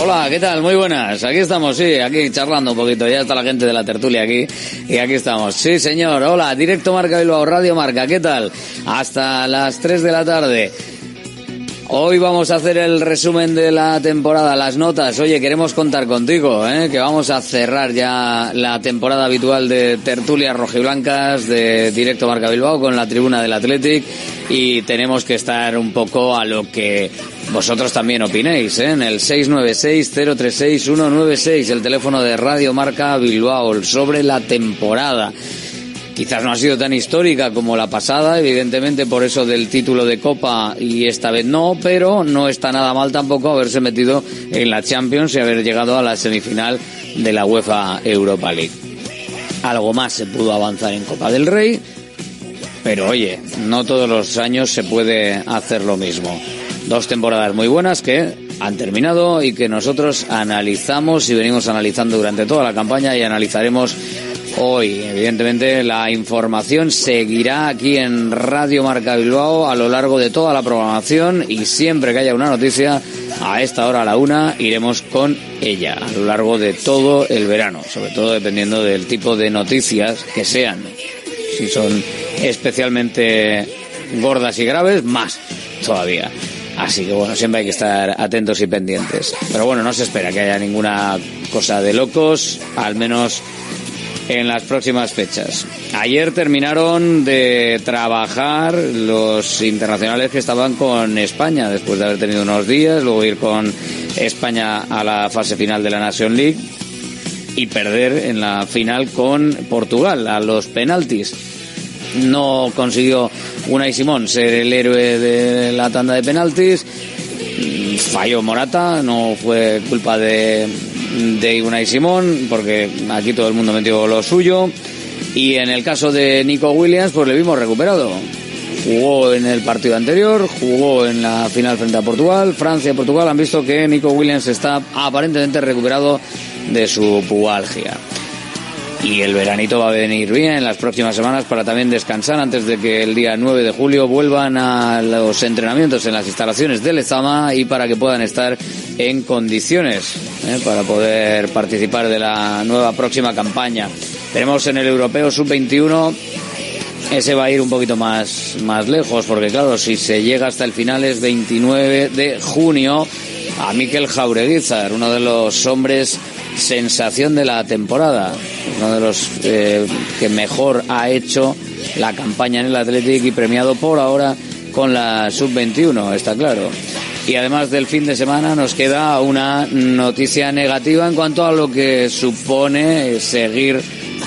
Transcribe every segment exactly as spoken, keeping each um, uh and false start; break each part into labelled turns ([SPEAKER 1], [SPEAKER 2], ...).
[SPEAKER 1] Hola, ¿qué tal? Muy buenas. Aquí estamos, sí, aquí charlando un poquito. Ya está la gente de la tertulia aquí y aquí estamos. Sí, señor. Hola, Directo Marca Bilbao, Radio Marca. ¿Qué tal? Hasta las tres de la tarde. Hoy vamos a hacer el resumen de la temporada, las notas. Oye, queremos contar contigo, ¿eh? Que vamos a cerrar ya la temporada habitual de tertulias rojiblancas de Directo Marca Bilbao con la tribuna del Athletic y tenemos que estar un poco a lo que vosotros también opinéis, ¿eh? En el seis nueve seis, cero tres seis, uno nueve seis, el teléfono de Radio Marca Bilbao, sobre la temporada. Quizás no ha sido tan histórica como la pasada, evidentemente por eso del título de Copa y esta vez no, pero no está nada mal tampoco haberse metido en la Champions y haber llegado a la semifinal de la UEFA Europa League. Algo más se pudo avanzar en Copa del Rey, pero oye, no todos los años se puede hacer lo mismo. Dos temporadas muy buenas que han terminado y que nosotros analizamos y venimos analizando durante toda la campaña y analizaremos hoy. Evidentemente la información seguirá aquí en Radio Marca Bilbao a lo largo de toda la programación y siempre que haya una noticia a esta hora a la una iremos con ella a lo largo de todo el verano, sobre todo dependiendo del tipo de noticias que sean. Si son especialmente gordas y graves, más todavía. Así que bueno, siempre hay que estar atentos y pendientes. Pero bueno, no se espera que haya ninguna cosa de locos, al menos en las próximas fechas. Ayer terminaron de trabajar los internacionales que estaban con España, después de haber tenido unos días, luego ir con España a la fase final de la Nation League y perder en la final con Portugal a los penaltis. No consiguió Unai Simón ser el héroe de la tanda de penaltis, falló Morata, no fue culpa de de Unai Simón, porque aquí todo el mundo metió lo suyo, y en el caso de Nico Williams pues le vimos recuperado, jugó en el partido anterior, jugó en la final frente a Portugal. Francia y Portugal han visto que Nico Williams está aparentemente recuperado de su pubalgia. Y el veranito va a venir bien en las próximas semanas para también descansar antes de que el día nueve de julio vuelvan a los entrenamientos en las instalaciones de Lezama y para que puedan estar en condiciones ¿eh? para poder participar de la nueva próxima campaña. Tenemos en el Europeo sub veintiuno, ese va a ir un poquito más, más lejos, porque claro, si se llega hasta el final es veintinueve de junio, a Mikel Jaureguizar, uno de los hombres sensación de la temporada, uno de los eh, que mejor ha hecho la campaña en el Athletic y premiado por ahora con la sub veintiuno, está claro. Y además del fin de semana nos queda una noticia negativa en cuanto a lo que supone seguir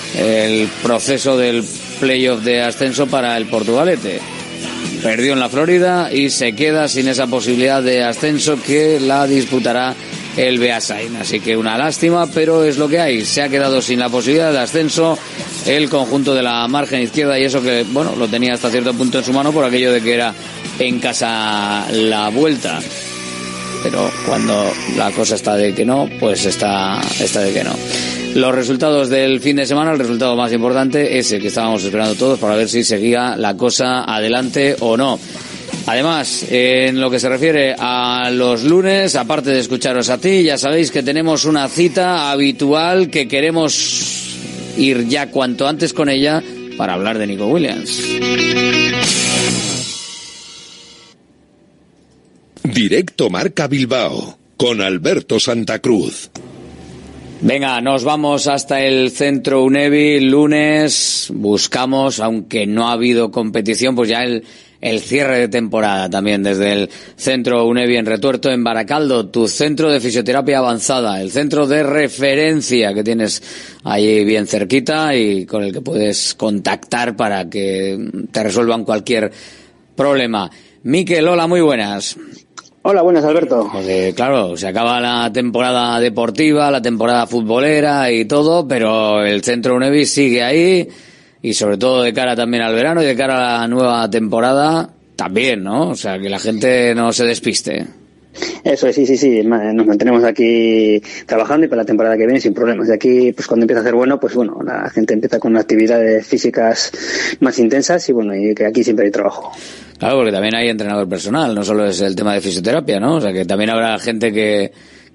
[SPEAKER 1] el proceso del playoff de ascenso para el Portugalete. Perdió en la Florida y se queda sin esa posibilidad de ascenso que la disputará el Beasain, así que una lástima, pero es lo que hay. Se ha quedado sin la posibilidad de ascenso el conjunto de la margen izquierda, y eso que, bueno, lo tenía hasta cierto punto en su mano por aquello de que era en casa la vuelta. Pero cuando la cosa está de que no, pues está, está de que no. Los resultados del fin de semana, el resultado más importante, ese que estábamos esperando todos para ver si seguía la cosa adelante o no. Además, en lo que se refiere a los lunes, aparte de escucharos a ti, ya sabéis que tenemos una cita habitual que queremos ir ya cuanto antes con ella para hablar de Nico Williams.
[SPEAKER 2] Directo Marca Bilbao, con Alberto Santa Cruz.
[SPEAKER 1] Venga, nos vamos hasta el Centro Unevi, lunes, buscamos, aunque no ha habido competición, pues ya el... el cierre de temporada también desde el Centro Unevi en Retuerto, en Baracaldo, tu centro de fisioterapia avanzada, el centro de referencia que tienes ahí bien cerquita y con el que puedes contactar para que te resuelvan cualquier problema. Mikel, hola, muy buenas.
[SPEAKER 3] Hola, buenas, Alberto.
[SPEAKER 1] Porque, claro, se acaba la temporada deportiva, la temporada futbolera y todo, pero el Centro Unevi sigue ahí. Y sobre todo de cara también al verano y de cara a la nueva temporada también, ¿no? O sea, que la gente no se despiste.
[SPEAKER 3] Eso es, sí, sí, sí. Nos mantenemos aquí trabajando y para la temporada que viene sin problemas. De aquí, pues cuando empieza a hacer bueno, pues bueno, la gente empieza con actividades físicas más intensas y bueno, y que aquí siempre hay trabajo.
[SPEAKER 1] Claro, porque también hay entrenador personal, no solo es el tema de fisioterapia, ¿no? O sea, que también habrá gente que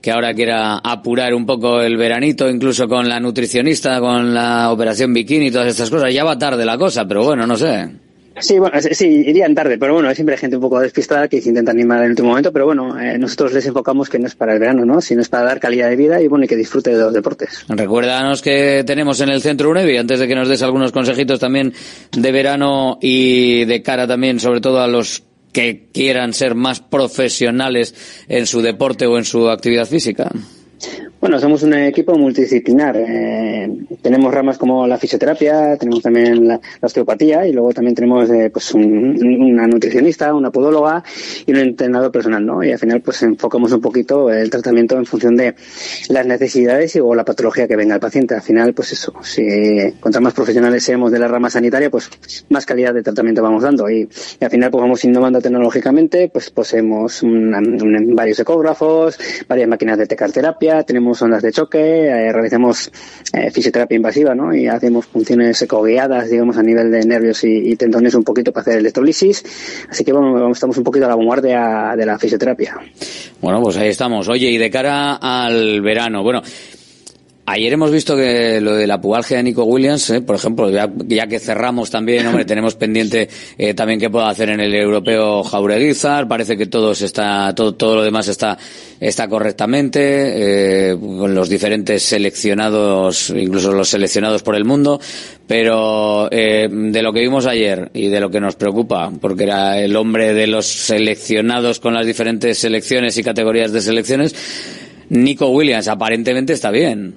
[SPEAKER 1] que ahora quiera apurar un poco el veranito, incluso con la nutricionista, con la operación bikini y todas estas cosas. Ya va tarde la cosa, pero bueno, no sé.
[SPEAKER 3] Sí, bueno, sí, irían tarde, pero bueno, siempre hay gente un poco despistada que se intenta animar en el último momento, pero bueno, eh, nosotros les enfocamos que no es para el verano, ¿no? Sino es para dar calidad de vida y bueno, y que disfrute de los deportes.
[SPEAKER 1] Recuérdanos que tenemos en el Centro UNEVI, antes de que nos des algunos consejitos también de verano y de cara también, sobre todo a los que quieran ser más profesionales en su deporte o en su actividad física.
[SPEAKER 3] Bueno, somos un equipo multidisciplinar. Eh, tenemos ramas como la fisioterapia, tenemos también la, la osteopatía y luego también tenemos eh, pues un, una nutricionista, una podóloga y un entrenador personal, ¿no? Y al final pues enfocamos un poquito el tratamiento en función de las necesidades y o la patología que venga el paciente. Al final pues eso, si cuanto más profesionales seamos de la rama sanitaria, pues más calidad de tratamiento vamos dando y, y al final pues vamos innovando tecnológicamente, pues poseemos una, un, varios ecógrafos, varias máquinas de tecarterapia, tenemos ondas de choque, eh, realizamos eh, fisioterapia invasiva, ¿no? Y hacemos funciones ecoguiadas, digamos, a nivel de nervios y, y tendones un poquito para hacer electrolisis. Así que bueno, estamos un poquito a la vanguardia de la fisioterapia.
[SPEAKER 1] Bueno, pues ahí estamos. Oye, y de cara al verano, bueno, ayer hemos visto que lo de la pubalgia de Nico Williams, eh, por ejemplo, ya, ya que cerramos también, hombre, tenemos pendiente eh, también qué puede hacer en el europeo Jaureguizar. Parece que todo se está, todo, todo lo demás está, está correctamente, eh, con los diferentes seleccionados, incluso los seleccionados por el mundo. Pero eh, de lo que vimos ayer y de lo que nos preocupa, porque era el hombre de los seleccionados con las diferentes selecciones y categorías de selecciones, Nico Williams aparentemente está bien.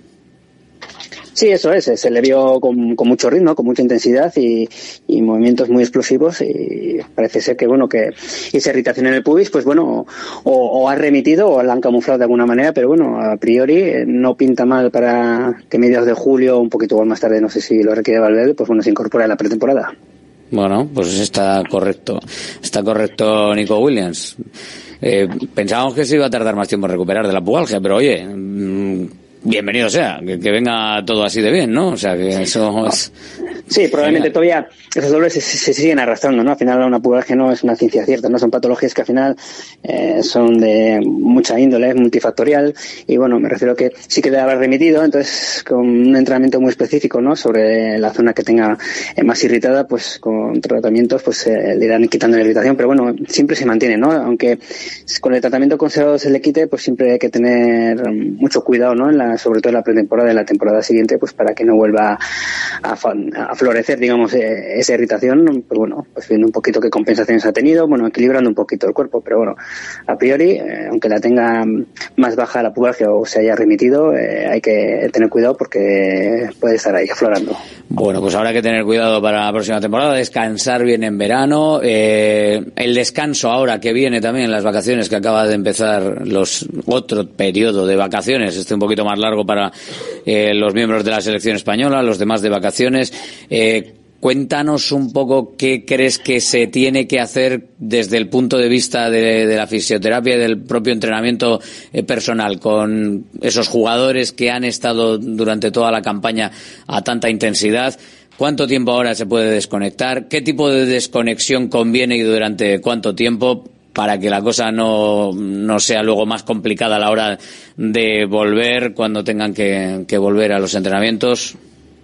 [SPEAKER 3] Sí, eso es, se le vio con, con mucho ritmo, con mucha intensidad y, y movimientos muy explosivos y parece ser que, bueno, que esa irritación en el pubis, pues bueno, o, o ha remitido o la han camuflado de alguna manera, pero bueno, a priori no pinta mal para que mediados de julio, un poquito más tarde, no sé si lo requiere Valverde, pues bueno, se incorpora a la pretemporada.
[SPEAKER 1] Bueno, pues está correcto, está correcto Nico Williams. Eh, pensábamos que se iba a tardar más tiempo en recuperar de la pubalgia, pero oye, mmm, bienvenido sea, que, que venga todo así de bien, ¿no? O sea, que eso es...
[SPEAKER 3] Sí, probablemente todavía esos dolores se, se siguen arrastrando, ¿no? Al final una pubalgia no es una ciencia cierta, ¿no? Son patologías que al final eh, son de mucha índole, multifactorial y bueno, me refiero a que sí que debe haber remitido, entonces con un entrenamiento muy específico, ¿no? Sobre la zona que tenga eh, más irritada, pues con tratamientos pues eh, le irán quitando la irritación, pero bueno, siempre se mantiene, ¿no? Aunque con el tratamiento conservado se le quite, pues siempre hay que tener mucho cuidado, ¿no? En la, sobre todo en la pretemporada, en la temporada siguiente, pues para que no vuelva a, a florecer, digamos, eh, esa irritación, pues bueno, pues viendo un poquito qué compensaciones ha tenido, bueno, equilibrando un poquito el cuerpo, pero bueno, a priori, eh, aunque la tenga más baja la pubalgia o se haya remitido, eh, hay que tener cuidado porque puede estar ahí aflorando.
[SPEAKER 1] Bueno, pues habrá que tener cuidado para la próxima temporada, descansar bien en verano, eh, el descanso ahora que viene también, las vacaciones que acaba de empezar, los otro periodo de vacaciones, este un poquito más largo para eh, los miembros de la selección española, los demás de vacaciones. Eh, cuéntanos un poco qué crees que se tiene que hacer desde el punto de vista de, de la fisioterapia y del propio entrenamiento eh, personal con esos jugadores que han estado durante toda la campaña a tanta intensidad. ¿Cuánto tiempo ahora se puede desconectar? ¿Qué tipo de desconexión conviene y durante cuánto tiempo? Para que la cosa no, no sea luego más complicada a la hora de volver, cuando tengan que, que volver a los entrenamientos.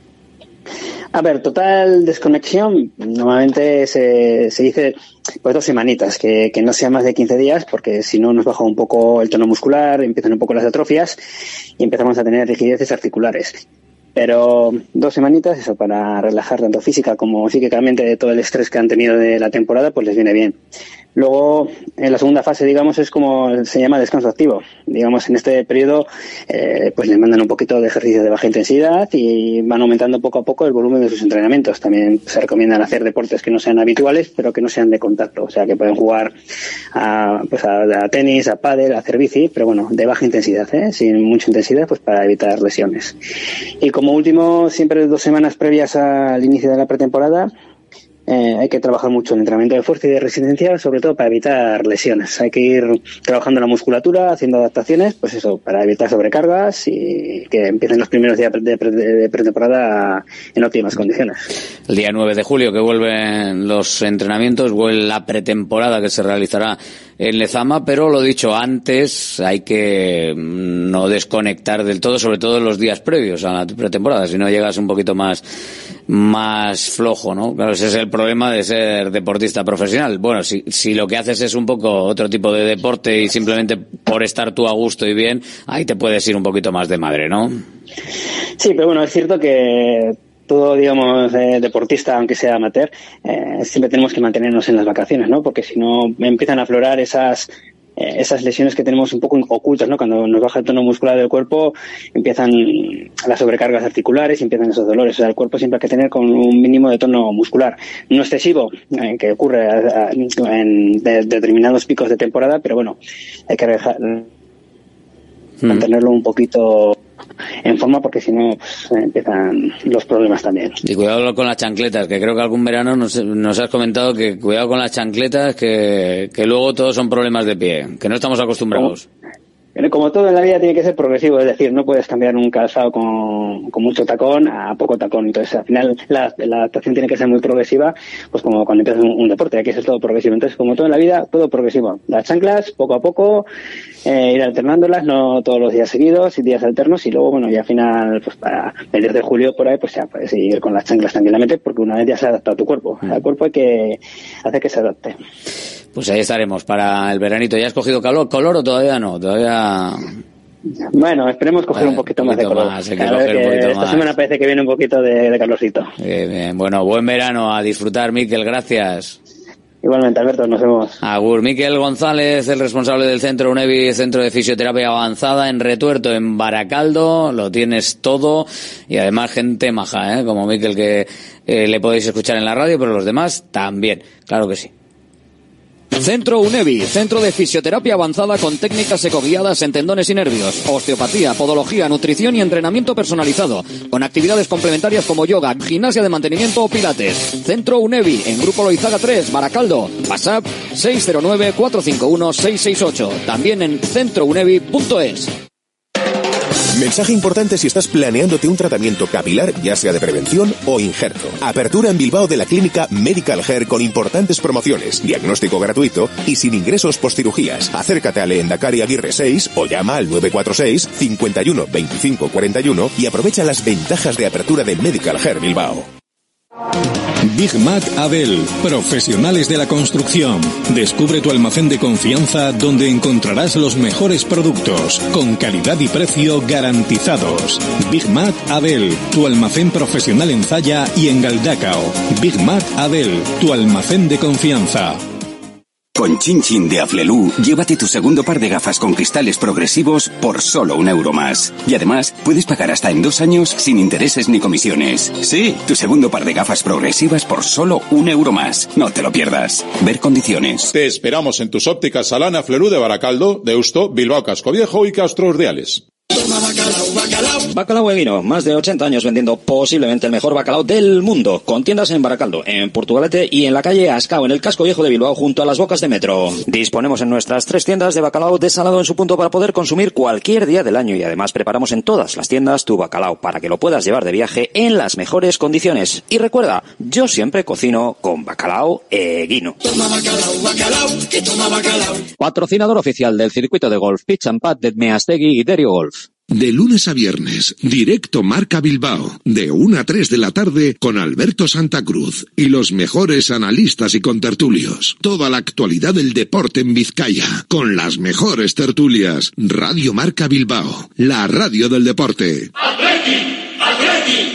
[SPEAKER 3] A ver, total desconexión, normalmente se, se dice pues dos semanitas, que, que no sea más de quince días, porque si no nos baja un poco el tono muscular, empiezan un poco las atrofias y empezamos a tener rigideces articulares. Pero dos semanitas, eso, para relajar tanto física como psíquicamente de todo el estrés que han tenido de la temporada, pues les viene bien. Luego, en la segunda fase, digamos, es como se llama descanso activo. Digamos, en este periodo, eh, pues les mandan un poquito de ejercicio de baja intensidad y van aumentando poco a poco el volumen de sus entrenamientos. También se recomiendan hacer deportes que no sean habituales, pero que no sean de contacto. O sea, que pueden jugar a, pues a, a tenis, a pádel, a hacer bici, pero bueno, de baja intensidad, ¿eh? Sin mucha intensidad, pues para evitar lesiones. Y como último, siempre dos semanas previas al inicio de la pretemporada, Eh, hay que trabajar mucho en entrenamiento de fuerza y de resistencia, sobre todo para evitar lesiones. Hay que ir trabajando la musculatura, haciendo adaptaciones, pues eso, para evitar sobrecargas y que empiecen los primeros días de, pre- de pretemporada en óptimas condiciones.
[SPEAKER 1] El día nueve de julio que vuelven los entrenamientos, vuelve la pretemporada que se realizará en Lezama, pero lo dicho antes, hay que no desconectar del todo, sobre todo en los días previos a la pretemporada, si no llegas un poquito más más flojo, ¿no? Claro, ese es el problema de ser deportista profesional. Bueno, si, si lo que haces es un poco otro tipo de deporte y simplemente por estar tú a gusto y bien, ahí te puedes ir un poquito más de madre, ¿no?
[SPEAKER 3] Sí, pero bueno, es cierto que todo, digamos, eh, deportista, aunque sea amateur, eh, siempre tenemos que mantenernos en las vacaciones, ¿no? Porque si no empiezan a aflorar esas eh, esas lesiones que tenemos un poco ocultas, ¿no? Cuando nos baja el tono muscular del cuerpo, empiezan las sobrecargas articulares y empiezan esos dolores. O sea, el cuerpo siempre hay que tener con un mínimo de tono muscular. No excesivo, eh, que ocurre a, a, en de, determinados picos de temporada, pero bueno, hay que dejar, mm. mantenerlo un poquito en forma, porque si no, pues, empiezan los problemas también.
[SPEAKER 1] Y cuidado con las chancletas, que creo que algún verano nos, nos has comentado que cuidado con las chancletas, que, que luego todos son problemas de pie, que no estamos acostumbrados.
[SPEAKER 3] Como, como todo en la vida tiene que ser progresivo, es decir, no puedes cambiar un calzado con, con mucho tacón a poco tacón. Entonces, al final, la, la adaptación tiene que ser muy progresiva, pues como cuando empiezas un, un deporte, hay que ser todo progresivo. Entonces, como todo en la vida, todo progresivo. Las chanclas, poco a poco, eh, ir alternándolas, no todos los días seguidos, y días alternos, y luego, bueno, ya al final, pues para el diez de julio por ahí, pues ya puedes ir con las chanclas tranquilamente, porque una vez ya se ha adaptado a tu cuerpo. Mm. Al cuerpo hay que hacer que se adapte.
[SPEAKER 1] Pues ahí estaremos para el veranito. ¿Ya has cogido calor, color o todavía no? Todavía...
[SPEAKER 3] Bueno, esperemos coger vale, un poquito, poquito más de color.
[SPEAKER 1] Más, hay que coger un poquito
[SPEAKER 3] esta
[SPEAKER 1] más.
[SPEAKER 3] semana parece que viene un poquito de, de calorcito.
[SPEAKER 1] Bien, bien. Bueno, buen verano, a disfrutar, Miquel, gracias.
[SPEAKER 3] Igualmente, Alberto, nos vemos.
[SPEAKER 1] Agur. Miquel González, el responsable del Centro UNEVI, Centro de Fisioterapia Avanzada en Retuerto, en Baracaldo. Lo tienes todo y además gente maja, ¿eh? Como Miquel, que eh, le podéis escuchar en la radio, pero los demás también. Claro que sí.
[SPEAKER 4] Centro UNEVI, Centro de Fisioterapia Avanzada con técnicas ecoguiadas en tendones y nervios, osteopatía, podología, nutrición y entrenamiento personalizado, con actividades complementarias como yoga, gimnasia de mantenimiento o pilates. Centro UNEVI, en Grupo Loizaga tres, Baracaldo. WhatsApp seis cero nueve, cuatro cinco uno, seis seis ocho. También en centro unevi punto es.
[SPEAKER 5] Mensaje importante si estás planeándote un tratamiento capilar, ya sea de prevención o injerto. Apertura en Bilbao de la clínica Medical Hair con importantes promociones, diagnóstico gratuito y sin ingresos postcirugías. Acércate a Lehendakari Aguirre seis o llama al nueve cuatro seis, cinco uno, veinticinco cuarenta y uno y aprovecha las ventajas de apertura de Medical Hair Bilbao.
[SPEAKER 6] Big Mac Abel, profesionales de la construcción. Descubre tu almacén de confianza donde encontrarás los mejores productos, con calidad y precio garantizados. Big Mac Abel, tu almacén profesional en Zalla y en Galdacao. Big Mac Abel, tu almacén de confianza.
[SPEAKER 7] Con Chin Chin de Aflelu, llévate tu segundo par de gafas con cristales progresivos por solo un euro más. Y además, puedes pagar hasta en dos años sin intereses ni comisiones. Sí, tu segundo par de gafas progresivas por solo un euro más. No te lo pierdas. Ver condiciones.
[SPEAKER 8] Te esperamos en tus ópticas Alana Aflelu de Baracaldo, Deusto, Bilbao Casco Viejo y Castro Urdiales.
[SPEAKER 4] Bacalao Eguino, más de ochenta años vendiendo posiblemente el mejor bacalao del mundo, con tiendas en Baracaldo, en Portugalete y en la calle Ascao, en el casco viejo de Bilbao, junto a las bocas de metro. Disponemos en nuestras tres tiendas de bacalao desalado en su punto para poder consumir cualquier día del año y además preparamos en todas las tiendas tu bacalao para que lo puedas llevar de viaje en las mejores condiciones. Y recuerda, yo siempre cocino con Bacalao Eguino. Toma bacalao, bacalao, que toma bacalao. Patrocinador oficial del circuito de golf Pitch and Putt de Meastegui y Derio Golf.
[SPEAKER 2] De lunes a viernes, directo Marca Bilbao, de una a tres de la tarde con Alberto Santa Cruz y los mejores analistas y contertulios. Toda la actualidad del deporte en Vizcaya, con las mejores tertulias. Radio Marca Bilbao, la radio del deporte.
[SPEAKER 1] ¡Atleti! ¡Atleti!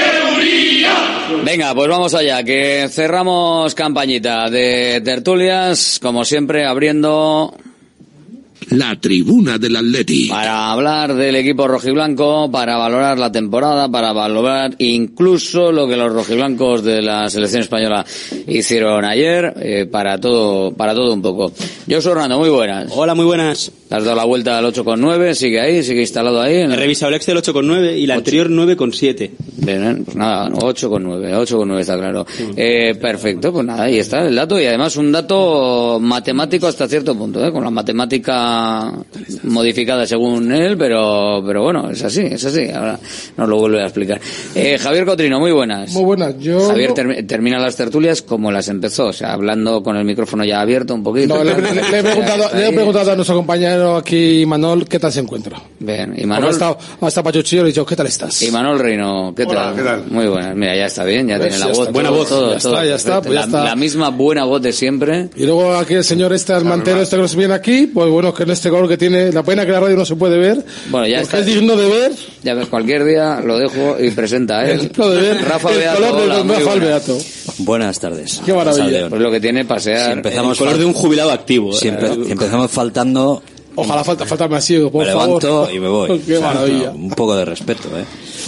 [SPEAKER 1] Venga, pues vamos allá, que cerramos campañita de tertulias, como siempre, abriendo
[SPEAKER 2] la tribuna del Atleti.
[SPEAKER 1] Para hablar del equipo rojiblanco, para valorar la temporada, para valorar incluso lo que los rojiblancos de la selección española hicieron ayer, eh, para todo, para todo un poco. Yo soy Hernando, muy buenas.
[SPEAKER 9] Hola, muy buenas.
[SPEAKER 1] Has dado la vuelta al ocho coma nueve, sigue ahí, sigue instalado ahí. ¿No?
[SPEAKER 9] He revisado el Excel ocho coma nueve y la
[SPEAKER 1] ocho.
[SPEAKER 9] Anterior nueve coma siete.
[SPEAKER 1] Bien, pues nada, ocho coma nueve, ocho coma nueve está claro. Eh, perfecto, pues nada, ahí está el dato, y además un dato matemático hasta cierto punto, ¿eh? Con la matemática modificada según él, pero pero bueno, es así, es así, ahora nos lo vuelve a explicar. Eh, Javier Cotrino, muy buenas.
[SPEAKER 10] Muy buenas, yo...
[SPEAKER 1] Javier ter- termina las tertulias como las empezó, o sea, hablando con el micrófono ya abierto un poquito.
[SPEAKER 10] No, le, le- le he preguntado, le he preguntado a nuestro compañero aquí, Manol, ¿qué tal se encuentra?
[SPEAKER 1] Bien, y
[SPEAKER 10] Ha
[SPEAKER 1] Manol...
[SPEAKER 10] estado, ha estado Pachuchillo y le he dicho, ¿qué tal estás?
[SPEAKER 1] Y Manol Reino, ¿qué
[SPEAKER 11] Hola,
[SPEAKER 1] tal?
[SPEAKER 11] ¿qué tal?
[SPEAKER 1] Muy buenas, mira, ya está bien, ya
[SPEAKER 10] Pues
[SPEAKER 1] tiene
[SPEAKER 10] ya
[SPEAKER 1] la voz.
[SPEAKER 10] está,
[SPEAKER 9] buena
[SPEAKER 1] todo,
[SPEAKER 9] voz,
[SPEAKER 1] todo,
[SPEAKER 10] ya
[SPEAKER 1] todo,
[SPEAKER 10] está, ya está,
[SPEAKER 1] perfecto.
[SPEAKER 10] pues ya
[SPEAKER 1] la,
[SPEAKER 10] está.
[SPEAKER 1] la misma buena voz de siempre.
[SPEAKER 10] Y luego aquí el señor este, el mantero este que nos viene aquí, pues bueno, que en este gol que tiene, la pena que la radio no se puede ver,
[SPEAKER 1] Bueno, ya
[SPEAKER 10] porque
[SPEAKER 1] está.
[SPEAKER 10] es digno de ver,
[SPEAKER 1] Ya ves, cualquier día lo dejo y presenta a él.
[SPEAKER 10] digno de ver
[SPEAKER 1] Rafa
[SPEAKER 10] el
[SPEAKER 1] Beato,
[SPEAKER 10] color de
[SPEAKER 1] hola,
[SPEAKER 10] don
[SPEAKER 1] muy
[SPEAKER 10] Rafa
[SPEAKER 1] buenas.
[SPEAKER 10] Beato.
[SPEAKER 12] Buenas tardes.
[SPEAKER 10] Qué maravilla.
[SPEAKER 12] Saldeón.
[SPEAKER 1] Pues lo que tiene
[SPEAKER 12] Si
[SPEAKER 1] pasear.
[SPEAKER 12] empezamos,
[SPEAKER 9] El color
[SPEAKER 12] fal-
[SPEAKER 9] de un jubilado activo.
[SPEAKER 12] si
[SPEAKER 9] ¿eh?
[SPEAKER 12] empe- si empezamos faltando,
[SPEAKER 10] Ojalá falta, falta más ciego, por
[SPEAKER 12] me
[SPEAKER 10] favor.
[SPEAKER 12] levanto y me voy.
[SPEAKER 10] Qué
[SPEAKER 12] O sea,
[SPEAKER 10] maravilla.
[SPEAKER 12] Un poco de respeto, ¿eh?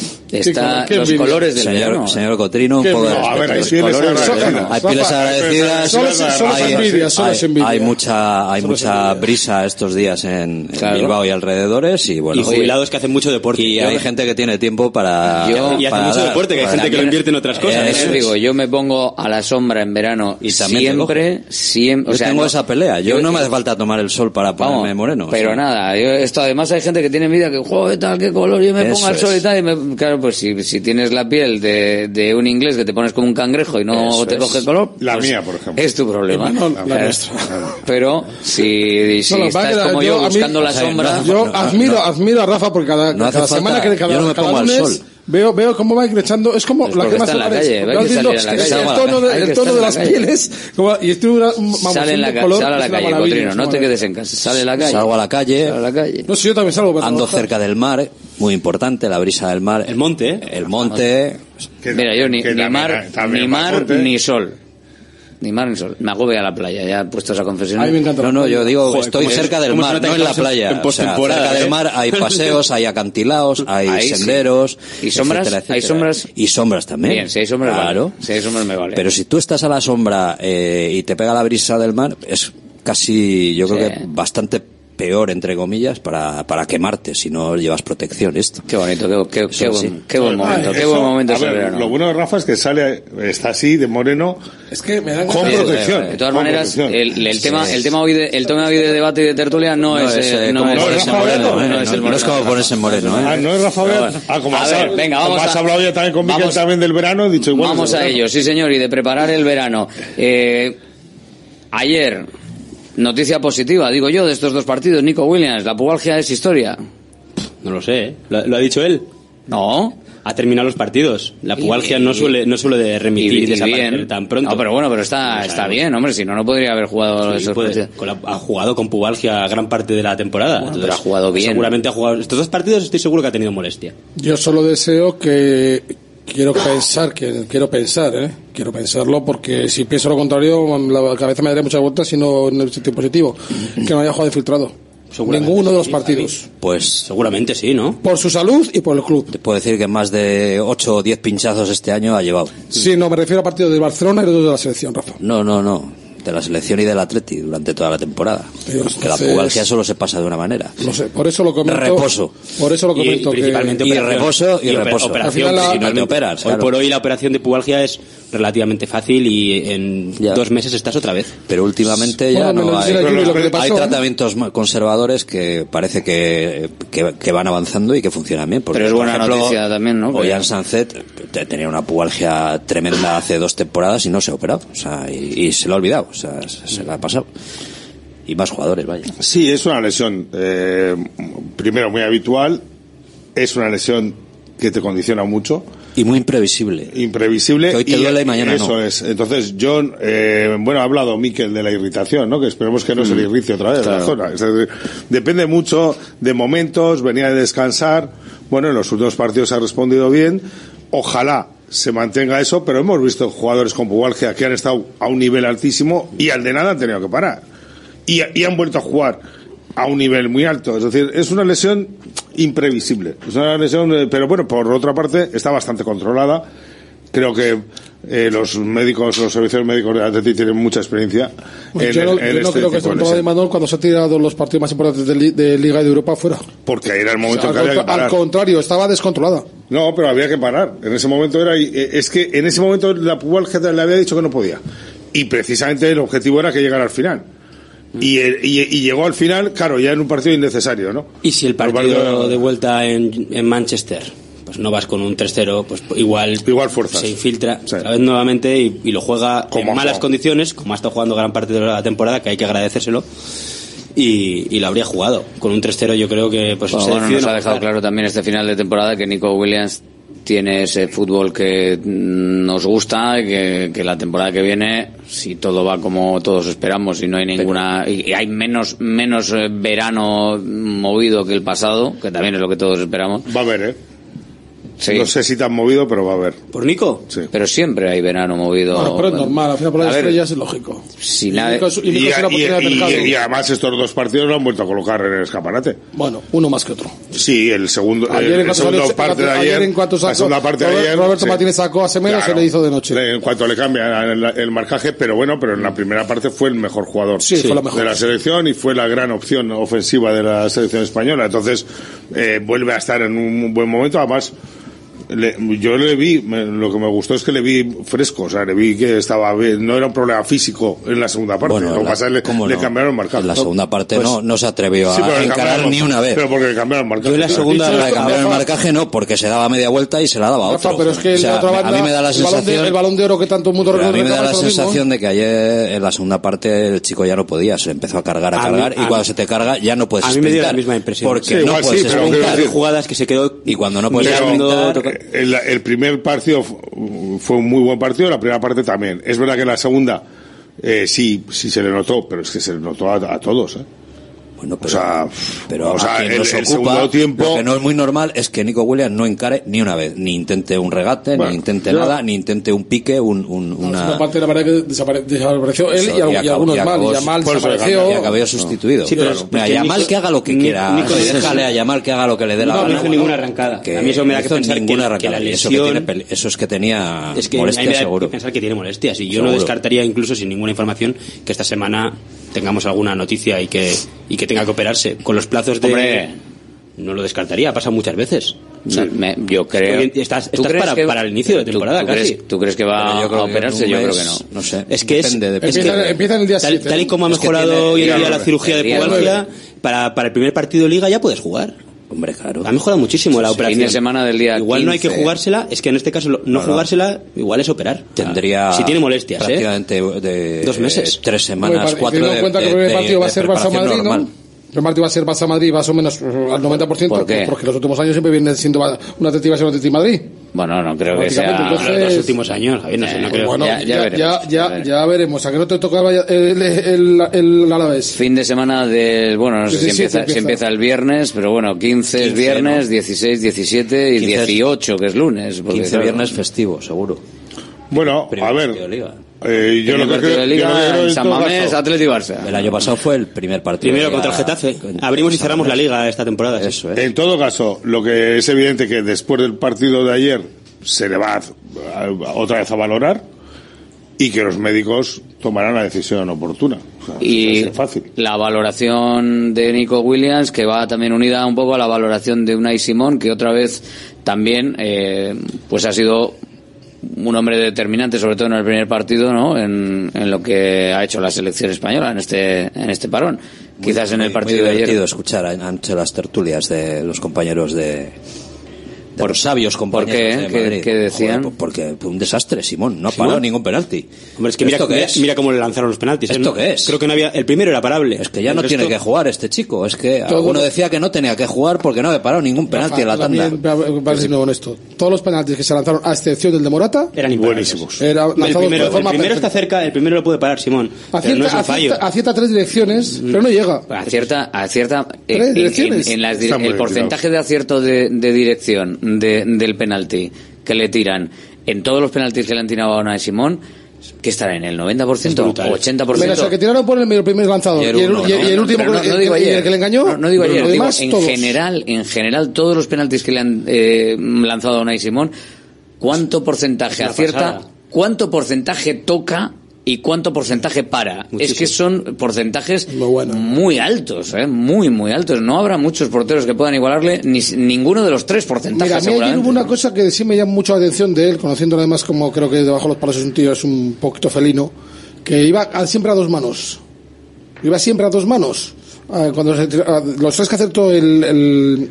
[SPEAKER 1] Está
[SPEAKER 10] Qué
[SPEAKER 1] los
[SPEAKER 10] envidia.
[SPEAKER 1] colores del
[SPEAKER 12] Señor,
[SPEAKER 1] verano.
[SPEAKER 12] señor Cotrino, un
[SPEAKER 10] Qué
[SPEAKER 12] poco de
[SPEAKER 10] envidia.
[SPEAKER 11] No, a ver,
[SPEAKER 12] respeto.
[SPEAKER 11] ahí
[SPEAKER 1] Los
[SPEAKER 11] tienes
[SPEAKER 1] colores
[SPEAKER 11] a
[SPEAKER 1] del verano.
[SPEAKER 12] Hay
[SPEAKER 10] Rafa,
[SPEAKER 12] pilas agradecidas,
[SPEAKER 10] solo se- solo se
[SPEAKER 12] hay,
[SPEAKER 10] envidia, solo
[SPEAKER 12] hay-
[SPEAKER 10] se envidia.
[SPEAKER 12] hay mucha, hay
[SPEAKER 10] Solo se
[SPEAKER 12] mucha
[SPEAKER 10] envidia.
[SPEAKER 12] brisa estos días en, en
[SPEAKER 1] Claro.
[SPEAKER 12] Bilbao y alrededores y bueno,
[SPEAKER 9] Y jubilados que hacen mucho deporte.
[SPEAKER 12] y
[SPEAKER 9] Yo-
[SPEAKER 12] hay gente que tiene tiempo para,
[SPEAKER 1] Yo-
[SPEAKER 9] y hace
[SPEAKER 12] para
[SPEAKER 9] mucho
[SPEAKER 12] dar-
[SPEAKER 9] deporte, que hay
[SPEAKER 12] para
[SPEAKER 9] gente que lo
[SPEAKER 12] dar-
[SPEAKER 9] invierte en otras cosas.
[SPEAKER 12] Eh,
[SPEAKER 1] Eso
[SPEAKER 12] eso
[SPEAKER 1] digo,
[SPEAKER 12] es.
[SPEAKER 1] yo me pongo a la sombra en verano
[SPEAKER 12] Y también te
[SPEAKER 1] siempre, siempre, o
[SPEAKER 12] Yo
[SPEAKER 1] sea,
[SPEAKER 12] tengo
[SPEAKER 1] no-
[SPEAKER 12] esa pelea. Yo, no me hace falta tomar el sol para
[SPEAKER 1] Vamos,
[SPEAKER 12] ponerme moreno.
[SPEAKER 1] pero
[SPEAKER 12] o sea.
[SPEAKER 1] nada, yo, esto además hay gente que tiene envidia que, joder, tal, qué color, yo me
[SPEAKER 12] Eso
[SPEAKER 1] pongo al sol
[SPEAKER 12] es.
[SPEAKER 1] y tal, y me- claro, pues si, si tienes la piel de, de un inglés que te pones como un cangrejo y no
[SPEAKER 12] Eso
[SPEAKER 1] te
[SPEAKER 12] es.
[SPEAKER 1] coge color,
[SPEAKER 11] La
[SPEAKER 1] pues
[SPEAKER 11] mía, por ejemplo.
[SPEAKER 1] es tu problema.
[SPEAKER 10] Y Manol, la
[SPEAKER 1] Claro.
[SPEAKER 10] nuestra.
[SPEAKER 1] Pero si, si
[SPEAKER 10] No, lo que pasa
[SPEAKER 1] estás
[SPEAKER 10] es que
[SPEAKER 1] como
[SPEAKER 10] yo,
[SPEAKER 1] yo,
[SPEAKER 10] a mí-
[SPEAKER 1] buscando la
[SPEAKER 12] o sea,
[SPEAKER 1] sombra,
[SPEAKER 12] no-
[SPEAKER 10] Yo
[SPEAKER 12] no,
[SPEAKER 10] admiro,
[SPEAKER 12] no.
[SPEAKER 10] admiro a Rafa porque cada,
[SPEAKER 12] No hace
[SPEAKER 10] cada
[SPEAKER 12] falta-
[SPEAKER 10] semana que cada,
[SPEAKER 12] yo no me
[SPEAKER 10] cada
[SPEAKER 12] pongo al
[SPEAKER 10] lunes
[SPEAKER 12] sol.
[SPEAKER 10] veo veo cómo va creciendo, es como
[SPEAKER 1] Pues
[SPEAKER 10] la
[SPEAKER 1] porque
[SPEAKER 10] quema
[SPEAKER 1] está en la
[SPEAKER 10] solar.
[SPEAKER 1] calle,
[SPEAKER 10] es-
[SPEAKER 1] hay
[SPEAKER 10] yo
[SPEAKER 1] que
[SPEAKER 10] digo,
[SPEAKER 1] salir a
[SPEAKER 10] es
[SPEAKER 1] la
[SPEAKER 10] que
[SPEAKER 1] calle.
[SPEAKER 10] es el
[SPEAKER 12] Salgo a la
[SPEAKER 10] tono,
[SPEAKER 12] calle.
[SPEAKER 10] de,
[SPEAKER 1] Hay que
[SPEAKER 10] el tono
[SPEAKER 1] estar
[SPEAKER 10] de
[SPEAKER 1] en la
[SPEAKER 10] las
[SPEAKER 1] calle.
[SPEAKER 10] pieles, como- y estoy una, vamos,
[SPEAKER 1] sale en la,
[SPEAKER 10] un
[SPEAKER 1] ca-
[SPEAKER 10] color,
[SPEAKER 1] sale a la
[SPEAKER 10] es una
[SPEAKER 1] calle,
[SPEAKER 10] maravilla,
[SPEAKER 1] Cotrino,
[SPEAKER 10] es
[SPEAKER 1] no
[SPEAKER 10] una
[SPEAKER 1] te
[SPEAKER 10] maravilla.
[SPEAKER 1] quedes en casa, sale a la calle.
[SPEAKER 12] Salgo a la calle,
[SPEAKER 1] Sale a la calle.
[SPEAKER 10] No sé, yo también salgo para
[SPEAKER 12] ando
[SPEAKER 10] trabajar.
[SPEAKER 12] cerca del mar, muy importante, la brisa del mar.
[SPEAKER 9] El monte, ¿eh?
[SPEAKER 12] El monte.
[SPEAKER 11] Que-
[SPEAKER 1] Mira, yo ni,
[SPEAKER 11] que
[SPEAKER 1] ni
[SPEAKER 11] también-
[SPEAKER 1] mar,
[SPEAKER 11] también
[SPEAKER 1] ni mar,
[SPEAKER 11] bastante.
[SPEAKER 1] ni sol. Ni mar ni sol. Me agobia la playa, ya puestos a confesión.
[SPEAKER 10] A mí me encanta.
[SPEAKER 12] No, no, yo digo,
[SPEAKER 9] Joder,
[SPEAKER 12] estoy
[SPEAKER 9] ¿cómo es?
[SPEAKER 12] cerca del
[SPEAKER 9] ¿Cómo se
[SPEAKER 12] mar,
[SPEAKER 9] nota
[SPEAKER 12] no
[SPEAKER 9] que
[SPEAKER 12] en la
[SPEAKER 9] estamos en-
[SPEAKER 12] playa.
[SPEAKER 9] en
[SPEAKER 12] O sea,
[SPEAKER 9] postemporada,
[SPEAKER 12] cerca
[SPEAKER 9] eh?
[SPEAKER 12] del mar hay paseos, hay acantilados, hay
[SPEAKER 1] Ahí sí.
[SPEAKER 12] senderos.
[SPEAKER 1] ¿Y sombras?
[SPEAKER 12] etcétera,
[SPEAKER 1] ¿Hay
[SPEAKER 12] etcétera.
[SPEAKER 1] sombras?
[SPEAKER 12] Y sombras también.
[SPEAKER 1] Bien, si hay sombras,
[SPEAKER 12] Claro.
[SPEAKER 1] vale. Si hay sombras, me vale.
[SPEAKER 12] Pero si tú estás a la sombra eh, y te pega la brisa del mar, es casi, yo creo
[SPEAKER 1] Sí.
[SPEAKER 12] que bastante peor, entre comillas, para, para quemarte si no llevas protección esto.
[SPEAKER 1] Qué bonito, qué, qué, qué,
[SPEAKER 12] Eso
[SPEAKER 1] buen,
[SPEAKER 12] sí.
[SPEAKER 1] qué buen momento, qué
[SPEAKER 11] Eso,
[SPEAKER 1] buen momento
[SPEAKER 11] a
[SPEAKER 1] es el
[SPEAKER 11] ver,
[SPEAKER 1] verano.
[SPEAKER 11] Lo bueno de Rafa es que sale, está así, de moreno,
[SPEAKER 10] Es que me dan
[SPEAKER 11] con
[SPEAKER 10] ganas-
[SPEAKER 11] protección.
[SPEAKER 1] De todas
[SPEAKER 11] con
[SPEAKER 1] maneras,
[SPEAKER 11] protección.
[SPEAKER 1] el, el tema,
[SPEAKER 12] Sí.
[SPEAKER 1] el tema hoy de, el tema hoy de debate y de tertulia no,
[SPEAKER 12] No
[SPEAKER 1] es,
[SPEAKER 12] es,
[SPEAKER 1] eh,
[SPEAKER 12] eh,
[SPEAKER 1] no
[SPEAKER 12] como
[SPEAKER 1] es,
[SPEAKER 11] ponerse
[SPEAKER 1] el
[SPEAKER 11] moreno,
[SPEAKER 1] moreno,
[SPEAKER 11] ¿eh?
[SPEAKER 1] no es el
[SPEAKER 12] No
[SPEAKER 1] moreno.
[SPEAKER 12] es como ponerse moreno, ¿eh?
[SPEAKER 11] Ah, ¿no es Rafa
[SPEAKER 1] Pero
[SPEAKER 11] Beat?
[SPEAKER 1] bueno.
[SPEAKER 11] Ah, como
[SPEAKER 1] A
[SPEAKER 11] has,
[SPEAKER 1] ver, venga,
[SPEAKER 11] como
[SPEAKER 1] vamos
[SPEAKER 11] has
[SPEAKER 1] a-
[SPEAKER 11] hablado ya también con Miguel
[SPEAKER 1] vamos-
[SPEAKER 11] también del verano, he dicho igual.
[SPEAKER 1] Vamos
[SPEAKER 11] es el
[SPEAKER 1] a
[SPEAKER 11] verano.
[SPEAKER 1] ello, sí señor, y de preparar el verano. Eh, ayer, noticia positiva, digo yo, de estos dos partidos, Nico Williams, la pubalgia es historia.
[SPEAKER 9] No lo sé, ¿eh? ¿Lo, lo ha dicho él?
[SPEAKER 1] No.
[SPEAKER 9] Ha terminado los partidos. La
[SPEAKER 1] Y-
[SPEAKER 9] pubalgia
[SPEAKER 1] y-
[SPEAKER 9] no suele, no suele de remitir y,
[SPEAKER 1] y
[SPEAKER 9] desaparecer
[SPEAKER 1] bien.
[SPEAKER 9] tan pronto.
[SPEAKER 1] No, pero bueno, pero está,
[SPEAKER 9] No
[SPEAKER 1] está
[SPEAKER 9] sabemos.
[SPEAKER 1] bien, hombre, si no, no podría haber jugado
[SPEAKER 9] Sí,
[SPEAKER 1] esos
[SPEAKER 9] puede-
[SPEAKER 1] partidos.
[SPEAKER 9] con la- ha jugado con pubalgia gran parte de la temporada.
[SPEAKER 1] Bueno, pero ha jugado bien.
[SPEAKER 9] Seguramente ha jugado. Estos dos partidos estoy seguro que ha tenido molestia.
[SPEAKER 10] Yo solo deseo que quiero pensar, que quiero pensar, ¿eh? Quiero pensarlo porque si pienso lo contrario, la cabeza me daría muchas vueltas y no en el sentido positivo. Que no haya jugado infiltrado.
[SPEAKER 9] Seguramente.
[SPEAKER 10] Ninguno de los
[SPEAKER 9] Sí,
[SPEAKER 10] partidos.
[SPEAKER 12] Pues
[SPEAKER 9] Seguramente sí, ¿no?
[SPEAKER 10] Por su salud y por el club.
[SPEAKER 12] te puedo decir que más de ocho o diez pinchazos este año ha llevado.
[SPEAKER 10] Sí, no, me refiero a partidos de Barcelona y los de la selección, Rafa.
[SPEAKER 12] No, no, no. De la selección y del Atleti durante toda la temporada.
[SPEAKER 10] Pero
[SPEAKER 12] Que la
[SPEAKER 10] entonces-
[SPEAKER 12] pubalgia solo se pasa de una manera.
[SPEAKER 10] No sé, por eso lo comento.
[SPEAKER 12] Reposo.
[SPEAKER 10] Por eso lo
[SPEAKER 9] Y- y
[SPEAKER 10] comento. que-
[SPEAKER 9] principalmente
[SPEAKER 12] Y
[SPEAKER 9] operación.
[SPEAKER 12] reposo y
[SPEAKER 9] ope-
[SPEAKER 12] reposo.
[SPEAKER 9] operación,
[SPEAKER 10] Al final la-
[SPEAKER 12] Si no te
[SPEAKER 9] principalmente.
[SPEAKER 12] operas,
[SPEAKER 9] Hoy
[SPEAKER 12] claro.
[SPEAKER 9] por hoy la operación de pubalgia es relativamente fácil y en
[SPEAKER 12] Ya.
[SPEAKER 9] dos meses estás otra vez.
[SPEAKER 12] Pero últimamente ya
[SPEAKER 10] Bueno, me
[SPEAKER 12] no
[SPEAKER 10] lo
[SPEAKER 12] hay,
[SPEAKER 10] decía Yuri, lo que le
[SPEAKER 12] hay
[SPEAKER 10] pasó.
[SPEAKER 12] tratamientos ma- conservadores que parece que, que, que van avanzando y que funcionan bien. Porque,
[SPEAKER 1] Pero es
[SPEAKER 12] por
[SPEAKER 1] buena
[SPEAKER 12] ejemplo,
[SPEAKER 1] noticia también, ¿no?
[SPEAKER 12] Ollán Sanzet te- tenía una pubalgia tremenda hace dos temporadas y no se ha operado. O sea, y, y se lo ha olvidado. O sea, se, se la ha pasado. Y más jugadores, vaya.
[SPEAKER 11] Sí, es una lesión, eh, primero muy habitual, es una lesión que te condiciona mucho,
[SPEAKER 12] Y muy imprevisible.
[SPEAKER 11] imprevisible.
[SPEAKER 12] Que hoy te duele y mañana
[SPEAKER 11] eso
[SPEAKER 12] no.
[SPEAKER 11] es. Entonces, John, eh, bueno, ha hablado Mikel de la irritación, ¿no? Que esperemos que no se le irrite otra vez la zona. Es decir, depende mucho de momentos, venía de descansar, bueno, en los últimos partidos ha respondido bien, ojalá se mantenga eso, pero hemos visto jugadores con pubalgia que han estado a un nivel altísimo y al de nada han tenido que parar. Y, y han vuelto a jugar a un nivel muy alto. Es decir, es una lesión imprevisible. Es una lesión, pero bueno, por otra parte, está bastante controlada. Creo que eh, los médicos, los servicios médicos de Atleti tienen mucha experiencia.
[SPEAKER 10] Pues
[SPEAKER 11] en,
[SPEAKER 10] yo no,
[SPEAKER 11] en
[SPEAKER 10] yo no
[SPEAKER 11] este
[SPEAKER 10] creo que esté
[SPEAKER 11] tipo de
[SPEAKER 10] de Imanol cuando se ha tirado los partidos más importantes de, li, de Liga y de Europa fuera.
[SPEAKER 11] Porque era el momento
[SPEAKER 10] O sea,
[SPEAKER 11] que
[SPEAKER 10] al,
[SPEAKER 11] había que parar.
[SPEAKER 10] Al contrario, estaba descontrolada.
[SPEAKER 11] No, pero había que parar. En ese momento era, es que en ese momento la pubalgia le había dicho que no podía. Y precisamente el objetivo era que llegara al final. Y, el, y, y llegó al final, claro, ya en un partido innecesario, ¿no?
[SPEAKER 9] Y si el partido, partido de vuelta en, en Manchester, pues no vas con un tres cero, pues igual,
[SPEAKER 11] igual fuerzas.
[SPEAKER 9] Se infiltra
[SPEAKER 11] sí.
[SPEAKER 9] otra vez nuevamente y, y lo juega en malas
[SPEAKER 11] juego?
[SPEAKER 9] condiciones, como ha estado jugando gran parte de la temporada, que hay que agradecérselo. Y, y lo habría jugado. Con un tres cero yo creo que pues
[SPEAKER 1] bueno,
[SPEAKER 9] se
[SPEAKER 1] bueno, nos
[SPEAKER 9] no
[SPEAKER 1] ha dejado claro también este final de temporada que Nico Williams tiene ese fútbol que nos gusta, que, que la temporada que viene, si todo va como todos esperamos y no hay ninguna, y hay menos menos verano movido que el pasado, que también es lo que todos esperamos.
[SPEAKER 11] Va a haber, ¿eh?
[SPEAKER 1] Sí.
[SPEAKER 11] No sé si tan movido, pero va a haber.
[SPEAKER 9] ¿Por Nico?
[SPEAKER 11] Sí.
[SPEAKER 1] Pero siempre hay verano movido.
[SPEAKER 10] Bueno, pero es normal, al final por las estrellas es lógico.
[SPEAKER 1] Si
[SPEAKER 10] y,
[SPEAKER 1] la...
[SPEAKER 10] Nico, y, Nico
[SPEAKER 11] y,
[SPEAKER 10] es una oportunidad
[SPEAKER 11] y,
[SPEAKER 10] de mercado.
[SPEAKER 11] y, y además estos dos partidos lo han vuelto a colocar en el escaparate.
[SPEAKER 10] Bueno, uno más que otro.
[SPEAKER 11] Sí, el segundo,
[SPEAKER 10] ayer
[SPEAKER 11] el,
[SPEAKER 10] en
[SPEAKER 11] el segundo
[SPEAKER 10] salió,
[SPEAKER 11] parte de ayer,
[SPEAKER 10] ayer en cuanto sacó,
[SPEAKER 11] la segunda parte
[SPEAKER 10] Robert,
[SPEAKER 11] de ayer,
[SPEAKER 10] Roberto
[SPEAKER 11] sí.
[SPEAKER 10] Martínez sacó a Semedo,
[SPEAKER 11] claro,
[SPEAKER 10] se le hizo de noche.
[SPEAKER 11] En cuanto le cambia el, el marcaje, pero bueno, pero en la primera parte fue el mejor jugador
[SPEAKER 10] sí, fue la mejor,
[SPEAKER 11] de la selección y fue la gran opción ofensiva de la selección española. Entonces, eh, vuelve a estar en un buen momento, además. Le, yo le vi, me, lo que me gustó es que le vi fresco, o sea, le vi que estaba bien, no era un problema físico en la segunda parte,
[SPEAKER 12] bueno,
[SPEAKER 11] lo que
[SPEAKER 12] la,
[SPEAKER 11] pasa es que le,
[SPEAKER 12] no?
[SPEAKER 11] le cambiaron el marcaje.
[SPEAKER 12] En la segunda parte
[SPEAKER 11] pues,
[SPEAKER 12] no, no se atrevió a
[SPEAKER 11] sí,
[SPEAKER 12] encarar ni una vez.
[SPEAKER 11] Pero porque le cambiaron el marcaje.
[SPEAKER 12] Yo en la segunda le cambiaron el marcaje no, porque se daba media vuelta y se la daba a otro.
[SPEAKER 10] Rafa, pero es que
[SPEAKER 12] o sea,
[SPEAKER 10] la otra banda,
[SPEAKER 12] a mí me da la sensación,
[SPEAKER 10] el balón de, el balón de oro que tanto mundo
[SPEAKER 12] a mí me da la sensación
[SPEAKER 10] mismo.
[SPEAKER 12] de que ayer en la segunda parte el chico ya no podía, se empezó a cargar, a, a cargar
[SPEAKER 9] mí,
[SPEAKER 12] y cuando
[SPEAKER 9] mí,
[SPEAKER 12] se te carga ya no puedes
[SPEAKER 9] a
[SPEAKER 12] sprintar.
[SPEAKER 9] A mí me dio la misma impresión.
[SPEAKER 12] Porque
[SPEAKER 11] sí,
[SPEAKER 12] no
[SPEAKER 11] igual,
[SPEAKER 12] puedes
[SPEAKER 11] sí, pero
[SPEAKER 12] sprintar.
[SPEAKER 9] Hay jugadas que se quedó
[SPEAKER 12] y cuando no puedes
[SPEAKER 11] pero,
[SPEAKER 12] sprintar.
[SPEAKER 11] El, el primer partido fue un muy buen partido, la primera parte también. Es verdad que la segunda eh, sí, sí se le notó, pero es que se le notó a, a todos, ¿eh?
[SPEAKER 12] Bueno, pero,
[SPEAKER 11] o sea,
[SPEAKER 12] pero
[SPEAKER 11] o sea,
[SPEAKER 12] a quien
[SPEAKER 11] el,
[SPEAKER 12] nos
[SPEAKER 11] el
[SPEAKER 12] ocupa,
[SPEAKER 11] segundo tiempo...
[SPEAKER 12] lo que no es muy normal es que Nico Williams no encare ni una vez, ni intente un regate, bueno, ni intente yo, nada, ni intente un pique, un, un, una...
[SPEAKER 10] una parte de la verdad que desapare, desapareció él
[SPEAKER 12] Eso,
[SPEAKER 10] y,
[SPEAKER 12] y,
[SPEAKER 10] y algunos
[SPEAKER 12] y
[SPEAKER 10] más, y Yamal desapareció.
[SPEAKER 12] Y acabó sustituido.
[SPEAKER 9] Sí, pero
[SPEAKER 12] claro. Mira, Yamal Nico, que haga lo que quiera, Nico, déjale a Yamal que haga lo que le dé la
[SPEAKER 9] gana. No hizo
[SPEAKER 12] no,
[SPEAKER 9] ninguna arrancada.
[SPEAKER 12] Que
[SPEAKER 9] a mí eso me da que pensar que, que la lesión...
[SPEAKER 12] Eso, que tiene, eso es que tenía
[SPEAKER 9] es que
[SPEAKER 12] molestias,
[SPEAKER 9] me da
[SPEAKER 12] seguro.
[SPEAKER 9] Que pensar que tiene molestias, y yo
[SPEAKER 12] seguro.
[SPEAKER 9] no descartaría incluso sin ninguna información que esta semana tengamos alguna noticia y que y que tenga que operarse con los plazos de Hombre. No lo descartaría, ha pasado muchas veces.
[SPEAKER 1] O sea, me, yo creo
[SPEAKER 9] estás, estás para,
[SPEAKER 1] que,
[SPEAKER 9] para el inicio de temporada
[SPEAKER 1] ¿tú, tú
[SPEAKER 9] casi
[SPEAKER 1] crees, ¿tú crees que va
[SPEAKER 12] yo creo
[SPEAKER 1] a operarse?
[SPEAKER 12] que
[SPEAKER 1] yo
[SPEAKER 12] mes,
[SPEAKER 1] creo que no.
[SPEAKER 12] No sé.
[SPEAKER 9] Es que
[SPEAKER 12] depende,
[SPEAKER 9] es,
[SPEAKER 12] depende.
[SPEAKER 10] Empieza,
[SPEAKER 9] es que,
[SPEAKER 10] empieza en el día
[SPEAKER 9] tal,
[SPEAKER 10] siete,
[SPEAKER 9] tal y como ha mejorado
[SPEAKER 1] tiene,
[SPEAKER 9] hoy en día
[SPEAKER 1] digamos,
[SPEAKER 9] la cirugía de pubalgia, para, para el primer partido de Liga ya puedes jugar.
[SPEAKER 12] Hombre, claro.
[SPEAKER 9] Ha mejorado muchísimo la operación.
[SPEAKER 1] Fin de semana del día
[SPEAKER 9] igual
[SPEAKER 1] quince.
[SPEAKER 9] No hay que jugársela, es que en este caso no, no jugársela igual es operar.
[SPEAKER 12] Tendría
[SPEAKER 9] si tiene molestias,
[SPEAKER 12] prácticamente
[SPEAKER 9] ¿eh?
[SPEAKER 12] de
[SPEAKER 9] dos meses,
[SPEAKER 12] eh, tres semanas,
[SPEAKER 10] bueno,
[SPEAKER 12] cuatro de,
[SPEAKER 10] en cuenta que el primer partido va a ser Barça-Madrid, ¿no? El partido va a ser Barça-Madrid más o menos al noventa por ciento.
[SPEAKER 1] ¿Por qué?
[SPEAKER 10] Porque los últimos años siempre viene siendo una Atleti Barça, una Atleti Madrid.
[SPEAKER 1] Bueno, no creo que sea...
[SPEAKER 10] Entonces,
[SPEAKER 9] los últimos años, Javier, no sé, no creo.
[SPEAKER 10] Bueno,
[SPEAKER 1] ya, ya,
[SPEAKER 10] ya,
[SPEAKER 1] veremos,
[SPEAKER 10] ya, ya,
[SPEAKER 1] ya, veremos.
[SPEAKER 10] ya veremos. ¿A que no te tocaba el, el, el, el Alavés?
[SPEAKER 1] Fin de semana del... Bueno, no sé si empieza,
[SPEAKER 10] empieza.
[SPEAKER 1] si empieza el viernes, pero bueno, quince, quince es viernes, ¿no? dieciséis, diecisiete y
[SPEAKER 12] quince
[SPEAKER 1] dieciocho, que es lunes. Porque,
[SPEAKER 12] quince
[SPEAKER 1] claro,
[SPEAKER 12] viernes festivo, seguro.
[SPEAKER 11] Bueno,
[SPEAKER 12] Primer
[SPEAKER 11] a ver... Eh, yo lo que creo
[SPEAKER 1] de Liga,
[SPEAKER 11] yo lo que
[SPEAKER 1] en San Mamés, Atleti Barça.
[SPEAKER 12] El año pasado fue el primer partido.
[SPEAKER 9] Primero contra el Getafe. Abrimos y cerramos la Liga esta temporada.
[SPEAKER 12] Eso es.
[SPEAKER 11] En todo caso, lo que es evidente que después del partido de ayer se le va a, a, otra vez a valorar y que los médicos tomarán la decisión oportuna. O sea,
[SPEAKER 1] y
[SPEAKER 11] es fácil.
[SPEAKER 1] La valoración de Nico Williams, que va también unida un poco a la valoración de Unai Simón, que otra vez también eh, pues ha sido un hombre determinante, sobre todo en el primer partido, ¿no? En, en lo que ha hecho la selección española en este en este parón.
[SPEAKER 12] Muy,
[SPEAKER 1] Quizás en el partido
[SPEAKER 12] muy
[SPEAKER 1] de ayer.
[SPEAKER 12] divertido escuchar ante las tertulias de los compañeros de, de por, los sabios compañeros.
[SPEAKER 1] ¿Por qué?
[SPEAKER 12] De
[SPEAKER 1] ¿Qué,
[SPEAKER 12] Madrid.
[SPEAKER 1] ¿Qué decían?
[SPEAKER 12] Joder, porque fue un desastre, Simón. No ha
[SPEAKER 9] ¿Simón?
[SPEAKER 12] parado ningún penalti.
[SPEAKER 9] Hombre, es que mira,
[SPEAKER 12] ¿Esto qué
[SPEAKER 9] mira,
[SPEAKER 12] es?
[SPEAKER 9] mira cómo le lanzaron los penaltis.
[SPEAKER 12] ¿Esto
[SPEAKER 9] ¿eh?
[SPEAKER 12] qué es?
[SPEAKER 9] Creo que no había. El primero era parable.
[SPEAKER 12] Es que ya
[SPEAKER 9] el
[SPEAKER 12] no
[SPEAKER 9] resto...
[SPEAKER 12] tiene que jugar este chico. Es que
[SPEAKER 10] Todo
[SPEAKER 12] alguno
[SPEAKER 10] lo...
[SPEAKER 12] decía que no tenía que jugar porque no había parado ningún penalti en la tanda.
[SPEAKER 10] Para ser honesto, todos los penaltis que se lanzaron, a excepción del de Morata,
[SPEAKER 9] eran
[SPEAKER 11] buenísimos.
[SPEAKER 10] Era
[SPEAKER 9] el primero,
[SPEAKER 10] de forma
[SPEAKER 9] el primero está cerca, el primero lo puede parar Simón.
[SPEAKER 10] Acierta,
[SPEAKER 9] no es un fallo.
[SPEAKER 10] acierta, acierta tres direcciones, mm. pero no llega.
[SPEAKER 1] Acierta, acierta eh,
[SPEAKER 10] ¿Tres
[SPEAKER 1] en,
[SPEAKER 10] direcciones?
[SPEAKER 1] en, en las,
[SPEAKER 11] Está muy
[SPEAKER 1] el
[SPEAKER 11] bien
[SPEAKER 1] porcentaje
[SPEAKER 11] tirado.
[SPEAKER 1] de acierto de, de dirección de, del penalti que le tiran en todos los penaltis que le han tirado a Unai Simón, que estará en el noventa por ciento o ochenta por ciento.
[SPEAKER 10] Mira, o sea, que tiraron por el primer lanzador y el, y el,
[SPEAKER 1] uno,
[SPEAKER 10] y el
[SPEAKER 1] no,
[SPEAKER 10] último
[SPEAKER 1] no, no, no
[SPEAKER 10] el,
[SPEAKER 1] digo ayer.
[SPEAKER 10] el que le engañó.
[SPEAKER 1] No, no digo ayer,
[SPEAKER 10] lo
[SPEAKER 1] digo,
[SPEAKER 10] demás,
[SPEAKER 1] en
[SPEAKER 10] todos.
[SPEAKER 1] general, en general todos los penaltis que le han eh, lanzado a Unai Simón, ¿cuánto porcentaje acierta? Pasada. ¿Cuánto porcentaje toca? ¿Y cuánto porcentaje para? Muchísimo. Es que son porcentajes muy, bueno. muy altos, ¿eh? Muy, muy altos. No habrá muchos porteros que puedan igualarle ni ninguno de los tres porcentajes.
[SPEAKER 10] Mira, a mí ayer hubo una cosa que sí me llama mucho la atención de él, conociendo además como creo que debajo de los palos es un tío, es un poquito felino, que iba a, siempre a dos manos. Iba siempre a dos manos. A, cuando se, a, los tres que acertó el, el,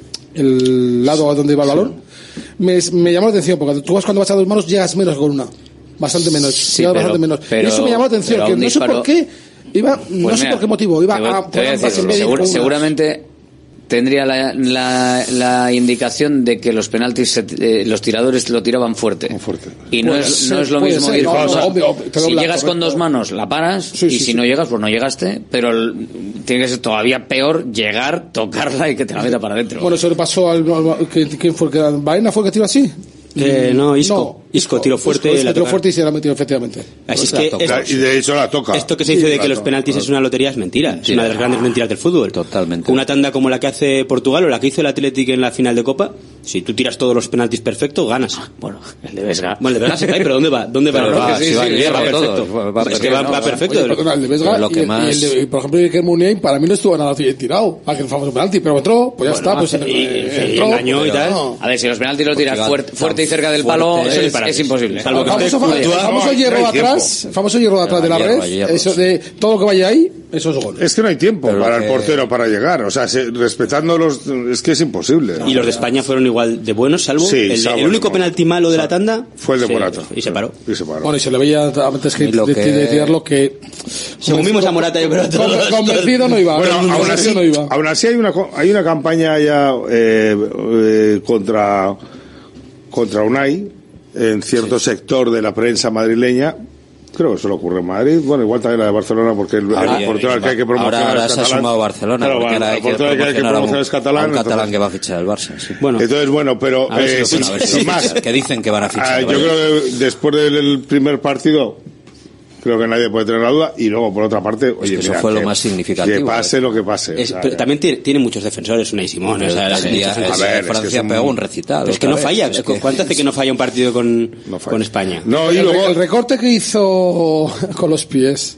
[SPEAKER 10] el lado a donde iba el balón, me, me llamó la atención, porque tú vas cuando vas a dos manos llegas menos con una. Bastante menos, sí, pero, bastante menos. Pero, y eso me llamó la atención, que no disparo, sé por qué iba, pues no mira, sé por qué motivo, iba
[SPEAKER 1] voy,
[SPEAKER 10] a,
[SPEAKER 1] te voy a decir, seguro, seguramente tendría la, la, la indicación de que los penaltis se, eh, los tiradores lo tiraban fuerte, fuerte. y no es, ser, no es lo mismo ser, ir no, con, no, obvio, obvio, si llegas correcto. Con dos manos la paras sí, y sí, si sí. no llegas pues no llegaste, pero el, tiene que ser todavía peor llegar, tocarla y que te la meta para adentro.
[SPEAKER 10] Bueno, eso le pasó al, al ¿quién fue? ¿Baena fue el que tiró así?
[SPEAKER 9] Eh, no, Isco. No,
[SPEAKER 10] Isco
[SPEAKER 9] tiró fuerte.
[SPEAKER 10] Isco, Isco tiró fuerte y se la metió, efectivamente.
[SPEAKER 9] Así es que
[SPEAKER 11] es, y de hecho la toca.
[SPEAKER 9] Esto que se dice sí, de que los penaltis toca. Es una lotería es mentira. Sí, es una de las grandes mentiras del fútbol.
[SPEAKER 12] Totalmente.
[SPEAKER 9] Una tanda como la que hace Portugal o la que hizo el Athletic en la final de Copa, si tú tiras todos los penaltis perfectos, ganas.
[SPEAKER 1] Bueno, el de Vesga.
[SPEAKER 9] Bueno, el de Vesga se cae, pero ¿dónde va? ¿Dónde va?
[SPEAKER 12] Pero va,
[SPEAKER 9] sí,
[SPEAKER 12] sí,
[SPEAKER 9] sí,
[SPEAKER 12] va,
[SPEAKER 9] sí,
[SPEAKER 12] va,
[SPEAKER 9] va
[SPEAKER 12] perfecto.
[SPEAKER 9] perfecto.
[SPEAKER 12] Va,
[SPEAKER 9] es que va,
[SPEAKER 12] no,
[SPEAKER 9] va perfecto.
[SPEAKER 10] Oye, perdona, el de Vesga
[SPEAKER 12] lo que
[SPEAKER 10] y,
[SPEAKER 12] más...
[SPEAKER 10] y el de, por ejemplo, el que Muniain para mí no estuvo nada bien tirado. Aquel famoso penalti, pero entró, pues ya
[SPEAKER 1] bueno,
[SPEAKER 10] está. Pues
[SPEAKER 1] y,
[SPEAKER 10] eh,
[SPEAKER 1] y
[SPEAKER 10] entró,
[SPEAKER 1] engañó y tal. No. A ver, si los penaltis los tiras fuerte, fuerte y cerca del palo, es, es imposible.
[SPEAKER 10] Salvo que el famoso, el famoso hierro de atrás, famoso hierro de atrás de la red, eso de todo lo que vaya ahí, eso es gol.
[SPEAKER 11] Es que no hay tiempo pero para que... el portero para llegar, o sea, se, respetando los, es que es imposible.
[SPEAKER 9] Y los de España fueron igual de buenos, salvo
[SPEAKER 11] sí,
[SPEAKER 9] el, el único penalti malo de la tanda
[SPEAKER 11] fue el de Morata.
[SPEAKER 9] Y se paró.
[SPEAKER 11] Y se paró.
[SPEAKER 10] Bueno, y se le veía antes que,
[SPEAKER 12] lo que...
[SPEAKER 10] de tirarlo que
[SPEAKER 9] según vimos a Morata yo creo
[SPEAKER 10] todos, convencido no iba.
[SPEAKER 11] Bueno, aún así, no iba. Aún así hay una hay una campaña ya eh, eh, contra contra Unai en cierto sí. sector de la prensa madrileña. Creo que eso le ocurre en Madrid. Bueno, igual también la de Barcelona, porque el,
[SPEAKER 12] ahora,
[SPEAKER 11] el portero al que hay que promocionar
[SPEAKER 12] ahora, ahora
[SPEAKER 11] es
[SPEAKER 12] se
[SPEAKER 11] catalán.
[SPEAKER 12] ha sumado Barcelona.
[SPEAKER 11] Claro, bueno, el portero al que hay que promocionar es catalán.
[SPEAKER 12] Un catalán
[SPEAKER 11] entonces,
[SPEAKER 12] que va a fichar el Barça. Sí.
[SPEAKER 11] Bueno, entonces, bueno, pero eh,
[SPEAKER 12] si
[SPEAKER 11] sin, sin más.
[SPEAKER 12] Que dicen que van a fichar.
[SPEAKER 11] Ah, yo creo que después del primer partido, creo que nadie puede tener la duda. Y luego, por otra parte, oye,
[SPEAKER 12] es que eso
[SPEAKER 11] mira,
[SPEAKER 12] fue
[SPEAKER 11] que,
[SPEAKER 12] lo más significativo.
[SPEAKER 11] Que pase lo que pase.
[SPEAKER 9] Es,
[SPEAKER 11] o sea,
[SPEAKER 9] pero también tiene, tiene muchos defensores, Unai Simón. O sea,
[SPEAKER 12] el día,
[SPEAKER 9] a
[SPEAKER 12] ver, Francia es que pegó un recital.
[SPEAKER 9] Es que no falla. Es que... ¿Cuánto hace que no falla un partido con,
[SPEAKER 11] no
[SPEAKER 9] con España?
[SPEAKER 11] No, y
[SPEAKER 10] el,
[SPEAKER 11] luego...
[SPEAKER 10] el recorte que hizo con los pies.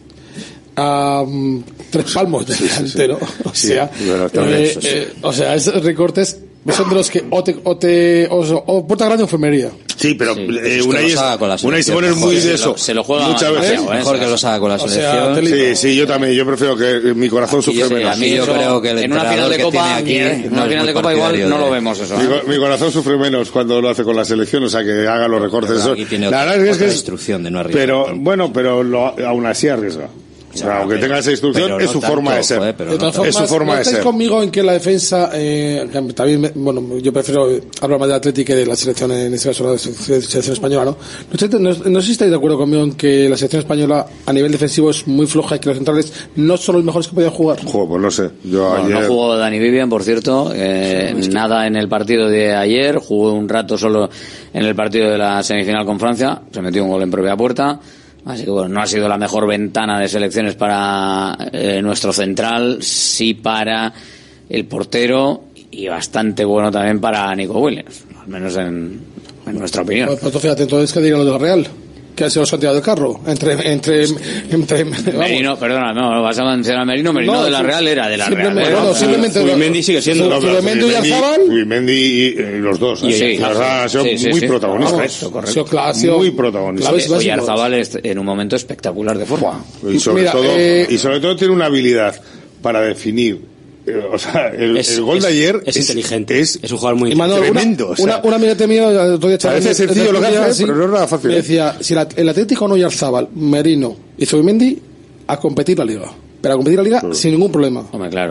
[SPEAKER 10] Um, tres palmos del delantero. O sea,
[SPEAKER 11] sí, bueno,
[SPEAKER 10] eh, eh, o sea, esos recortes son de los que o te o te o, o puerta grande o enfermería.
[SPEAKER 11] Sí, pero
[SPEAKER 12] sí,
[SPEAKER 11] eh, Unai Simón es muy de eso.
[SPEAKER 1] Se lo juega
[SPEAKER 11] muchas veces.
[SPEAKER 1] ¿eh?
[SPEAKER 12] Mejor que lo haga con la selección.
[SPEAKER 11] O sea, sí, sí, yo también. Yo prefiero que mi corazón
[SPEAKER 12] aquí
[SPEAKER 11] sufre menos.
[SPEAKER 12] A mí yo creo que el
[SPEAKER 1] en una final de copa, aquí, en una final de copa igual no lo vemos eso.
[SPEAKER 11] ¿eh? Mi, mi corazón sufre menos cuando lo hace con la selección, o sea que haga los recortes.
[SPEAKER 12] Aquí tiene
[SPEAKER 11] la
[SPEAKER 12] otra,
[SPEAKER 11] verdad es que
[SPEAKER 12] otra
[SPEAKER 11] es
[SPEAKER 12] instrucción de no arriesgar.
[SPEAKER 11] Pero bueno, pero lo, aún así arriesga. O sea, aunque tenga esa instrucción, es su forma de ser. Es su forma de ser.
[SPEAKER 10] Conmigo en que la defensa, eh, también, bueno, yo prefiero hablar más del Atlético que de la selección, en este caso la selección española, ¿no? No sé, no, no sé si estáis de acuerdo conmigo en que la selección española a nivel defensivo es muy floja y que los centrales no son los mejores que podían jugar.
[SPEAKER 11] Joder, pues no sé. Yo
[SPEAKER 1] bueno,
[SPEAKER 11] ayer...
[SPEAKER 1] no jugó Dani Vivian, por cierto, eh, sí, nada en el partido de ayer, jugó un rato solo en el partido de la semifinal con Francia, se metió un gol en propia puerta. Así que bueno, no ha sido la mejor ventana de selecciones para eh, nuestro central, sí para el portero y bastante bueno también para Nico Williams, al menos en, en nuestra opinión.
[SPEAKER 10] Pues, pues fíjate, entonces, ¿qué dirá lo de la Real? Que ha sido Santiago del Carro entre entre entre
[SPEAKER 1] Merino, perdona, no, vas a mencionar a Merino, Merino no, de la Real era de la Real.
[SPEAKER 10] No, no, simplemente
[SPEAKER 9] Zubimendi sigue siendo.
[SPEAKER 10] Zubimendi y Oyarzabal.
[SPEAKER 11] Zubimendi y los dos.
[SPEAKER 1] Y sí,
[SPEAKER 11] la verdad, ha sido
[SPEAKER 1] sí, sí,
[SPEAKER 11] muy
[SPEAKER 1] sí.
[SPEAKER 11] protagonista.
[SPEAKER 1] Correcto, correcto.
[SPEAKER 10] Clásico,
[SPEAKER 11] muy protagonista.
[SPEAKER 1] Oyarzabal es en un momento espectacular de forma.
[SPEAKER 11] Y sobre
[SPEAKER 10] Mira,
[SPEAKER 11] todo
[SPEAKER 10] eh,
[SPEAKER 11] y sobre todo tiene una habilidad para definir. O sea, el,
[SPEAKER 9] es,
[SPEAKER 11] el gol
[SPEAKER 9] es,
[SPEAKER 11] de ayer
[SPEAKER 9] es,
[SPEAKER 11] es
[SPEAKER 9] inteligente,
[SPEAKER 11] es,
[SPEAKER 9] es un jugador muy
[SPEAKER 10] Manuel,
[SPEAKER 11] tremendo.
[SPEAKER 10] Una,
[SPEAKER 11] o sea,
[SPEAKER 10] una, una amiga mía, otro día
[SPEAKER 11] parece sencillo lo que hace, pero no es nada fácil.
[SPEAKER 10] Me decía, si la, el Atlético no Oyarzabal, Merino y Zubimendi, a competir la Liga. Pero a competir la Liga claro. sin ningún problema.
[SPEAKER 1] Hombre, claro.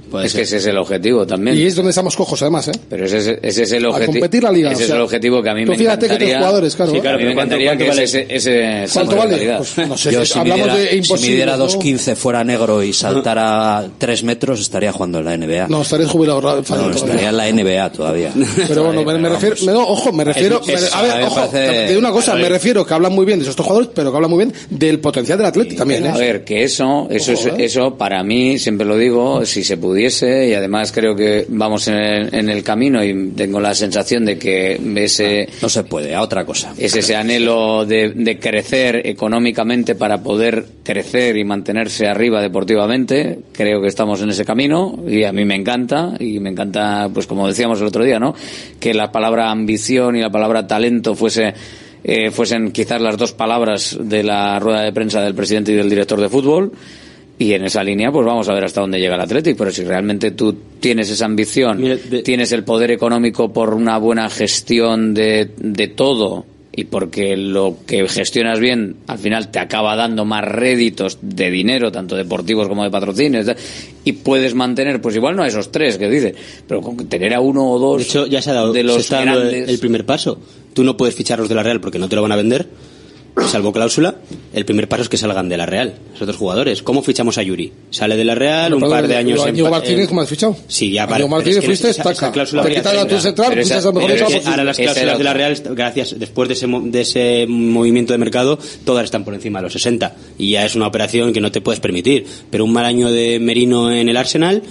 [SPEAKER 1] Puede es ser. Que ese es el objetivo también.
[SPEAKER 10] Y es donde estamos cojos, además, ¿eh?
[SPEAKER 1] Pero ese, ese, ese es el objetivo.
[SPEAKER 10] A competir la liga.
[SPEAKER 1] Ese
[SPEAKER 10] o sea,
[SPEAKER 1] es el objetivo que a mí me
[SPEAKER 10] fíjate
[SPEAKER 1] encantaría.
[SPEAKER 10] Que tus jugadores, claro.
[SPEAKER 1] Sí, claro, a mí me encantaría que vale? ese, ese
[SPEAKER 10] ¿Cuánto vale? Pues, no sé,
[SPEAKER 12] yo,
[SPEAKER 10] si
[SPEAKER 12] si
[SPEAKER 10] hablamos
[SPEAKER 12] midiera,
[SPEAKER 10] de imposible.
[SPEAKER 12] Si midiera dos quince, fuera negro y saltara tres metros, estaría jugando en la N B A.
[SPEAKER 10] No, estaría jubilado.
[SPEAKER 12] No, estaría en la N B A todavía.
[SPEAKER 10] Pero bueno, me, me refiero, me, no, ojo, me refiero, es, es, me, a ver, a ojo, parece, de una cosa, me refiero que hablan muy bien de esos jugadores, pero que hablan muy bien del potencial del Atleti también, ¿eh?
[SPEAKER 1] A ver, que eso, eso,
[SPEAKER 10] ojo,
[SPEAKER 1] es, eso para mí, siempre lo digo, si se pudiese, y además creo que vamos en el, en el camino y tengo la sensación de que ese...
[SPEAKER 12] No se puede, a otra cosa.
[SPEAKER 1] Es ese anhelo de, de crecer económicamente para poder crecer y mantenerse arriba deportivamente. Creo que estamos en ese camino y a mí me encanta, y me encanta, pues como decíamos el otro día, ¿no? Que la palabra ambición y la palabra talento fuese eh, fuesen quizás las dos palabras de la rueda de prensa del presidente y del director de fútbol. Y en esa línea, pues vamos a ver hasta dónde llega el Athletic. Pero si realmente tú tienes esa ambición, Mira, de... tienes el poder económico por una buena gestión de, de todo, y porque lo que gestionas bien al final te acaba dando más réditos de dinero, tanto deportivos como de patrocinios, y puedes mantener, pues igual no a esos tres que dices, pero con tener a uno o dos.
[SPEAKER 9] De hecho, ya se ha dado,
[SPEAKER 1] de los
[SPEAKER 9] se está dando
[SPEAKER 1] grandes...
[SPEAKER 9] el primer paso. Tú no puedes ficharlos de la Real porque no te lo van a vender, salvo cláusula. El primer paso es que salgan de la Real los otros jugadores. ¿Cómo fichamos a Yuri? Sale de la Real, un par de años en...
[SPEAKER 10] Diego Martínez, ¿cómo has fichado?
[SPEAKER 9] Sí, ya para...
[SPEAKER 10] Diego Martínez fuiste, estaca. Te quitan a tu central, pues es mejor.
[SPEAKER 9] Ahora las cláusulas de la Real, gracias, después de ese, de ese movimiento de mercado, todas están por encima de los sesenta. Y ya es una operación que no te puedes permitir. Pero un mal año de Merino en el Arsenal